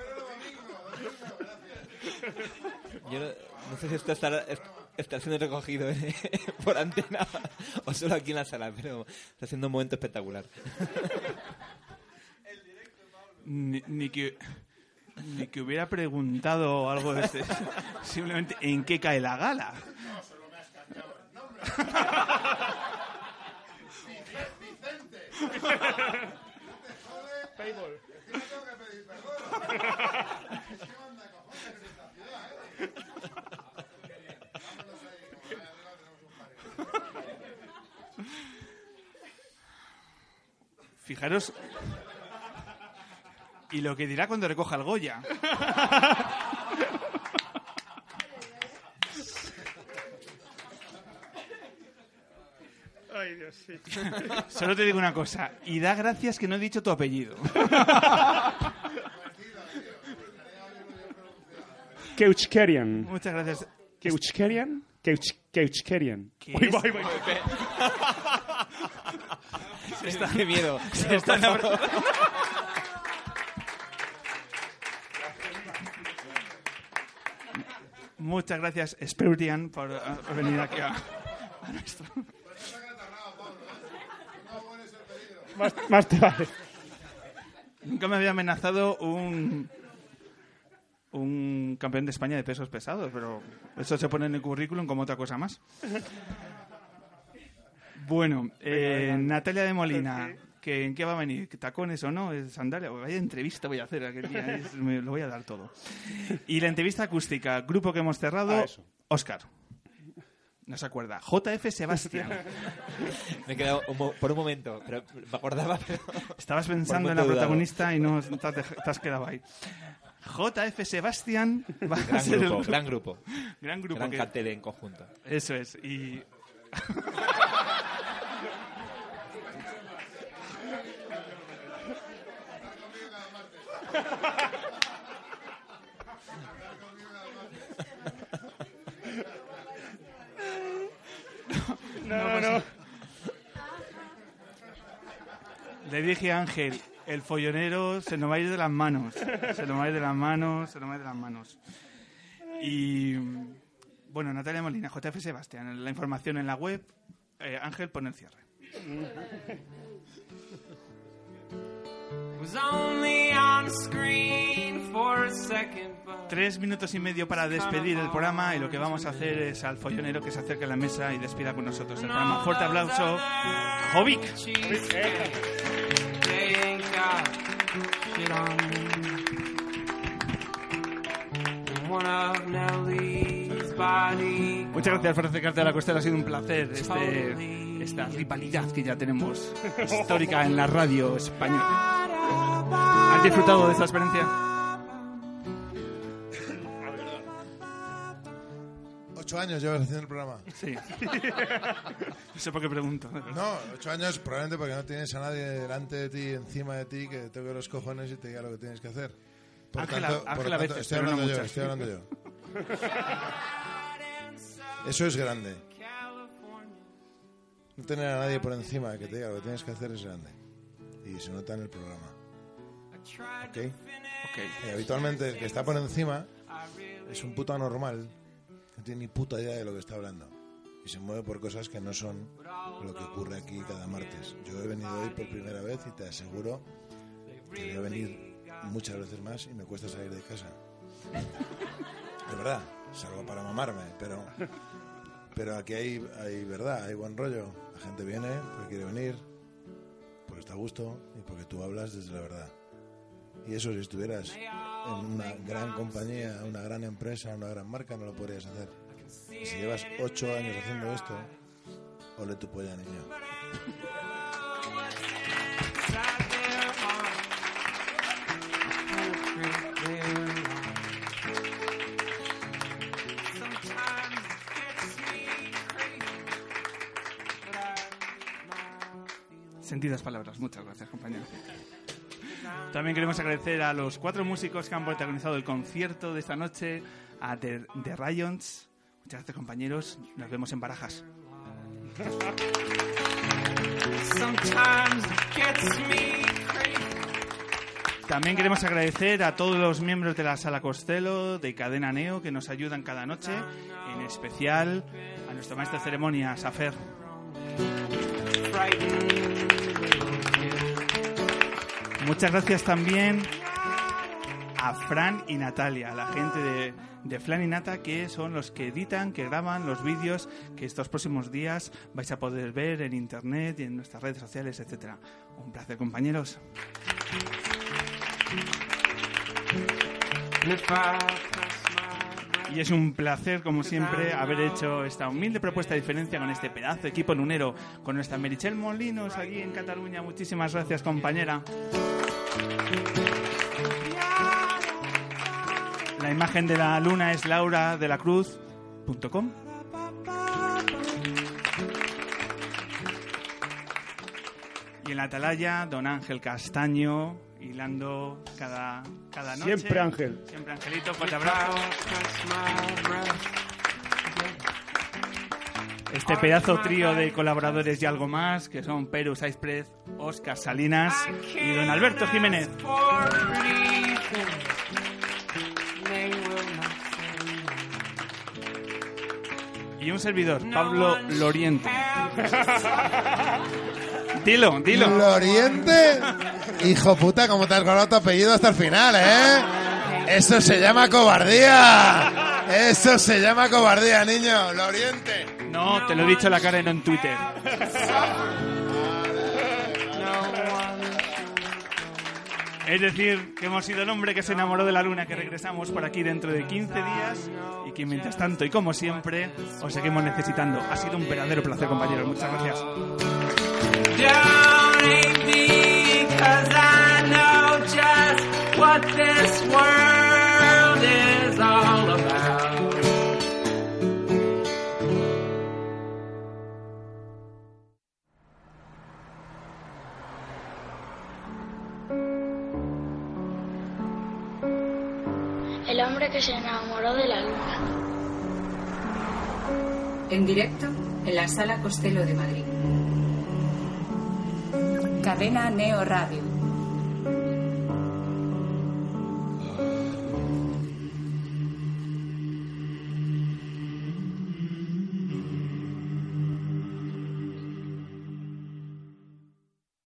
gracias. Yo no sé si esto está siendo recogido por antena o solo aquí en la sala, pero está siendo un momento espectacular. Ni que hubiera preguntado algo de este. Simplemente, ¿en qué cae la gala? No, solo me has cambiado el nombre. Vicente. No te jode. Payball. Encima tengo que pedir perdón. Es que manda cojones en esta ciudad, ¿eh? Vámonos ahí, como allá arriba tenemos un par. Fijaros. Y lo que dirá cuando recoja el Goya. Ay, Dios, sí. Solo te digo una cosa. Y da gracias que no he dicho tu apellido. Keuchkerian. Muchas gracias. Keuchkerian. Keuchkerian. Voy. Qué miedo. Muchas gracias, Speutian, por venir aquí a nuestro... Más te vale. Nunca me había amenazado un campeón de España de pesos pesados, pero eso se pone en el currículum como otra cosa más. Bueno, Natalia de Molina, ¿en qué va a venir? ¿Tacones o no? ¿Sandalia? Vaya entrevista voy a hacer aquel día, me lo voy a dar todo. Y la entrevista acústica, grupo que hemos cerrado, Óscar. No se acuerda. JF Sebastián. Me he quedado por un momento, pero me acordaba. Pero estabas pensando en la protagonista y no te has quedado ahí. JF Sebastián va a ser el grupo. Gran grupo. Gran grupo. Gran cartel en conjunto. Eso es. Y... No. Le dije a Ángel, el follonero se nos va a ir de las manos. Se nos va a ir de las manos. Y bueno, Natalia Molina, JF Sebastián, la información en la web. Ángel, pon el cierre. Was only on screen for a second, but 3 minutos y medio para despedir el programa y lo que vamos a hacer es al follonero que se acerque a la mesa y despida con nosotros el programa. Fuerte aplauso, Jovic. they ain't got shit on me. One of Nellie's body. Muchas gracias por acercarte a la Costera, ha sido un placer esta rivalidad que ya tenemos histórica en la radio española. ¿Has disfrutado de esta experiencia? 8 años llevas haciendo el programa. Sí. No sé por qué pregunto. No, 8 años probablemente porque no tienes a nadie delante de ti, encima de ti, que te toque los cojones y te diga lo que tienes que hacer. Ángel a veces, estoy hablando yo. Eso es grande. No tener a nadie por encima que te diga lo que tienes que hacer es grande. Y se nota en el programa. ¿Ok? Y habitualmente el que está por encima es un puto anormal. No tiene ni puta idea de lo que está hablando. Y se mueve por cosas que no son lo que ocurre aquí cada martes. Yo he venido hoy por primera vez y te aseguro que voy a venir muchas veces más y me cuesta salir de casa. De verdad, salvo para mamarme, pero aquí hay verdad, hay buen rollo. La gente viene porque quiere venir, porque está a gusto y porque tú hablas desde la verdad. Y eso, si estuvieras en una gran compañía, una gran empresa, una gran marca, no lo podrías hacer. Y si llevas 8 años haciendo esto, ole tu polla, niño. Sentidas palabras. Muchas gracias, compañero. También queremos agradecer a los 4 músicos que han protagonizado el concierto de esta noche, a The Ryons. Muchas gracias, compañeros. Nos vemos en Barajas. También queremos agradecer a todos los miembros de la Sala Costello, de Cadena Neo, que nos ayudan cada noche, en especial a nuestro maestro de ceremonias, Afer. Muchas gracias también a Fran y Natalia, a la gente de Flan y Nata, que son los que editan, que graban los vídeos que estos próximos días vais a poder ver en internet y en nuestras redes sociales, etcétera. Un placer, compañeros. Y es un placer, como siempre, haber hecho esta humilde propuesta de diferencia con este pedazo de equipo lunero, con nuestra Meritxell Molinos aquí en Cataluña. Muchísimas gracias, compañera. La imagen de la luna es lauradelacruz.com. Y en la atalaya, don Ángel Castaño, hilando cada noche. Siempre Ángel. Siempre Angelito, fuerte abrazo. Este pedazo trío de colaboradores y algo más, que son Perus Aisprez, Óscar Salinas y don Alberto Jiménez. Y un servidor, Pablo Loriente. Dilo. ¿Loriente? Hijo puta, ¿cómo te has ganado tu apellido hasta el final, Eso se llama cobardía. Eso se llama cobardía, niño. Loriente. No, te lo he dicho en la cara y no en Twitter. Es decir, que hemos sido el hombre que se enamoró de la luna, que regresamos por aquí dentro de 15 días y que mientras tanto y como siempre os seguimos necesitando. Ha sido un verdadero placer, compañeros. Muchas gracias. El hombre que se enamoró de la luna. En directo en la Sala Costello de Madrid. Cadena Neo Radio.